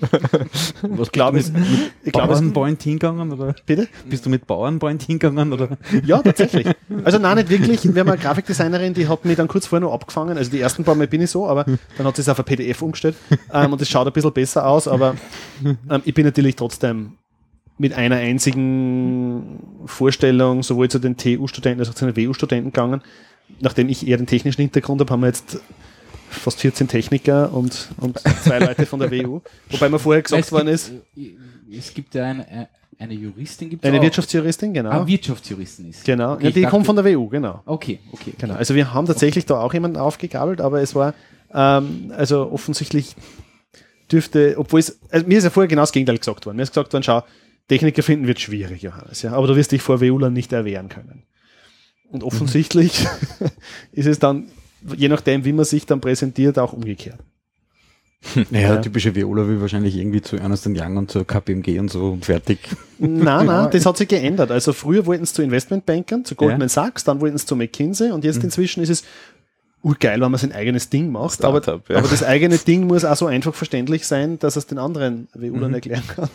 Was glaube, bist du mit, mit ich glaube, es- Bauernpoint hingegangen? Oder? bitte? Bist du mit Bauernpoint hingegangen? Oder? Ja, tatsächlich. Also nein, nicht wirklich. Wir haben eine Grafikdesignerin, die hat mich dann kurz vorher noch abgefangen. Also die ersten paar Mal bin ich so, aber dann hat sie es auf ein P D F umgestellt ähm, und es schaut ein bisschen besser aus, aber ähm, ich bin natürlich trotzdem mit einer einzigen Vorstellung sowohl zu den T U-Studenten als auch zu den W U-Studenten gegangen. Nachdem ich eher den technischen Hintergrund habe, haben wir jetzt fast vierzehn Techniker und, und zwei Leute von der W U. Wobei mir vorher gesagt Es worden gibt, ist, äh, Es gibt ja eine, eine Juristin, gibt's eine auch. Wirtschaftsjuristin, genau. Ah, Wirtschaftsjuristin ist. Genau, Okay, ja, ich die dachte- kommt von der W U, genau. Okay, okay. Genau. Also wir haben tatsächlich da auch jemanden aufgegabelt, aber es war, ähm, also offensichtlich dürfte, obwohl es, also mir ist ja vorher genau das Gegenteil gesagt worden. Mir ist gesagt worden, schau, Techniker finden wird schwierig, Johannes, ja, aber du wirst dich vor W U-Lern nicht erwehren können. Und offensichtlich ist es dann, je nachdem, wie man sich dann präsentiert, auch umgekehrt. Naja, Ja. typische Viola will wahrscheinlich irgendwie zu Ernst and Young und zur K P M G und so und fertig. Nein, nein, das hat sich geändert. Also früher wollten sie zu Investmentbankern, zu Goldman Ja. Sachs, dann wollten sie zu McKinsey und jetzt inzwischen ist es urgeil, wenn man sein eigenes Ding macht. Aber, Startup, ja. aber das eigene Ding muss auch so einfach verständlich sein, dass es den anderen W U-Lern erklären kann.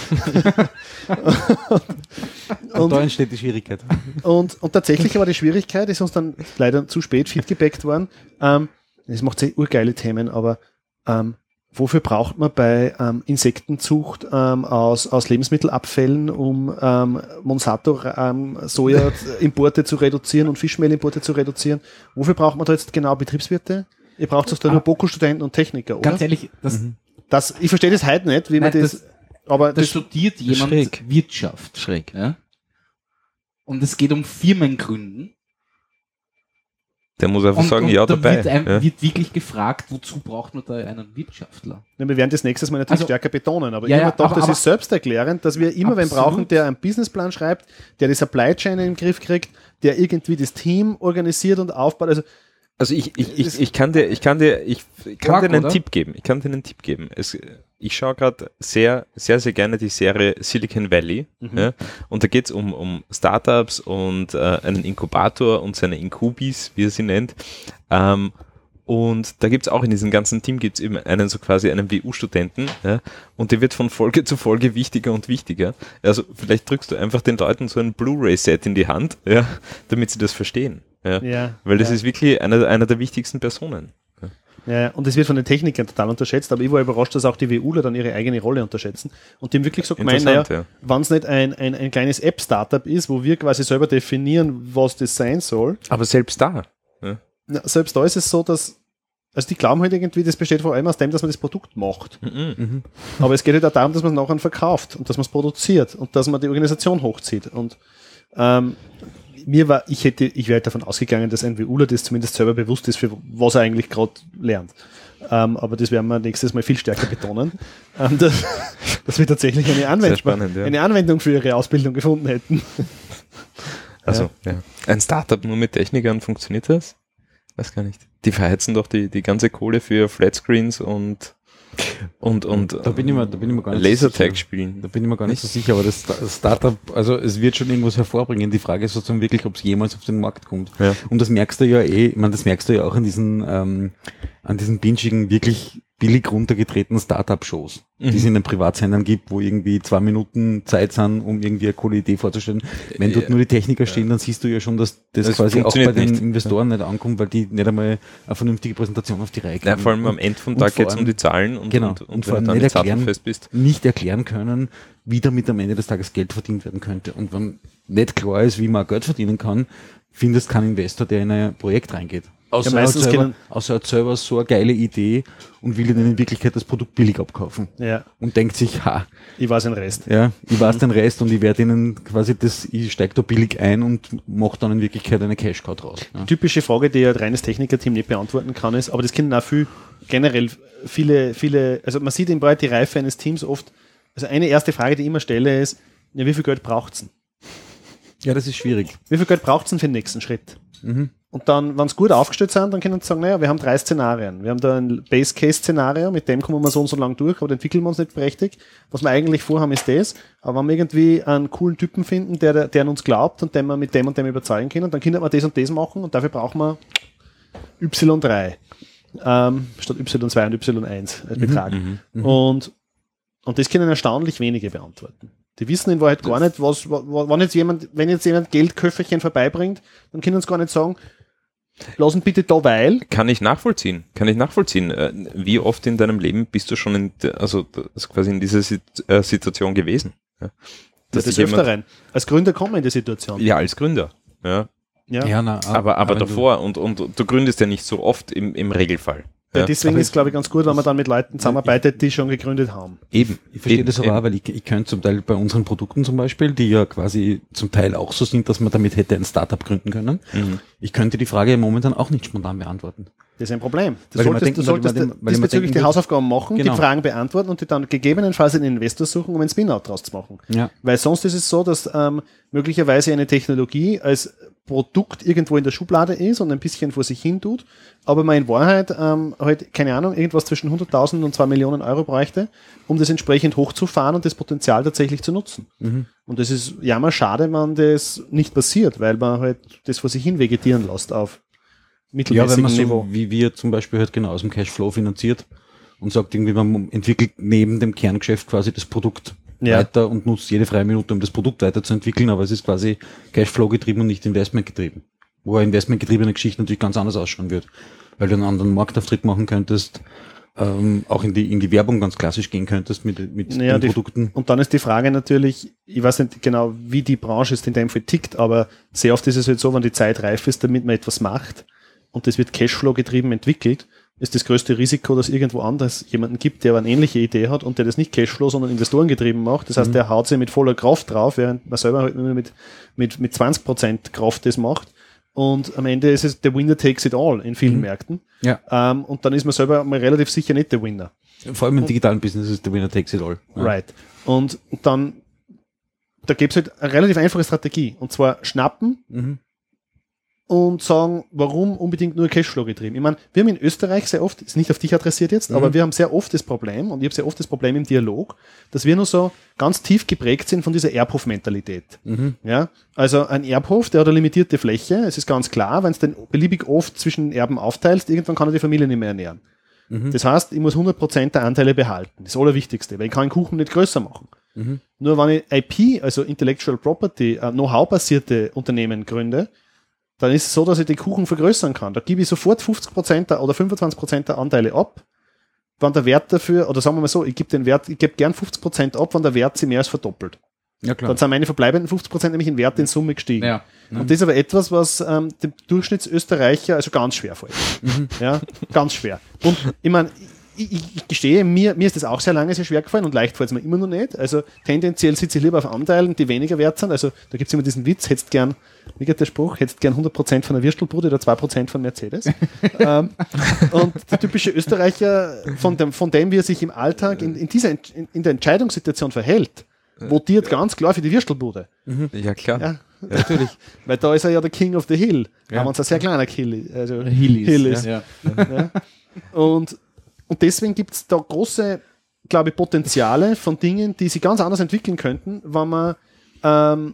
Und da und, entsteht die Schwierigkeit. und, und tatsächlich war die Schwierigkeit, ist uns dann leider zu spät feedgebackt worden. Ähm, das macht sehr urgeile Themen, aber ähm, wofür braucht man bei ähm, Insektenzucht ähm, aus, aus Lebensmittelabfällen, um ähm, Monsanto ähm, Soja-Importe zu reduzieren und Fischmehlimporte zu reduzieren? Wofür braucht man da jetzt genau Betriebswirte? Ihr braucht doch da nur Boko-Studenten und Techniker, oder? Ganz ehrlich, das, Das, ich verstehe das heute nicht, wie man Nein, das, das- aber da das, studiert jemand schräg. Wirtschaft. Schräg. Ja? Und es geht um Firmengründen. Der muss einfach Und, sagen, und ja, da dabei. Wird, einem, ja. wird wirklich gefragt, wozu braucht man da einen Wirtschaftler? Ja, wir werden das nächstes Mal natürlich Also- stärker betonen, aber Ja, ich ja, habe gedacht, aber- das aber- ist selbsterklärend, dass wir immer wen Absolut. brauchen, der einen Businessplan schreibt, der die Supply Chain in den Griff kriegt, der irgendwie das Team organisiert und aufbaut. Also Also ich, ich, ich, ich kann dir, ich kann dir, ich kann Quark, dir einen oder? Tipp geben. Ich kann dir einen Tipp geben. Es, ich schaue gerade sehr, sehr, sehr gerne die Serie Silicon Valley. Mhm. Ja, und da geht es um, um Startups und äh, einen Inkubator und seine Inkubis, wie er sie nennt. Ähm, und da gibt es auch in diesem ganzen Team gibt's eben einen so quasi einen W U-Studenten, ja, und der wird von Folge zu Folge wichtiger und wichtiger. Also vielleicht drückst du einfach den Leuten so ein Blu-ray-Set in die Hand, ja, damit sie das verstehen. Ja. ja, Weil das ja. ist wirklich einer, einer der wichtigsten Personen. Ja, und das wird von den Technikern total unterschätzt, aber ich war überrascht, dass auch die WUler dann ihre eigene Rolle unterschätzen und dem wirklich so gemeint, naja, Interessant, ja. wenn es nicht ein, ein, ein kleines App-Startup ist, wo wir quasi selber definieren, was das sein soll, Aber selbst da. Ja. na, selbst da ist es so, dass, also die glauben halt irgendwie, das besteht vor allem aus dem, dass man das Produkt macht. Mhm. Aber es geht halt auch darum, dass man es nachher verkauft und dass man es produziert und dass man die Organisation hochzieht. Und ähm, mir war, ich hätte, ich wäre davon ausgegangen, dass ein WUler das zumindest selber bewusst ist, für was er eigentlich gerade lernt. Ähm, aber das werden wir nächstes Mal viel stärker betonen, ähm, dass, dass wir tatsächlich eine Anwendung, spannend, ja. eine Anwendung für ihre Ausbildung gefunden hätten. Also, ja. Ein Startup nur mit Technikern, funktioniert das? Weiß gar nicht. Die verheizen doch die, die ganze Kohle für Flatscreens und und und Da bin ich mir, da bin ich mir gar nicht so Lasertag sicher. spielen. Da bin ich mir gar nicht so sicher, aber das das Startup, also es wird schon irgendwas hervorbringen. Die Frage ist sozusagen wirklich, ob es jemals auf den Markt kommt. Ja. Und das merkst du ja eh, ich meine, das merkst du ja auch an diesen, ähm, an diesen binschigen, wirklich billig runtergetretenen Startup-Shows, Mhm. die es in den Privatsendern gibt, wo irgendwie zwei Minuten Zeit sind, um irgendwie eine coole Idee vorzustellen. Wenn dort Ja. nur die Techniker stehen, dann siehst du ja schon, dass das, Das quasi auch bei funktioniert den nicht. Investoren nicht ankommt, weil die nicht einmal eine vernünftige Präsentation auf die Reihe Ja, kriegen. vor allem am Ende vom und Tag vor geht es um allem- die Zahlen und, Genau. und, und, Und vor wenn allem du dann nicht nicht erklären- sattelfest bist. nicht erklären können, wie damit am Ende des Tages Geld verdient werden könnte. Und wenn nicht klar ist, wie man Geld verdienen kann, findest kein Investor, der in ein Projekt reingeht. Außer, Ja, er, hat meistens selber, können- außer er hat selber so eine geile Idee und will dann in Wirklichkeit das Produkt billig abkaufen. Ja, Und denkt sich, ha, ich weiß den Rest. ja, ich weiß den Rest und ich werde ihnen quasi das, ich steige da billig ein und mache dann in Wirklichkeit eine Cash-Cow draus. Ja. Typische Frage, die ein reines Technikerteam nicht beantworten kann, ist, aber das können auch viel, generell viele, viele, also man sieht in Breite die Reife eines Teams oft, also eine erste Frage, die ich immer stelle, ist, ja, wie viel Geld braucht's denn? ja, das ist schwierig. Wie viel Geld braucht's denn für den nächsten Schritt? Mhm. Und dann, wenn sie gut aufgestellt sind, dann können sie sagen, naja, wir haben drei Szenarien. Wir haben da ein Base-Case-Szenario, mit dem kommen wir so und so lang durch, aber da entwickeln wir uns nicht prächtig. Was wir eigentlich vorhaben, ist das. Aber wenn wir irgendwie einen coolen Typen finden, der, der an uns glaubt und den wir mit dem und dem überzeugen können, dann können wir das und das machen und dafür brauchen wir Y drei. Ähm, statt Y zwei und Y eins als Betrag. Mhm. Und, und das können erstaunlich wenige beantworten. Die wissen in Wahrheit gar nicht, was, wa- wann jetzt jemand, wenn jetzt jemand Geldköfferchen vorbeibringt, dann können sie gar nicht sagen, lass ihn bitte da, weil. Kann ich nachvollziehen, kann ich nachvollziehen. Äh, Wie oft in deinem Leben bist du schon in, der- also das quasi in dieser Sit- äh, Situation gewesen? Ja. Das dich ist öfter rein. Als Gründer kommen wir in die Situation. Ja, als Gründer. Ja. Ja. Ja, na, Aber, aber wenn du- davor und, und du gründest ja nicht so oft im, im Regelfall. Ja, Ja. deswegen Aber ist, glaube ich, ganz gut, wenn man dann mit Leuten zusammenarbeitet, die schon gegründet haben. Eben. Ich verstehe eben, das aber eben. auch, weil ich, ich könnte zum Teil bei unseren Produkten zum Beispiel, die ja quasi zum Teil auch so sind, dass man damit hätte ein Startup gründen können. Mhm. Ich könnte die Frage momentan auch nicht spontan beantworten. Das ist ein Problem. Du Weil ich mir solltest, denken- du weil ich mir solltest denken- weil ich mir diesbezüglich denken die würde- Hausaufgaben machen, Genau. die Fragen beantworten und die dann gegebenenfalls einen Investor suchen, um einen Spin-out draus zu machen. Ja. Weil sonst ist es so, dass ähm, möglicherweise eine Technologie als Produkt irgendwo in der Schublade ist und ein bisschen vor sich hin tut, aber man in Wahrheit ähm, halt, keine Ahnung, irgendwas zwischen hunderttausend und zwei Millionen Euro bräuchte, um das entsprechend hochzufahren und das Potenzial tatsächlich zu nutzen. Mhm. Und das ist jammer schade, wenn das nicht passiert, weil man halt das vor sich hin vegetieren lässt auf Ja, wenn mittelmäßigem man Niveau. so, wie wir zum Beispiel halt genau aus dem Cashflow finanziert und sagt irgendwie, man entwickelt neben dem Kerngeschäft quasi das Produkt Ja. weiter und nutzt jede freie Minute, um das Produkt weiterzuentwickeln, aber es ist quasi Cashflow getrieben und nicht Investment getrieben. Wo eine investmentgetriebene Geschichte natürlich ganz anders ausschauen wird, weil du einen anderen Marktauftritt machen könntest, ähm, auch in die, in die Werbung ganz klassisch gehen könntest mit, mit Naja, den die- Produkten. Und dann ist die Frage natürlich, ich weiß nicht genau, wie die Branche ist in dem Fall tickt, aber sehr oft ist es halt so, wenn die Zeit reif ist, damit man etwas macht und das wird Cashflow getrieben entwickelt, ist das größte Risiko, dass irgendwo anders jemanden gibt, der aber eine ähnliche Idee hat und der das nicht Cashflow, sondern Investoren getrieben macht. Das heißt, der haut sich mit voller Kraft drauf, während man selber halt nur mit, mit, mit zwanzig Prozent Kraft das macht. Und am Ende ist es der Winner takes it all in vielen Mhm. Märkten. Ja. Ähm, und dann ist man selber mal relativ sicher nicht der Winner. Vor allem im digitalen Business ist der Winner takes it all. Ja. Right. Und dann, da gibt es halt eine relativ einfache Strategie. Und zwar schnappen Mhm. und sagen, warum unbedingt nur Cashflow getrieben. Ich meine, wir haben in Österreich sehr oft, ist nicht auf dich adressiert jetzt, Mhm. aber wir haben sehr oft das Problem, und ich habe sehr oft das Problem im Dialog, dass wir nur so ganz tief geprägt sind von dieser Erbhof-Mentalität. Mhm. Ja, also ein Erbhof, der hat eine limitierte Fläche. Es ist ganz klar, wenn es den beliebig oft zwischen Erben aufteilst, irgendwann kann er die Familie nicht mehr ernähren. Mhm. Das heißt, ich muss hundert Prozent der Anteile behalten. Das Allerwichtigste, weil ich kann den Kuchen nicht größer machen. Mhm. Nur wenn ich I P, also Intellectual Property, äh, Know-how-basierte Unternehmen gründe, dann ist es so, dass ich den Kuchen vergrößern kann. Da gebe ich sofort fünfzig Prozent oder fünfundzwanzig Prozent der Anteile ab, wenn der Wert dafür, oder sagen wir mal so, ich gebe den Wert, ich gebe gern fünfzig Prozent ab, wenn der Wert sich mehr als verdoppelt. Ja, klar. Dann sind meine verbleibenden fünfzig Prozent nämlich in Wert in Summe gestiegen. Ja. Und das ist aber etwas, was ähm, dem Durchschnittsösterreicher also ganz schwer fällt. Mhm. Ja, ganz schwer. Und ich meine, ich, ich, ich gestehe, mir, mir ist das auch sehr lange sehr schwer gefallen und leicht fällt es mir immer noch nicht. Also tendenziell sitze ich lieber auf Anteilen, die weniger wert sind. Also da gibt es immer diesen Witz, hättest gern, wie geht der Spruch, hättest gern hundert Prozent von der Würstelbude oder zwei Prozent von Mercedes. ähm, und der typische Österreicher, von dem, von dem wie er sich im Alltag in, in, dieser, in, in der Entscheidungssituation verhält, votiert ganz klar für die Würstelbude. Ja, klar. Ja, natürlich. Weil da ist er ja der King of the Hill. Ja. Ja. Wenn es ein sehr kleiner Hill ist. Also Hillis. Hill ist. Ja. Ja. Und, und deswegen gibt es da große, glaube ich, Potenziale von Dingen, die sich ganz anders entwickeln könnten, wenn man, ähm,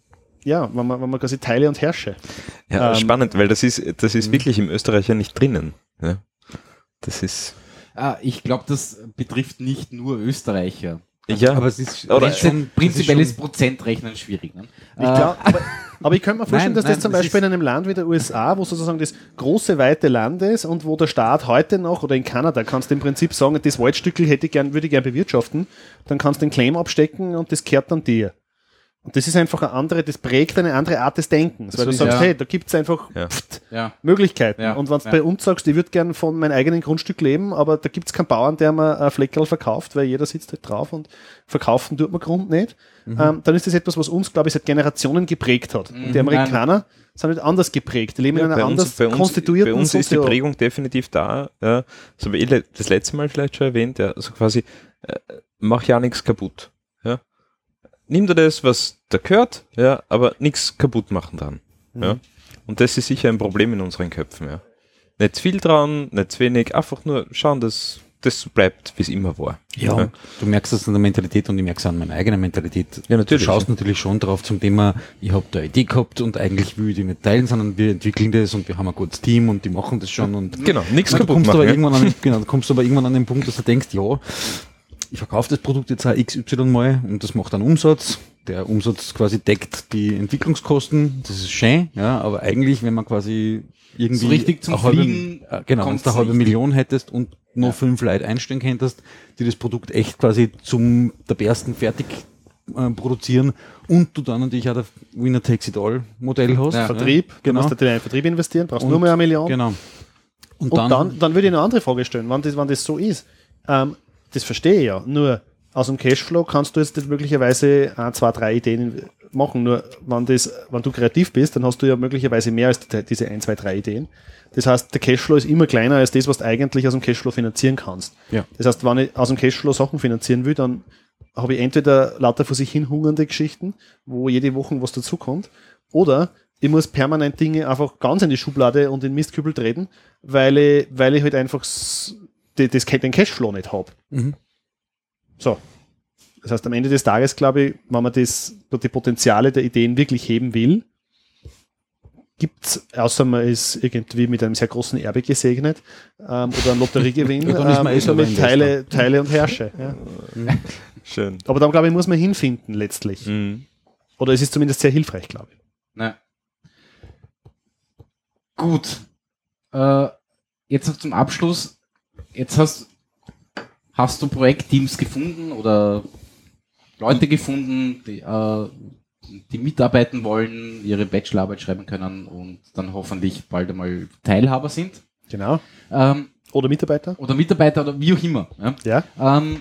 ja, wenn man, wenn man quasi teile und herrsche. Ja, Ähm, spannend, weil das ist, das ist wirklich im Österreicher nicht drinnen. Ja. Das ist, Ah, ich glaube, das betrifft nicht nur Österreicher. ja, Aber es ist, Oder- es ist schon, Prinzipiell es ist Prozentrechnen schwierig. Ne? Ich glaub, aber, aber ich könnte mir vorstellen, Nein, dass nein, das zum das Beispiel ist- in einem Land wie der U S A, wo sozusagen das große, weite Land ist und wo der Staat heute noch, oder in Kanada, kannst du im Prinzip sagen, das Waldstückel hätte ich gern, würde ich gern bewirtschaften, dann kannst du den Claim abstecken und das kehrt dann dir. Und das ist einfach eine andere, das prägt eine andere Art des Denkens, weil du ist- sagst, ja. hey, da gibt es einfach Ja. pft, Ja. Möglichkeiten. Ja, Und wenn du ja. bei uns sagst, ich würde gern von meinem eigenen Grundstück leben, aber da gibt es keinen Bauern, der mir ein Fleckerl verkauft, weil jeder sitzt halt drauf und verkaufen tut man Grund nicht, ähm, dann ist das etwas, was uns, glaube ich, seit Generationen geprägt hat. Und die Mhm. Amerikaner sind halt anders geprägt. Die leben in einer bei uns, anders bei uns, konstituierten bei uns ist die Sozio- Prägung definitiv da. Ja. Das habe ich le- das letzte Mal vielleicht schon erwähnt. Ja. Also quasi, äh, mach ja nichts kaputt. Ja. Nimm dir das, was da gehört, ja, aber nichts kaputt machen dran. Ja. Und das ist sicher ein Problem in unseren Köpfen. Ja. Nicht zu viel dran, nicht zu wenig, einfach nur schauen, dass das so bleibt, wie es immer war. Ja, Ja. du merkst das an der Mentalität und ich merke es an meiner eigenen Mentalität. Ja, natürlich. Du schaust natürlich schon drauf zum Thema, ich habe da eine Idee gehabt und eigentlich will ich die nicht teilen, sondern wir entwickeln das und wir haben ein gutes Team und die machen das schon und Genau, nichts Na, du kaputt kommst machen. aber Ja. irgendwann an, genau, du kommst aber irgendwann an den Punkt, dass du denkst, ja, ich verkaufe das Produkt jetzt auch X Y mal und das macht einen Umsatz. Der Umsatz quasi deckt die Entwicklungskosten, das ist schön, ja, aber eigentlich, wenn man quasi irgendwie So richtig zum eine halbe, Fliegen äh, genau, wenn kommt's du eine halbe nicht. Million hättest und nur fünf Leute einstellen könntest, die das Produkt echt quasi zum der Bersten fertig äh, produzieren und du dann natürlich auch der Winner Takes It All Modell hast. Ja. Vertrieb, du genau. musst natürlich in den Vertrieb investieren, brauchst Und- nur mehr eine Million. Genau. Und, Und dann, dann, dann, würde ich eine andere Frage stellen, wann das, wann das so ist. Ähm, das verstehe ich ja. Nur aus dem Cashflow kannst du jetzt nicht möglicherweise ein, zwei, drei Ideen machen. Nur wenn, das, wenn du kreativ bist, dann hast du ja möglicherweise mehr als die, diese ein, zwei, drei Ideen. Das heißt, der Cashflow ist immer kleiner als das, was du eigentlich aus dem Cashflow finanzieren kannst. Ja. Das heißt, wenn ich aus dem Cashflow Sachen finanzieren will, dann habe ich entweder lauter vor sich hin hungernde Geschichten, wo jede Woche was dazukommt, oder ich muss permanent Dinge einfach ganz in die Schublade und in den Mistkübel treten, weil ich, weil ich halt einfach s- die, das, den Cashflow nicht habe. Mhm. So. Das heißt, am Ende des Tages, glaube ich, wenn man das, die Potenziale der Ideen wirklich heben will, gibt's, außer man ist irgendwie mit einem sehr großen Erbe gesegnet ähm, oder einen Lotteriegewinn, Ja, dann ist man eh ähm, selber mit Investor. Teile, Teile und Herrsche. Ja. Schön. Aber dann, glaube ich, muss man hinfinden letztlich. Mhm. Oder es ist zumindest sehr hilfreich, glaube ich. Ne. Gut. Äh, jetzt noch zum Abschluss. Jetzt hast, hast du Projektteams gefunden oder Leute gefunden, die, äh, die mitarbeiten wollen, ihre Bachelorarbeit schreiben können und dann hoffentlich bald einmal Teilhaber sind. Genau. Ähm, Oder Mitarbeiter. oder Mitarbeiter oder wie auch immer. Ja? Ja. Ähm,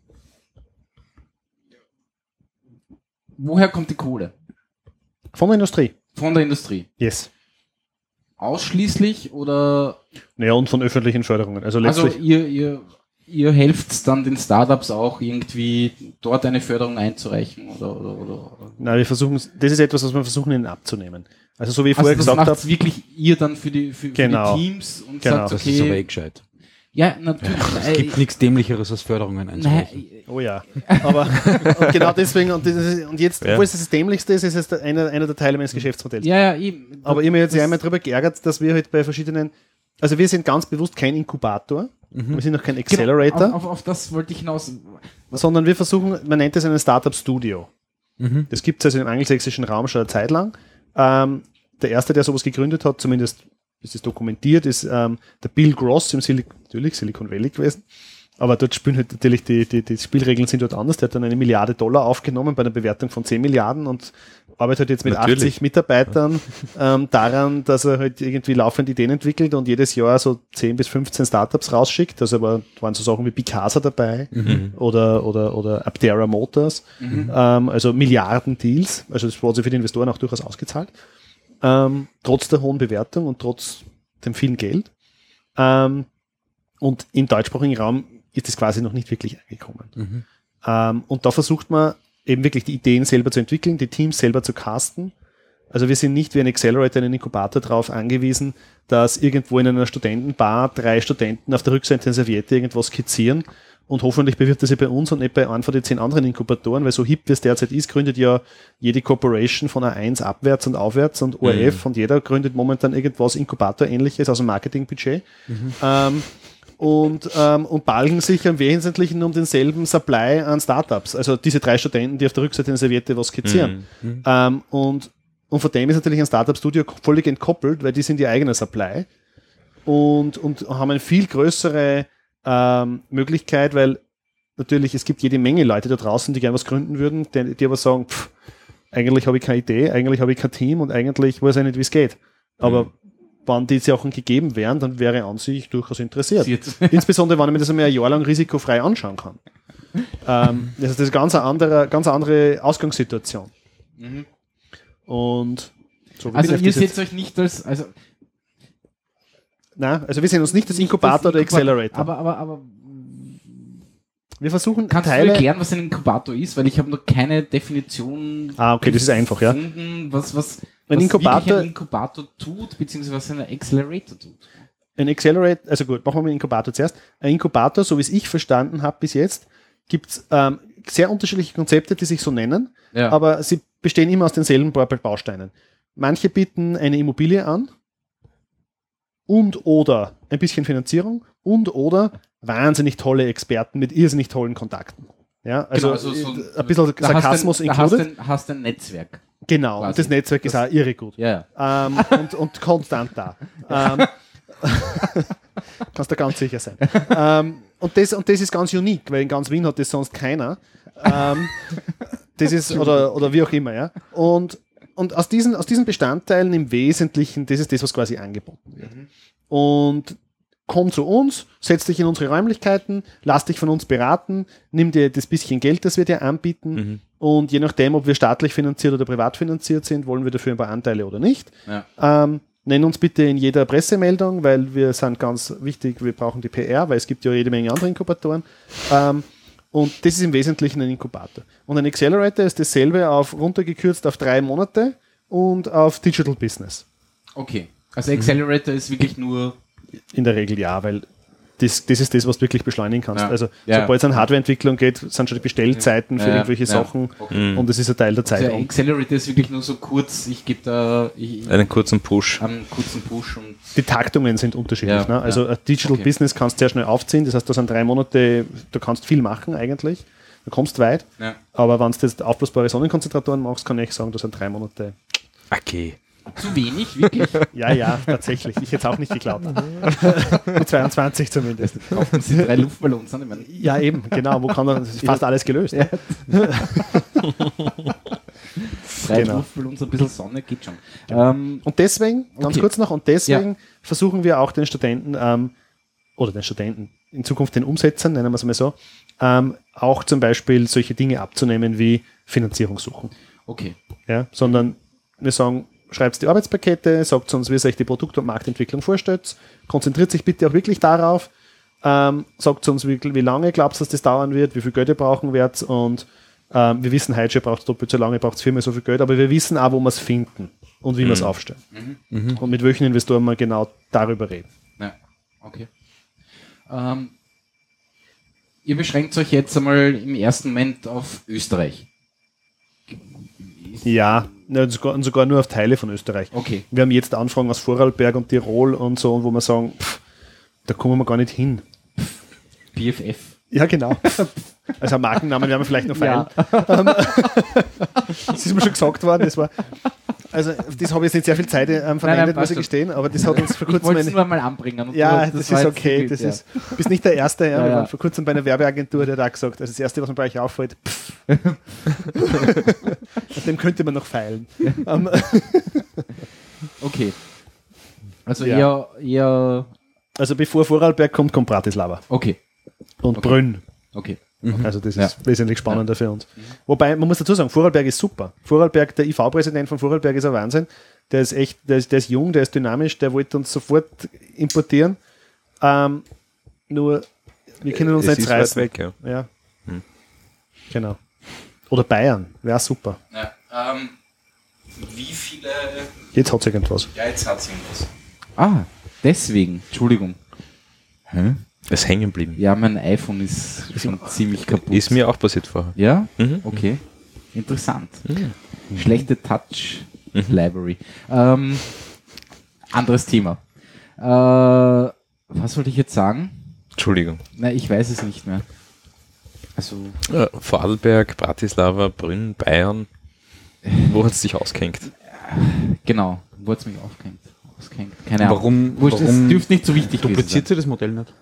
woher kommt die Kohle? Von der Industrie. Von der Industrie. Yes. Ausschließlich oder Naja, und von öffentlichen Förderungen. Also also letztlich. ihr, ihr, ihr helft dann den Startups auch irgendwie dort eine Förderung einzureichen oder, oder, oder Nein, wir versuchen, das ist etwas, was wir versuchen, ihnen abzunehmen. Also so wie ich also vorher das gesagt macht habe, wirklich ihr dann für die, für, Genau. für die Teams und Genau. sagt, das ist aber eh okay, gescheit. ja, natürlich. Es gibt nichts Dämlicheres als Förderungen einzureichen. Nein, oh ja, aber und genau deswegen, und, das ist, und jetzt, Ja. obwohl es das Dämlichste ist, ist es der- einer, einer der Teile meines Geschäftsmodells. ja, ja, eben. Aber ich habe mich jetzt Das- ja einmal darüber geärgert, dass wir halt bei verschiedenen, also wir sind ganz bewusst kein Inkubator, wir sind noch kein Accelerator, Genau, auf, auf, auf das wollte ich hinaus. sondern wir versuchen, man nennt es einen Startup-Studio. Mhm. Das gibt es also im angelsächsischen Raum schon eine Zeit lang. Ähm, der erste, der sowas gegründet hat, zumindest ist es dokumentiert, ist ähm, der Bill Gross im Sil- natürlich Silicon Valley gewesen. Aber dort spielen halt natürlich die, die, die Spielregeln sind dort anders. Der hat dann eine Milliarde Dollar aufgenommen bei einer Bewertung von zehn Milliarden und arbeitet jetzt mit Natürlich. achtzig Mitarbeitern ähm, daran, dass er halt irgendwie laufend Ideen entwickelt und jedes Jahr so zehn bis fünfzehn Startups rausschickt. Also aber waren so Sachen wie Picasa dabei Mhm. oder, oder, oder Aptera Motors. Mhm. Ähm, also Milliarden Deals. Also das wurde sich für die Investoren auch durchaus ausgezahlt. Ähm, trotz der hohen Bewertung und trotz dem vielen Geld. Ähm, und im deutschsprachigen Raum ist das quasi noch nicht wirklich angekommen. Mhm. Ähm, und da versucht man eben wirklich die Ideen selber zu entwickeln, die Teams selber zu casten. Also wir sind nicht wie ein Accelerator, einen Inkubator darauf angewiesen, dass irgendwo in einer Studentenbar drei Studenten auf der Rückseite einer Serviette irgendwas skizzieren und hoffentlich bewirbt er sich bei uns und nicht bei einem von den zehn anderen Inkubatoren, weil so hip wie es derzeit ist, gründet ja jede Corporation von A eins abwärts und aufwärts und O R F Mhm. und jeder gründet momentan irgendwas Inkubator-ähnliches aus dem Marketingbudget. Ähm, und, ähm, und balgen sich im Wesentlichen um denselben Supply an Startups. Also diese drei Studenten, die auf der Rückseite einer Serviette was skizzieren. Mhm. Ähm, und, und von dem ist natürlich ein Startup-Studio völlig entkoppelt, weil die sind die eigene Supply und, und haben eine viel größere ähm, Möglichkeit, weil natürlich es gibt jede Menge Leute da draußen, die gerne was gründen würden, die, die aber sagen, pff, eigentlich habe ich keine Idee, eigentlich habe ich kein Team und eigentlich weiß ich nicht, wie es geht. Aber Mhm. wenn die Sachen gegeben wären, dann wäre an sich durchaus interessiert. Jetzt- Insbesondere, wenn ich mir das einmal ein Jahr lang risikofrei anschauen kann. ähm, das ist das ist ganz eine andere, ganz eine andere Ausgangssituation. Mhm. Und so wie Also bin ich ihr auf das jetzt- seht euch nicht als, also Nein, also wir sehen uns nicht als nicht Inkubator als oder Accelerator. Aber, aber, aber wir versuchen kannst du Teile. erklären, was ein Inkubator ist? Weil ich habe noch keine Definition Ah, okay, das ist einfach, ja. gefunden, was, was, Ein was Inkubator- wirklich ein Inkubator tut, beziehungsweise was ein Accelerator tut. Ein Accelerator, also gut, machen wir mit Inkubator zuerst. Ein Inkubator, so wie es ich verstanden habe bis jetzt, gibt es ähm, sehr unterschiedliche Konzepte, die sich so nennen, Ja. aber sie bestehen immer aus denselben paar Bausteinen. Manche bieten eine Immobilie an und oder ein bisschen Finanzierung und oder wahnsinnig tolle Experten mit irrsinnig tollen Kontakten. Ja, also, Genau, also so- äh, ein bisschen Da hast Sarkasmus ein, da hast included. ein, hast ein Netzwerk. Genau, quasi. und das Netzwerk ist auch irre gut. Ja, Ähm, und, und konstant da. Ähm, kannst du ganz sicher sein. Ähm, und, das, und das ist ganz unique, weil in ganz Wien hat das sonst keiner. Ähm, das ist, oder, oder wie auch immer, ja. Und, und aus, diesen, aus diesen Bestandteilen im Wesentlichen, das ist das, was quasi angeboten wird. Und komm zu uns, setz dich in unsere Räumlichkeiten, lass dich von uns beraten, nimm dir das bisschen Geld, das wir dir anbieten. Mhm. Und je nachdem, ob wir staatlich finanziert oder privat finanziert sind, wollen wir dafür ein paar Anteile oder nicht. ja. Ähm, nenn uns bitte in jeder Pressemeldung, weil wir sind ganz wichtig, wir brauchen die P R, weil es gibt ja jede Menge andere Inkubatoren. Ähm, und das ist im Wesentlichen ein Inkubator. Und ein Accelerator ist dasselbe auf runtergekürzt auf drei Monate und auf Digital Business. Okay. Also Accelerator ist wirklich nur In der Regel ja, weil das, das ist das, was du wirklich beschleunigen kannst. Ja. Also Ja. sobald es an Hardwareentwicklung geht, sind schon die Bestellzeiten für Ja. irgendwelche Ja. Sachen Okay. Mhm. und das ist ein Teil der Also Zeit. Accelerator ist wirklich nur so kurz, ich gebe da ich, Einen kurzen Push. einen kurzen Push und Die Taktungen sind unterschiedlich. Ja, ne? Also ja. ein Digital Okay. Business kannst du sehr schnell aufziehen. Das heißt, das sind drei Monate, du kannst viel machen eigentlich. Du kommst weit. ja. Aber wenn du jetzt aufblasbare Sonnenkonzentratoren machst, kann ich sagen, das sind drei Monate. Okay. Zu wenig, wirklich. Ja, ja, tatsächlich. Ich hätte es auch nicht geglaubt. Mit zweiundzwanzig zumindest. Kaufen Sie drei Luftballons an. Ich meine, Ja, eben, genau. Wo kann dann, das ist fast alles gelöst. Ja. drei Genau. Luftballons, ein bisschen Sonne geht schon. Ähm, Und deswegen, ganz Okay. kurz noch, und deswegen versuchen wir auch den Studenten, ähm, oder den Studenten, in Zukunft den Umsetzern, nennen wir es mal so, ähm, auch zum Beispiel solche Dinge abzunehmen wie Finanzierung suchen. okay. Ja, sondern wir sagen, schreibt die Arbeitspakete, sagt uns, wie ihr euch die Produkt- und Marktentwicklung vorstellt, konzentriert sich bitte auch wirklich darauf, ähm, sagt uns, wie, wie lange glaubt ihr, dass das dauern wird, wie viel Geld ihr brauchen werdet und ähm, wir wissen, heute braucht es doppelt so lange, braucht es viermal so viel Geld, aber wir wissen auch, wo wir es finden und wie wir es aufstellen. Und mit welchen Investoren wir genau darüber reden. Ja, okay. Ähm, ihr beschränkt euch jetzt einmal im ersten Moment auf Österreich. Ja, ne, und sogar, und sogar nur auf Teile von Österreich. Okay. Wir haben jetzt Anfragen aus Vorarlberg und Tirol und so, wo wir sagen, pff, da kommen wir gar nicht hin. B F F. Ja, genau. Also Markennamen werden wir vielleicht noch feilen. Ähm, das ist mir schon gesagt worden. Das war, also auf das habe ich jetzt nicht sehr viel Zeit ähm, verwendet, muss ich gestehen, aber das hat uns vor Ich kurzem wollte es eine, nur mal anbringen. Und ja, du- das, war ist jetzt okay, gut, das ja. ist, du bist nicht der Erste, ja, Ja, wir ja. waren vor kurzem bei einer Werbeagentur, der hat auch gesagt, also das Erste, was mir bei euch auffällt, pff. Nach dem könnte man noch feilen. Ähm, Okay. Also Ja. eher, eher, also bevor Vorarlberg kommt, kommt Bratislava okay, und Okay. Brünn. okay. Also das Ja. ist wesentlich spannender für uns. Wobei, man muss dazu sagen, Vorarlberg ist super. Vorarlberg, der I V-Präsident von Vorarlberg ist ein Wahnsinn. Der ist echt, der ist, der ist jung, der ist dynamisch, der wollte uns sofort importieren. Ähm, nur, wir können uns Es nicht ist weit reißen. weg, ja. Ja. Hm. Genau. Oder Bayern, wäre super. Ja, ähm, wie viele... Jetzt hat es irgendwas. Ja, jetzt hat es irgendwas. Ah, deswegen, Entschuldigung. Hä? ist hängen geblieben. Ja, mein iPhone ist schon ziemlich kaputt. Ist mir auch passiert vorher. Ja? Mhm. Okay. Interessant. Mhm. Schlechte Touch-Library. Ähm, anderes Thema. Äh, was wollte ich jetzt sagen? Entschuldigung. Na, ich weiß es nicht mehr. Also, Äh, Vorarlberg, Bratislava, Brünn, Bayern. Wo hat es dich ausgehängt? genau. Wo hat es mich aufgehängt? ausgehängt? Keine Ahnung. Warum, Wurscht, es warum dürfte nicht so wichtig gewesen dupliziert sie das Modell nicht?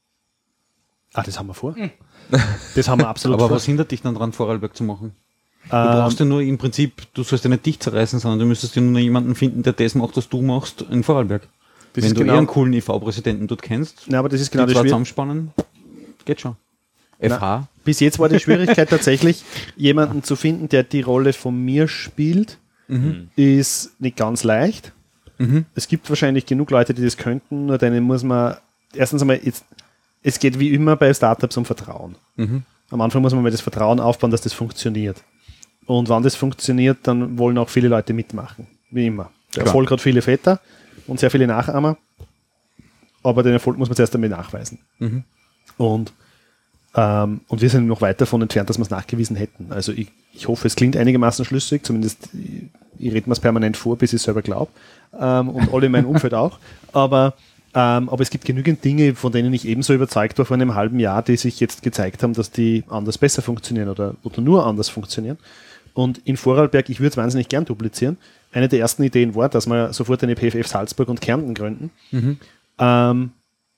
Ah, das haben wir vor. Das haben wir absolut Aber vor. was hindert dich dann dran, Vorarlberg zu machen? Du Ähm, brauchst ja nur im Prinzip, du sollst ja nicht dich zerreißen, sondern du müsstest ja nur jemanden finden, der das macht, was du machst in Vorarlberg. Das Wenn ist du genau- eher einen coolen I V-Präsidenten dort kennst, Na, aber das ist genau die das zwei Schwierige. zusammenspannen, geht schon. F H. Bis jetzt war die Schwierigkeit tatsächlich, jemanden zu finden, der die Rolle von mir spielt, ist nicht ganz leicht. Mhm. Es gibt wahrscheinlich genug Leute, die das könnten, nur denen muss man, erstens einmal, jetzt, es geht wie immer bei Startups um Vertrauen. Mhm. Am Anfang muss man mal das Vertrauen aufbauen, dass das funktioniert. Und wenn das funktioniert, dann wollen auch viele Leute mitmachen. Wie immer. Der Klar. Erfolg hat viele Väter und sehr viele Nachahmer, aber den Erfolg muss man zuerst einmal nachweisen. Mhm. Und, ähm, und wir sind noch weit davon entfernt, dass wir es nachgewiesen hätten. Also ich, ich hoffe, es klingt einigermaßen schlüssig, zumindest ich, ich rede mir es permanent vor, bis ich es selber glaube. Ähm, und alle in meinem Umfeld auch. Aber, ähm, aber es gibt genügend Dinge, von denen ich ebenso überzeugt war vor einem halben Jahr, die sich jetzt gezeigt haben, dass die anders besser funktionieren oder, oder nur anders funktionieren. Und in Vorarlberg, ich würde es wahnsinnig gern duplizieren. Eine der ersten Ideen war, dass wir sofort eine P F F Salzburg und Kärnten gründen. Mhm. Ähm,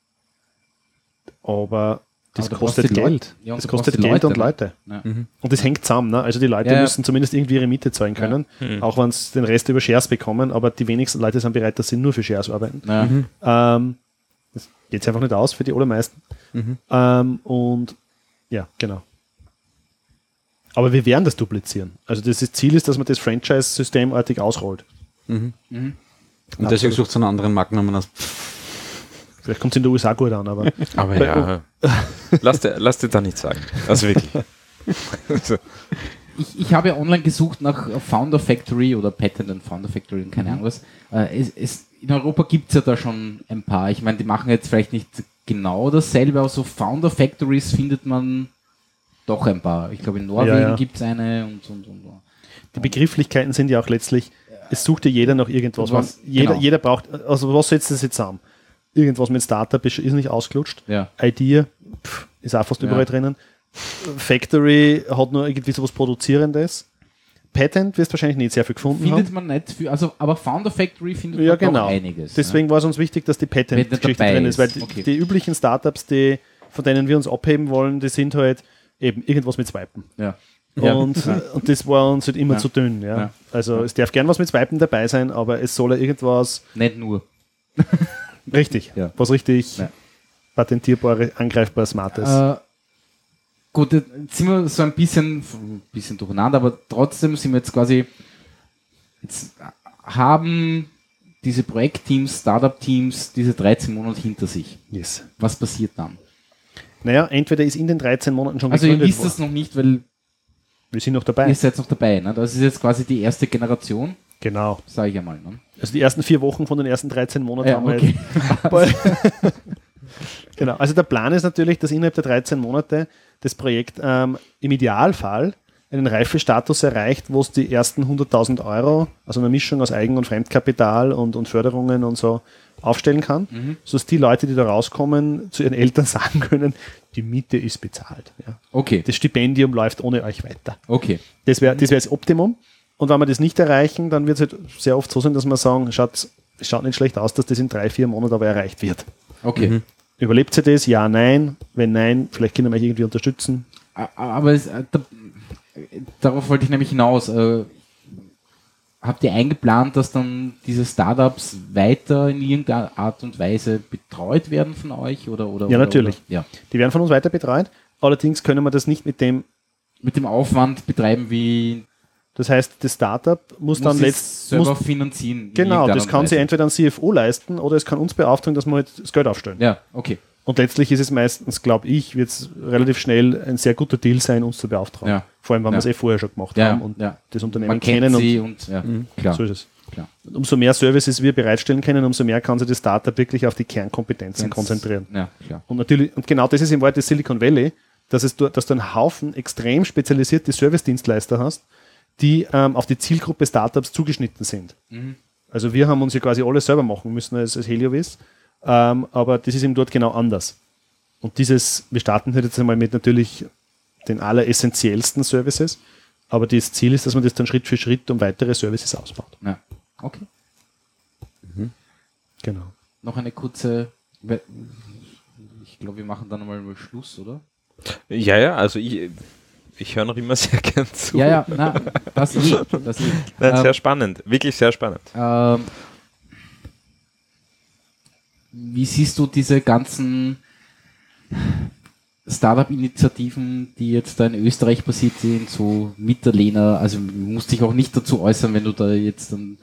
aber das Aber du kostet brauchst die Geld. Leute. Ja, und das du kostet brauchst die Geld Leute, und ne? Leute. Ja. Mhm. Und das hängt zusammen. Ne? Also die Leute Ja, ja. müssen zumindest irgendwie ihre Miete zahlen können, Mhm. auch wenn sie den Rest über Shares bekommen, aber die wenigsten Leute sind bereit, dass sie nur für Shares arbeiten. Ja. Mhm. Ähm, das geht einfach nicht aus für die allermeisten. Mhm. Ähm, und ja, genau. Aber wir werden das duplizieren. Also das ist- Ziel ist, dass man das Franchise-Systemartig ausrollt. Mhm. Mhm. Und deswegen sucht es einen anderen Markennamen aus. Vielleicht kommt es in den U S A gut an, aber Aber ja, lass dir, lass dir da nicht sagen. Also wirklich. Also, Ich, ich habe ja online gesucht nach Founder Factory oder Patent and Founder Factory und keine Ahnung was. Äh, es, es, in Europa gibt es ja da schon ein paar. Ich meine, die machen jetzt vielleicht nicht genau dasselbe, aber so Founder Factories findet man doch ein paar. Ich glaube, in Norwegen Ja, ja. gibt es eine und, und, und, und. die Begrifflichkeiten sind ja auch letztlich, es sucht ja jeder nach irgendwas. Und was- Man- jeder, genau. jeder braucht, also was setzt das jetzt zusammen? Irgendwas mit Startup ist, ist nicht ausgelutscht. Ja. Idea pff, ist auch fast Ja. überall drinnen. Factory hat nur irgendwie sowas Produzierendes. Patent wirst du wahrscheinlich nicht sehr viel gefunden Findet haben. man nicht viel, also aber Founder Factory findet Ja, man genau. doch einiges. Deswegen war es uns wichtig, dass die Patent-Geschichte Patent dabei drin ist, weil ist. die, Okay. die üblichen Startups, die, von denen wir uns abheben wollen, die sind halt eben irgendwas mit Swipen. Ja. Ja. Und, und das war uns halt immer Ja. zu dünn. Ja. Ja. Also es darf gern was mit Swipen dabei sein, aber es soll ja irgendwas Nicht nur. richtig, Ja. was richtig Ja. patentierbare, angreifbar Smartes. Äh, gut, jetzt sind wir so ein bisschen, ein bisschen durcheinander, aber trotzdem sind wir jetzt quasi, jetzt haben diese Projektteams, Startup-Teams diese dreizehn Monate hinter sich. Yes. Was passiert dann? Naja, entweder ist in den dreizehn Monaten schon Also ihr gegründet wisst worden. das noch nicht, weil Wir sind noch dabei. ihr seid noch dabei. Ne? Das ist jetzt quasi die erste Generation, Genau. sage ich einmal. Ne? Also die ersten vier Wochen von den ersten dreizehn Monaten Ja, haben wir okay. jetzt. Genau. Also der Plan ist natürlich, dass innerhalb der dreizehn Monate das Projekt ähm, im Idealfall einen Reifestatus erreicht, wo es die ersten hunderttausend Euro, also eine Mischung aus Eigen- und Fremdkapital und, und Förderungen und so, aufstellen kann, Mhm. sodass die Leute, die da rauskommen, zu ihren Eltern sagen können, die Miete ist bezahlt. Ja. Okay, Das Stipendium läuft ohne euch weiter. okay. Das wäre das wär das Optimum. Und wenn wir das nicht erreichen, dann wird es halt sehr oft so sein, dass wir sagen, schaut, es schaut nicht schlecht aus, dass das in drei, vier Monaten aber erreicht wird. Okay. Mhm. Überlebt sie das? Ja, nein. Wenn nein, vielleicht können wir euch irgendwie unterstützen. A- Aber es, äh, da, darauf wollte ich nämlich hinaus. Äh, habt ihr eingeplant, dass dann diese Startups weiter in irgendeiner Art und Weise betreut werden von euch? Oder, oder, Ja, oder, natürlich. Oder, ja. Die werden von uns weiter betreut. Allerdings können wir das nicht mit dem, Mit dem Aufwand betreiben, wie das heißt, das Startup muss, muss dann es letzt, selber muss, finanzieren. in genau, irgendeiner das Art kann und sich Weise. entweder ein C F O leisten oder es kann uns beauftragen, dass wir halt das Geld aufstellen. Ja, okay. Und letztlich ist es meistens, glaube ich, wird es relativ schnell ein sehr guter Deal sein, uns zu beauftragen. Ja. Vor allem, wenn Ja. wir es eh vorher schon gemacht Ja, haben und ja. das Unternehmen Man kennt kennen. sie Und, und, ja, Mhm. klar. so ist es. klar. Und umso mehr Services wir bereitstellen können, umso mehr kann sich das Startup wirklich auf die Kernkompetenzen Ganz- konzentrieren. Ja, klar. Und natürlich, und genau das ist im Wort des Silicon Valley, dass, es, dort- dass du einen Haufen extrem spezialisierte Service-Dienstleister hast, die ähm, auf die Zielgruppe Startups zugeschnitten sind. Mhm. Also wir haben uns ja quasi alles selber machen müssen als, als Heliovis, ähm, aber das ist eben dort genau anders. Und dieses, wir starten halt jetzt einmal mit natürlich den alleressentiellsten Services, aber das Ziel ist, dass man das dann Schritt für Schritt um weitere Services ausbaut. Ja. Okay. Genau. Noch eine kurze. Ich glaube, wir machen dann mal Schluss, oder? Ja, ja, also ich, ich höre noch immer sehr gern zu. Ja, ja, na, das eh. Das eh. Nein, sehr Ähm, spannend, wirklich sehr spannend. ähm, wie siehst du diese ganzen Startup-Initiativen, die jetzt da in Österreich passiert sind, so Mitterlehner, also musst dich auch nicht dazu äußern, wenn du da jetzt dann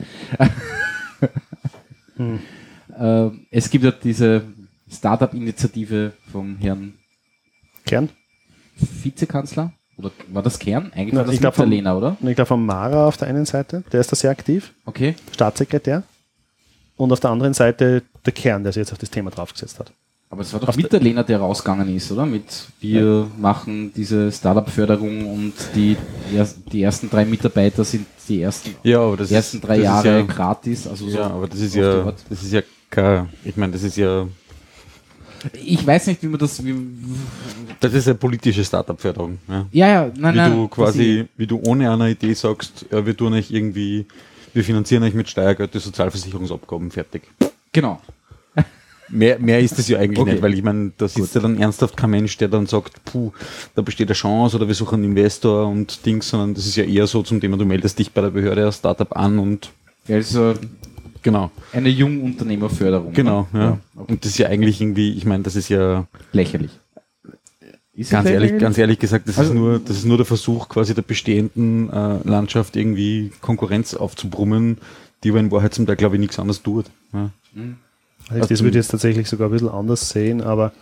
Hm. ähm, es gibt ja diese Startup-Initiative vom Herrn Kern? Vizekanzler, oder war das Kern? Eigentlich Na, war das ich glaub, vom- Mitterlehner, oder? Und ich glaube von Mara auf der einen Seite, der ist da sehr aktiv, Okay. Staatssekretär. Und auf der anderen Seite der Kern, der sich jetzt auf das Thema draufgesetzt hat. Aber es war doch Auf der- Mitterlehner, der rausgegangen ist, oder? Mit wir machen diese Startup-Förderung und die, die ersten drei Mitarbeiter sind die ersten, Ja, aber das die ersten ist, drei das Jahre ist ja, gratis. Also so ja, aber das ist auf die ja, Art. das ist ja kein, ich meine, das ist ja, Ich weiß nicht, wie man das. Wie, das ist eine politische Startup-Förderung. Ja. ja, ja, nein, Wie nein. du das quasi, wie du ohne eine Idee sagst, ja, wir tun euch irgendwie, wir finanzieren euch mit Steuergeld die Sozialversicherungsabgaben fertig. ich- Genau. Mehr, mehr ist es ja eigentlich Okay. nicht, weil ich meine, da sitzt ja dann ernsthaft kein Mensch, der dann sagt, puh, da besteht eine Chance oder wir suchen einen Investor und Dings, sondern das ist ja eher so zum Thema, du meldest dich bei der Behörde als Startup an und Ja, also genau, eine Jungunternehmerförderung. genau, oder? ja. Und das ist ja eigentlich irgendwie, ich meine, das ist ja Lächerlich. Ist ganz es ehrlich, lächerlich? ganz ehrlich gesagt, das Also- ist nur, das ist nur der Versuch, quasi der bestehenden äh, Landschaft irgendwie Konkurrenz aufzubrummen, die aber in Wahrheit zum Teil, glaube ich, nichts anderes tut. Ja. Also das würde ich jetzt tatsächlich sogar ein bisschen anders sehen, aber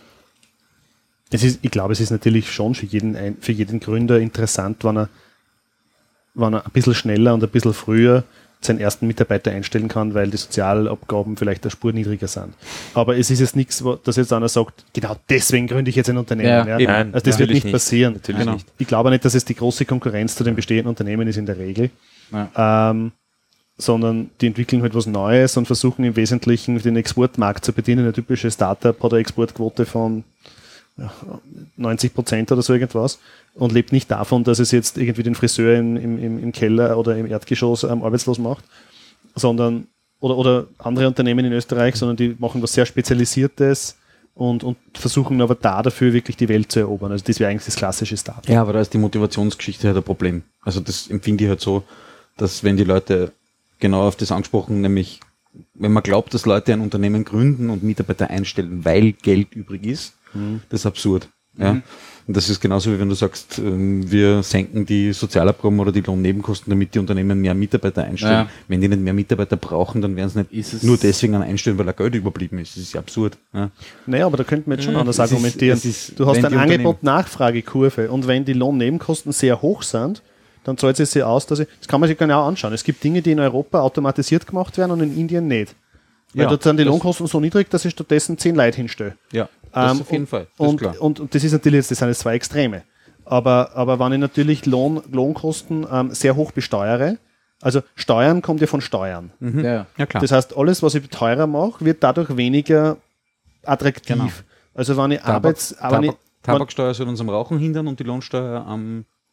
es ist, ich glaube, es ist natürlich schon für jeden, ein- für jeden Gründer interessant, wenn er, wenn er ein bisschen schneller und ein bisschen früher seinen ersten Mitarbeiter einstellen kann, weil die Sozialabgaben vielleicht eine Spur niedriger sind. Aber es ist jetzt nichts, wo- dass jetzt einer sagt, genau deswegen gründe ich jetzt ein Unternehmen. Ja, Ja, eben. Also das wird Natürlich nicht passieren. Natürlich Genau. nicht. Ich glaube nicht, dass es die große Konkurrenz zu den bestehenden Unternehmen ist in der Regel. Ja. Ähm, sondern die entwickeln halt was Neues und versuchen im Wesentlichen den Exportmarkt zu bedienen. Ein typisches Startup hat eine Exportquote von ja, neunzig Prozent oder so irgendwas und lebt nicht davon, dass es jetzt irgendwie den Friseur im, im, im Keller oder im Erdgeschoss ähm, arbeitslos macht, sondern oder, oder andere Unternehmen in Österreich, sondern die machen was sehr Spezialisiertes und, und versuchen aber da dafür wirklich die Welt zu erobern. Also das wäre eigentlich das klassische Startup. Ja, aber da ist die Motivationsgeschichte halt ein Problem. Also das empfinde ich halt so, dass wenn die Leute genau auf das angesprochen, nämlich wenn man glaubt, dass Leute ein Unternehmen gründen und Mitarbeiter einstellen, weil Geld übrig ist, das ist absurd. Ja? Mhm. Und das ist genauso wie wenn du sagst, ähm, wir senken die Sozialabgaben oder die Lohnnebenkosten, damit die Unternehmen mehr Mitarbeiter einstellen. Ja. Wenn die nicht mehr Mitarbeiter brauchen, dann werden sie nicht Ist es- nur deswegen an einstellen, weil da Geld überblieben ist. Das ist ja absurd. Ja. Naja, aber da könnte man jetzt schon Ja, anders es ist- argumentieren. es ist- du hast wenn eine die Unternehmen- Angebot-Nachfrage-Kurve und wenn die Lohnnebenkosten sehr hoch sind, dann zahlt es sich aus, dass ich, das kann man sich genau anschauen. Es gibt Dinge, die in Europa automatisiert gemacht werden und in Indien nicht. Weil Ja, dort sind die das- Lohnkosten so niedrig, dass ich stattdessen zehn Leute hinstelle. Ja, das Ähm, auf jeden und, Fall. Das ist Und, klar. und, und das ist natürlich jetzt, das sind jetzt zwei Extreme. Aber, aber wenn ich natürlich Lohn, Lohnkosten ähm, sehr hoch besteuere, also Steuern kommt ja von Steuern. Mhm. Ja, ja. Ja, klar. Das heißt, alles, was ich teurer mache, wird dadurch weniger attraktiv. Genau. Also wenn ich Tabak, Arbeits... wenn ich- Tabak, Tabaksteuer soll uns am Rauchen hindern und die Lohnsteuer am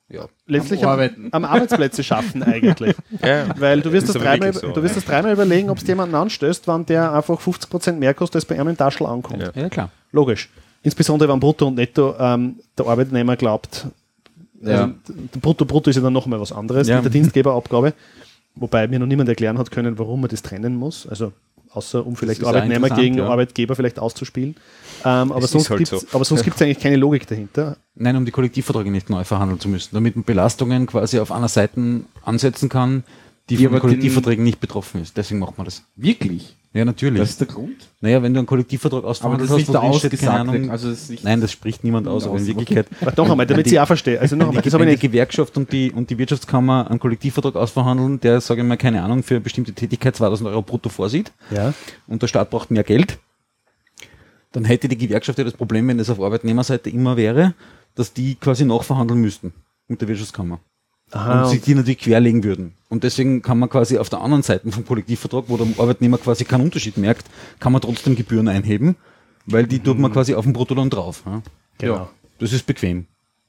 Ja. letztlich Am am, Arbeiten. am Arbeitsplätze schaffen eigentlich. Ja. Weil du wirst, Ist das aber dreimal, wirklich so, du wirst ja. das dreimal überlegen, ob es jemanden anstößt, wenn der einfach fünfzig Prozent mehr kostet, als bei einem im Taschel ankommt. Ja. Ja, klar. Logisch. Insbesondere wenn Brutto und Netto ähm, der Arbeitnehmer glaubt, Ja. also, der Brutto, Brutto ist ja dann noch mal was anderes, Ja. mit der Dienstgeberabgabe, wobei mir noch niemand erklären hat können, warum man das trennen muss, also außer um vielleicht ist auch Arbeitnehmer interessant, gegen ja. Arbeitgeber vielleicht auszuspielen. Ähm, aber Es sonst ist halt gibt's, so. aber sonst gibt es eigentlich keine Logik dahinter. Nein, um die Kollektivverträge nicht neu verhandeln zu müssen, damit man Belastungen quasi auf einer Seite ansetzen kann, die Die von aber Kollektivverträgen nicht betroffen ist. Deswegen macht man das. Wirklich? Ja, natürlich. Das ist der Grund? naja, wenn du einen Kollektivvertrag Aber ausverhandelt das ist hast, nicht der wo drin steht, keine ausgesagte. Ahnung, Also das ist nicht nein, das spricht niemand aus, aber in Aus, okay. Wirklichkeit. Aber noch einmal, damit Wenn ich auch verstehe. Also noch Wenn einmal, die, das habe wenn ich die nicht. Gewerkschaft und die, und die Wirtschaftskammer einen Kollektivvertrag ausverhandeln, der, sage ich mal, keine Ahnung, für eine bestimmte Tätigkeit zweitausend Euro brutto vorsieht Ja. und der Staat braucht mehr Geld, dann hätte die Gewerkschaft ja das Problem, wenn das auf Arbeitnehmerseite immer wäre, dass die quasi nachverhandeln müssten mit der Wirtschaftskammer. Aha, und sich die natürlich querlegen würden. Und deswegen kann man quasi auf der anderen Seite vom Kollektivvertrag, wo der Arbeitnehmer quasi keinen Unterschied merkt, kann man trotzdem Gebühren einheben, weil die tut man quasi auf dem Bruttolohn drauf. Ja. Genau. Ja, das ist bequem.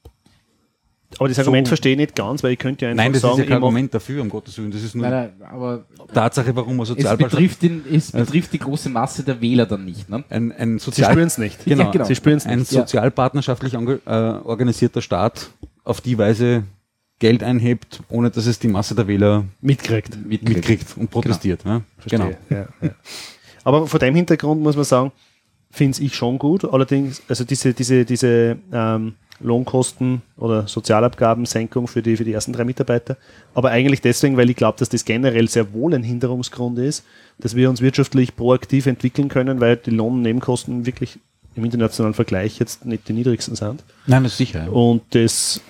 Aber das Argument verstehe ich nicht ganz, weil ich könnte ja einfach Nein, das sagen, ist ja kein ich mach- Argument dafür, um Gottes Willen. Das ist nur Nein, nein, aber Tatsache, warum man es Sozialpartner betrifft, den, es betrifft die große Masse der Wähler dann nicht. Ne? ein, ein Sie Sozial spüren es nicht. Genau. Ja, genau. Sie spüren es ein nicht. Ja. sozialpartnerschaftlich ange- äh, organisierter Staat auf die Weise Geld einhebt, ohne dass es die Masse der Wähler Mitkriegt. mitkriegt und protestiert. Ja? Verstehe. Ja, ja. Aber vor dem Hintergrund muss man sagen, finde ich schon gut. Allerdings, also diese, diese, diese ähm, Lohnkosten oder Sozialabgabensenkung für die, für die ersten drei Mitarbeiter. Aber eigentlich deswegen, weil ich glaube, dass das generell sehr wohl ein Hinderungsgrund ist, dass wir uns wirtschaftlich proaktiv entwickeln können, weil die Lohn- und Nebenkosten wirklich im internationalen Vergleich jetzt nicht die niedrigsten sind. Nein, das ist sicher. Ja. Und das,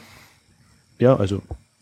ja, also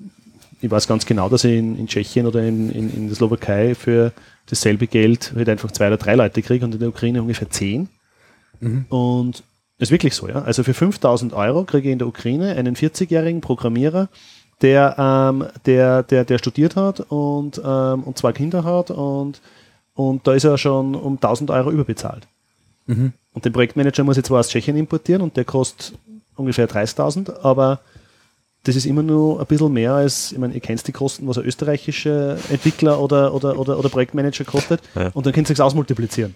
ich weiß ganz genau, dass ich in, in Tschechien oder in, in, in der Slowakei für dasselbe Geld halt einfach zwei oder drei Leute kriege und in der Ukraine ungefähr zehn. Mhm. Und das ist wirklich so, ja. Also für fünftausend Euro kriege ich in der Ukraine einen vierzigjährigen Programmierer, der, ähm, der, der, der studiert hat und, ähm, und zwei Kinder hat und, und da ist er schon um tausend Euro überbezahlt. Mhm. Und den Projektmanager muss ich zwar aus Tschechien importieren und der kostet ungefähr dreißigtausend, aber das ist immer nur ein bisschen mehr als, ich meine, ihr kennt die Kosten, was ein österreichischer Entwickler oder, oder, oder, oder Projektmanager kostet, Ja. und dann könnt ihr es ausmultiplizieren.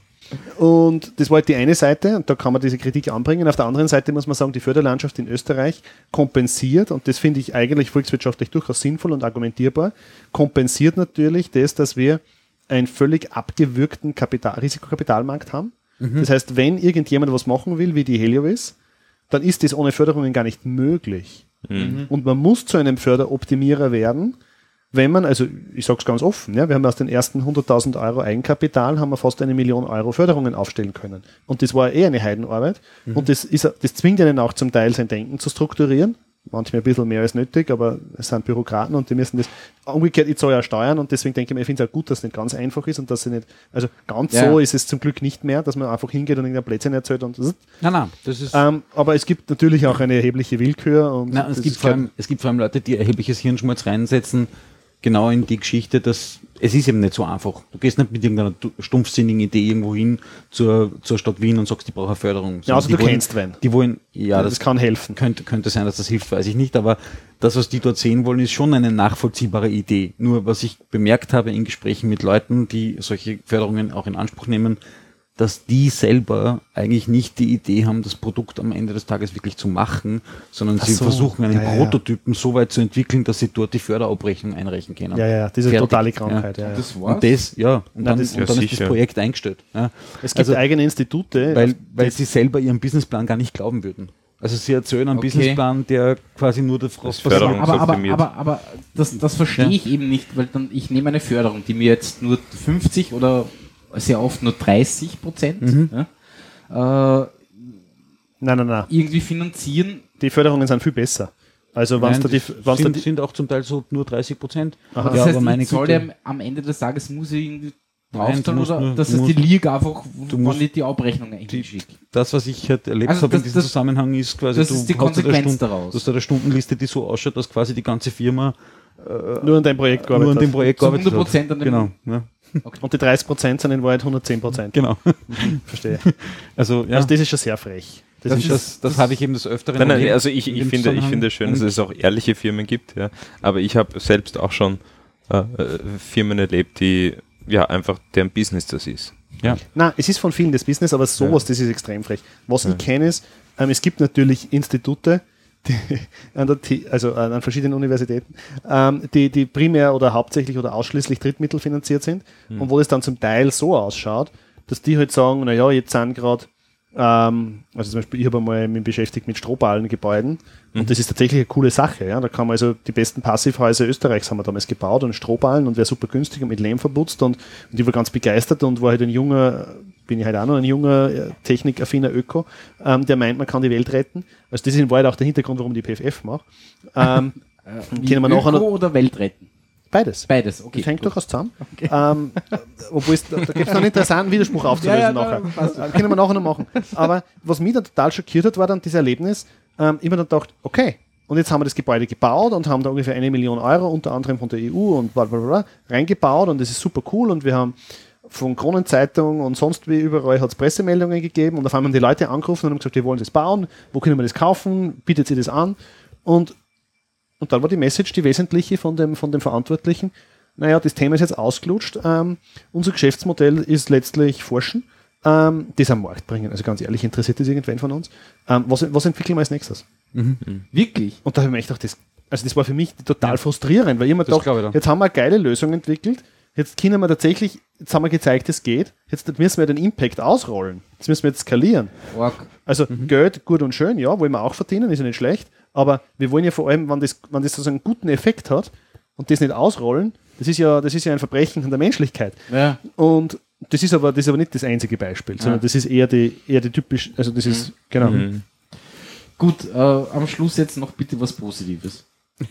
Und das war halt die eine Seite, und da kann man diese Kritik anbringen. Auf der anderen Seite muss man sagen, die Förderlandschaft in Österreich kompensiert, und das finde ich eigentlich volkswirtschaftlich durchaus sinnvoll und argumentierbar, kompensiert natürlich das, dass wir einen völlig abgewürgten Kapital, Risikokapitalmarkt haben. Das heißt, wenn irgendjemand was machen will, wie die Heliovis, dann ist das ohne Förderungen gar nicht möglich. Mhm. Und man muss zu einem Förderoptimierer werden, wenn man, also ich sage es ganz offen, ja, wir haben aus den ersten hunderttausend Euro Eigenkapital, haben wir fast eine Million Euro Förderungen aufstellen können. Und das war eh eine Heidenarbeit. Mhm. Und das, ist, das zwingt einen auch zum Teil, sein Denken zu strukturieren. Manchmal ein bisschen mehr als nötig, aber es sind Bürokraten und die müssen das, umgekehrt, ich zahle ja Steuern, und deswegen denke ich mir, ich finde es auch gut, dass es nicht ganz einfach ist und dass sie nicht, also ganz Ja. so ist es zum Glück nicht mehr, dass man einfach hingeht und irgendein Plätzchen erzählt und Nein, nein, das ist. ähm, aber es gibt natürlich auch eine erhebliche Willkür und Nein, es das gibt, ist vor kein- allem, es gibt vor allem Leute, die erhebliches Hirnschmalz reinsetzen, genau in die Geschichte, dass es ist eben nicht so einfach. Du gehst nicht mit irgendeiner du- stumpfsinnigen Idee irgendwo hin zur, zur Stadt Wien und sagst, die brauchen eine Förderung. Ja, also die du wollen, kennst wen. Die wollen, ja, das, das, kann helfen. könnte, könnte sein, dass das hilft, weiß ich nicht, aber das, was die dort sehen wollen, ist schon eine nachvollziehbare Idee. Nur was ich bemerkt habe in Gesprächen mit Leuten, die solche Förderungen auch in Anspruch nehmen, dass die selber eigentlich nicht die Idee haben, das Produkt am Ende des Tages wirklich zu machen, sondern Ach sie so. versuchen, einen Ja, ja, ja. Prototypen so weit zu entwickeln, dass sie dort die Förderabrechnung einreichen können. Ja, ja, diese Fertig. totale Krankheit. Ja. Ja, Das Und war's. das, ja, und Nein, dann, das- und Ja, dann ist das sicher. Projekt eingestellt. Ja. Es gibt Also, eigene Institute. weil, weil sie selber ihren Businessplan gar nicht glauben würden. Also sie erzählen einen Okay. Businessplan, der quasi nur der Das Förderung- aber, aber, optimiert. aber, aber das, das verstehe Ja. ich eben nicht, weil dann ich nehme eine Förderung, die mir jetzt nur fünfzig oder sehr oft nur dreißig Prozent Mhm. ja, äh, Nein, nein, nein. irgendwie finanzieren. Die Förderungen sind viel besser. Also wenn Nein, du die, das wenn's da sind, die sind auch zum Teil so nur dreißig Prozent. Aha. Das Ja, heißt, aber meine ich soll Güte. dem am Ende des Tages muss ich irgendwie Nein, draufzahlen du musst oder nur- dass du es die musst- Liga einfach, du wann musst- ich die Abrechnung hinschicke. Das, was ich halt erlebt Also habe in das- diesem das- Zusammenhang, ist quasi, das du ist die hast da eine Konsequenz Stunden- daraus. Du hast da eine Stundenliste, die so ausschaut, dass quasi die ganze Firma nur an deinem Projekt nur an gearbeitet dem hat. Projekt Zu gearbeitet hundert Prozent hat. an dem- Genau, ja, Und die dreißig Prozent sind in Wahrheit hundertzehn Prozent. genau. Verstehe. Also, ja. Also das ist schon sehr frech. Das, Das, ist das, das, habe ich eben des Öfteren Nein, nein, erlebt also ich, in ich dem finde, ich Zusammenhang. finde es schön, dass Und es auch ehrliche Firmen gibt, ja. Aber ich habe selbst auch schon äh, äh, Firmen erlebt, die ja einfach deren Business das ist. Ja. Nein, es ist von vielen das Business, aber sowas, Ja. das ist extrem frech. Was Ja. ich kenne ist, ähm, es gibt natürlich Institute, die, an, der T- also äh, an verschiedenen Universitäten, ähm, die, die primär oder hauptsächlich oder ausschließlich drittmittelfinanziert sind Mhm. und wo es dann zum Teil so ausschaut, dass die halt sagen, naja, jetzt sind gerade, ähm, also zum Beispiel, ich habe einmal mich beschäftigt mit Strohballengebäuden Mhm. und das ist tatsächlich eine coole Sache. Ja? Da kann man also die besten Passivhäuser Österreichs haben wir damals gebaut und Strohballen und wäre super günstig und mit Lehm verputzt und, und ich war ganz begeistert und war halt ein junger, bin ich halt auch noch ein junger, äh, technikaffiner Öko, ähm, der meint, man kann die Welt retten. Also das ist in Wahrheit auch der Hintergrund, warum ich die P F F mache. Ähm, Wie können wir nachher noch- Öko oder Welt retten? beides. Beides, okay. Das hängt gut. durchaus zusammen. Ähm, obwohl es, da, da gibt es noch einen interessanten Widerspruch aufzulösen Ja, ja, nachher. da passt. Äh, können wir nachher noch machen. Aber was mich dann total schockiert hat, war dann dieses Erlebnis, ähm, ich mir dann gedacht, okay, und jetzt haben wir das Gebäude gebaut und haben da ungefähr eine Million Euro, unter anderem von der E U und bla bla bla, reingebaut und das ist super cool und wir haben von Kronenzeitung und sonst wie überall hat es Pressemeldungen gegeben und auf einmal haben die Leute angerufen und haben gesagt, wir wollen das bauen, wo können wir das kaufen, bietet sie das an und, und dann war die Message, die wesentliche von dem, von dem Verantwortlichen, naja, das Thema ist jetzt ausgelutscht, ähm, unser Geschäftsmodell ist letztlich Forschen, ähm, das am Markt bringen, also ganz ehrlich, interessiert das irgendwen von uns? Ähm, was, was entwickeln wir als nächstes? Wirklich? Und da habe ich mir echt gedacht, das, also das war für mich total frustrierend, weil ich mir Das gedacht, glaube ich dann. jetzt haben wir eine geile Lösung entwickelt, jetzt können wir tatsächlich, jetzt haben wir gezeigt, es geht, jetzt müssen wir den Impact ausrollen, jetzt müssen wir jetzt skalieren. Org. Also Geld, gut und schön, ja, wollen wir auch verdienen, ist ja nicht schlecht, aber wir wollen ja vor allem, wenn das, wenn das sozusagen einen guten Effekt hat und das nicht ausrollen, das ist ja, das ist ja ein Verbrechen an der Menschlichkeit. Ja. Und das ist aber, das ist aber nicht das einzige Beispiel, sondern Ja. das ist eher die, eher die typisch, also das ist, genau. Mhm. Gut, äh, am Schluss jetzt noch bitte was Positives.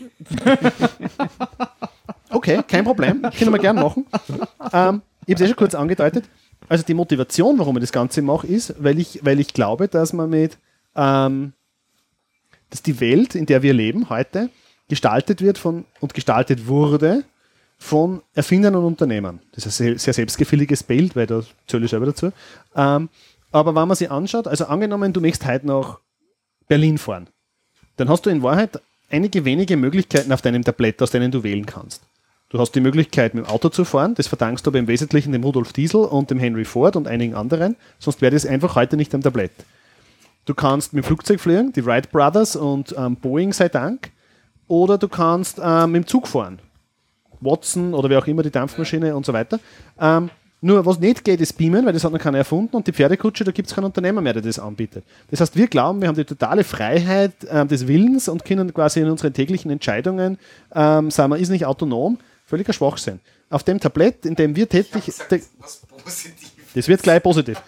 Okay, kein Problem, können wir gerne machen. Ähm, ich habe es eh schon kurz angedeutet. Also die Motivation, warum ich das Ganze mache, ist, weil ich, weil ich glaube, dass man mit, ähm, dass die Welt, in der wir leben heute, gestaltet wird von und gestaltet wurde von Erfindern und Unternehmern. Das ist ein sehr, sehr selbstgefälliges Bild, weil da zähle ich selber dazu. Ähm, aber wenn man sich anschaut, also angenommen, du möchtest heute nach Berlin fahren, dann hast du in Wahrheit einige wenige Möglichkeiten auf deinem Tablett, aus denen du wählen kannst. Du hast die Möglichkeit, mit dem Auto zu fahren, das verdankst du aber im Wesentlichen dem Rudolf Diesel und dem Henry Ford und einigen anderen, sonst wäre das einfach heute nicht am Tablett. Du kannst mit dem Flugzeug fliegen, die Wright Brothers und ähm, Boeing sei Dank, oder du kannst ähm, mit dem Zug fahren. Watson oder wer auch immer, die Dampfmaschine und so weiter. Ähm, nur was nicht geht, ist Beamen, weil das hat noch keiner erfunden und die Pferdekutsche, da gibt es keinen Unternehmer mehr, der das anbietet. Das heißt, wir glauben, wir haben die totale Freiheit ähm, des Willens und können quasi in unseren täglichen Entscheidungen, ähm, sagen wir, ist nicht autonom, völliger Schwachsinn. Auf dem Tablett, in dem wir tätig, te- Was Positives. das wird gleich positiv.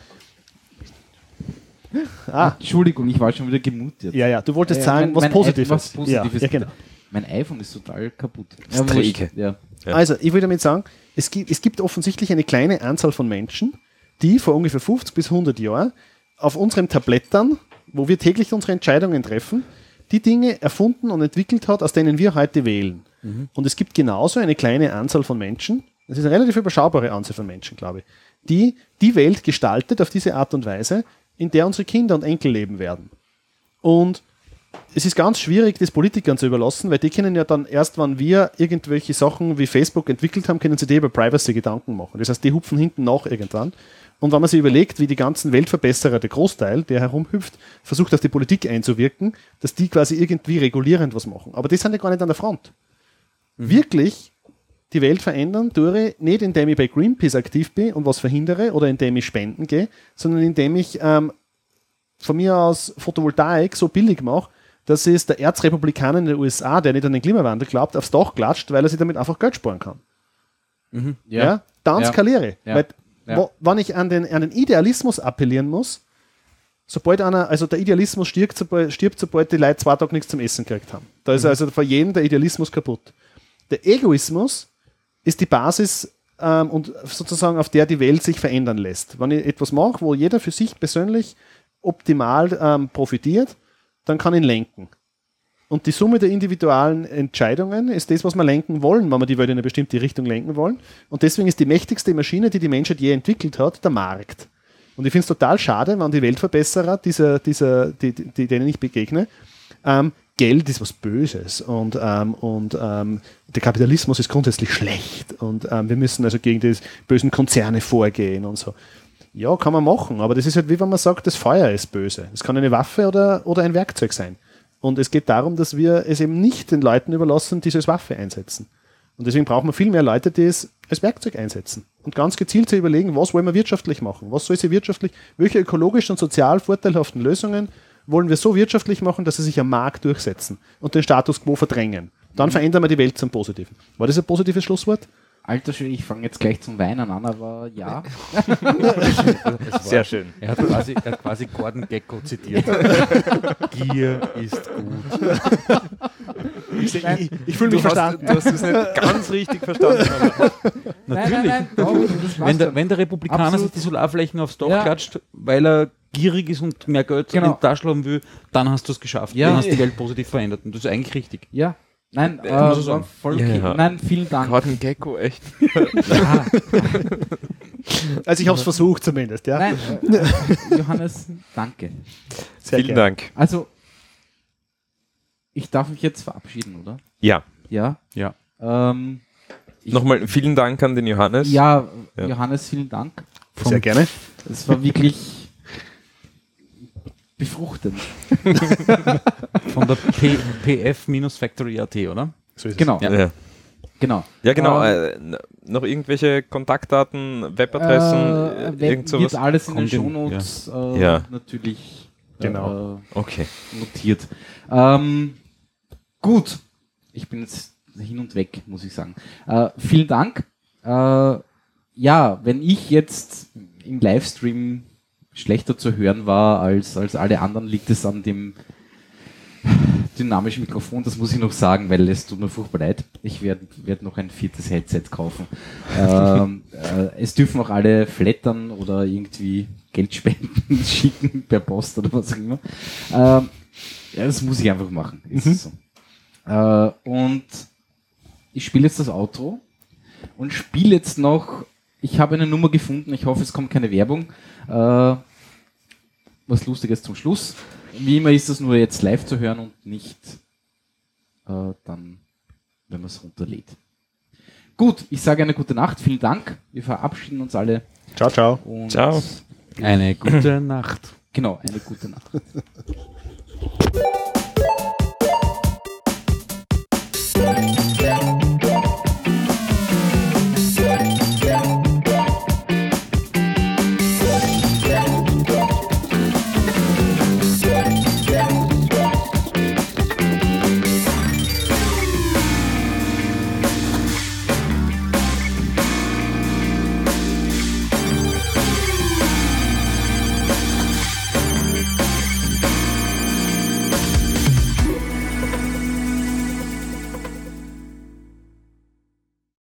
Ah, Entschuldigung, ich war schon wieder gemutet. ja, ja, du wolltest Ja, sagen, mein- was mein Positives. iPhone- was Positives. Ja, ja, genau. Mein iPhone ist total kaputt. Ist wurscht. träge. Ja. Ja. Also, ich will damit sagen, es gibt, es gibt offensichtlich eine kleine Anzahl von Menschen, die vor ungefähr fünfzig bis hundert Jahren auf unserem Tablettern, wo wir täglich unsere Entscheidungen treffen, die Dinge erfunden und entwickelt hat, aus denen wir heute wählen. Und es gibt genauso eine kleine Anzahl von Menschen, das ist eine relativ überschaubare Anzahl von Menschen, glaube ich, die die Welt gestaltet auf diese Art und Weise, in der unsere Kinder und Enkel leben werden. Und es ist ganz schwierig, das Politikern zu überlassen, weil die können ja dann erst, wenn wir irgendwelche Sachen wie Facebook entwickelt haben, können sie die über Privacy Gedanken machen. Das heißt, die hupfen hinten nach irgendwann. Und wenn man sich überlegt, wie die ganzen Weltverbesserer, der Großteil, der herumhüpft, versucht auf die Politik einzuwirken, dass die quasi irgendwie regulierend was machen. Aber die sind ja gar nicht an der Front. Wirklich die Welt verändern tue ich nicht, indem ich bei Greenpeace aktiv bin und was verhindere oder indem ich spenden gehe, sondern indem ich ähm, von mir aus Photovoltaik so billig mache, dass es der Erzrepublikaner in den U S A, der nicht an den Klimawandel glaubt, aufs Dach klatscht, weil er sich damit einfach Geld sparen kann. Ja. Dann Ja. skaliere ich. Ja. Weil, Ja. wo, wenn ich an den, an den Idealismus appellieren muss, sobald einer, also der Idealismus stirbt, sobald, stirbt, sobald die Leute zwei Tage nichts zum Essen gekriegt haben. Da ist also für jeden der Idealismus kaputt. Der Egoismus ist die Basis ähm, und sozusagen auf der die Welt sich verändern lässt. Wenn ich etwas mache, wo jeder für sich persönlich optimal ähm, profitiert, dann kann ich ihn lenken. Und die Summe der individuellen Entscheidungen ist das, was wir lenken wollen, wenn wir die Welt in eine bestimmte Richtung lenken wollen. Und deswegen ist die mächtigste Maschine, die die Menschheit je entwickelt hat, der Markt. Und ich finde es total schade, wenn die Weltverbesserer, dieser, dieser, die, die, denen ich begegne, ähm, Geld ist was Böses und, ähm, und ähm, der Kapitalismus ist grundsätzlich schlecht und ähm, wir müssen also gegen die bösen Konzerne vorgehen und so. Ja, kann man machen, aber das ist halt wie wenn man sagt, das Feuer ist böse. Es kann eine Waffe oder, oder ein Werkzeug sein. Und es geht darum, dass wir es eben nicht den Leuten überlassen, die es als Waffe einsetzen. Und deswegen brauchen wir viel mehr Leute, die es als Werkzeug einsetzen. Und ganz gezielt zu überlegen, was wollen wir wirtschaftlich machen? Was soll sie wirtschaftlich, welche ökologisch und sozial vorteilhaften Lösungen wollen wir so wirtschaftlich machen, dass sie sich am Markt durchsetzen und den Status quo verdrängen. Dann mhm. verändern wir die Welt zum Positiven. War das ein positives Schlusswort? Alter Schwede, ich fange jetzt gleich zum Weinen an, aber ja. Sehr schön. Er hat quasi, er hat quasi Gordon Gekko zitiert. Gier ist gut. Ich, ich, ich fühle mich Du hast, verstanden. du hast es nicht ganz richtig verstanden. Aber Natürlich. Nein, nein, nein, das Wenn der, wenn der Republikaner Absolut. sich die Solarflächen aufs Dach Ja. klatscht, weil er gierig ist und mehr Geld Genau. in die Tasche haben will, dann hast du es geschafft. Ja. Dann hast du die Welt positiv verändert. Und das ist eigentlich richtig. Ja. Nein, äh, muss ich sagen. voll okay. Ja. Nein, vielen Dank. Gordon Gekko, echt. Ja. Also ich habe es versucht zumindest, ja. Nein, äh, Johannes, danke. Sehr Vielen gerne. Dank. Also, ich darf mich jetzt verabschieden, oder? Ja, Ja. Ja. Ähm, ich, nochmal vielen Dank an den Johannes. Ja, Ja. Johannes, vielen Dank. Sehr gerne. Es war wirklich befruchtend. Von der P- pf-factory punkt at, oder? So ist es. Genau, Ja, ja. genau. ja genau. Ähm, äh, noch irgendwelche Kontaktdaten, Webadressen, Äh, äh, wer- irgend sowas? wird alles in den Kommt in- Shownotes äh, Ja. natürlich Genau. äh, Okay. notiert. Ähm, gut, ich bin jetzt hin und weg, muss ich sagen. Äh, vielen Dank. Äh, ja, wenn ich jetzt im Livestream schlechter zu hören war als, als alle anderen, liegt es an dem dynamischen Mikrofon, das muss ich noch sagen, weil es tut mir furchtbar leid. Ich werde werd noch ein viertes Headset kaufen. ähm, äh, es dürfen auch alle flattern oder irgendwie Geldspenden schicken per Post oder was auch immer. Ähm, ja, das muss ich einfach machen. Ist Mhm. so. Äh, und ich spiele jetzt das Outro und spiele jetzt noch, ich habe eine Nummer gefunden, ich hoffe, es kommt keine Werbung. Äh, was Lustiges zum Schluss. Wie immer ist das nur jetzt live zu hören und nicht äh, dann, wenn man es runterlädt. Gut, ich sage eine gute Nacht, vielen Dank. Wir verabschieden uns alle. Ciao, ciao. Und Ciao. Eine gute Nacht. Genau, eine gute Nacht.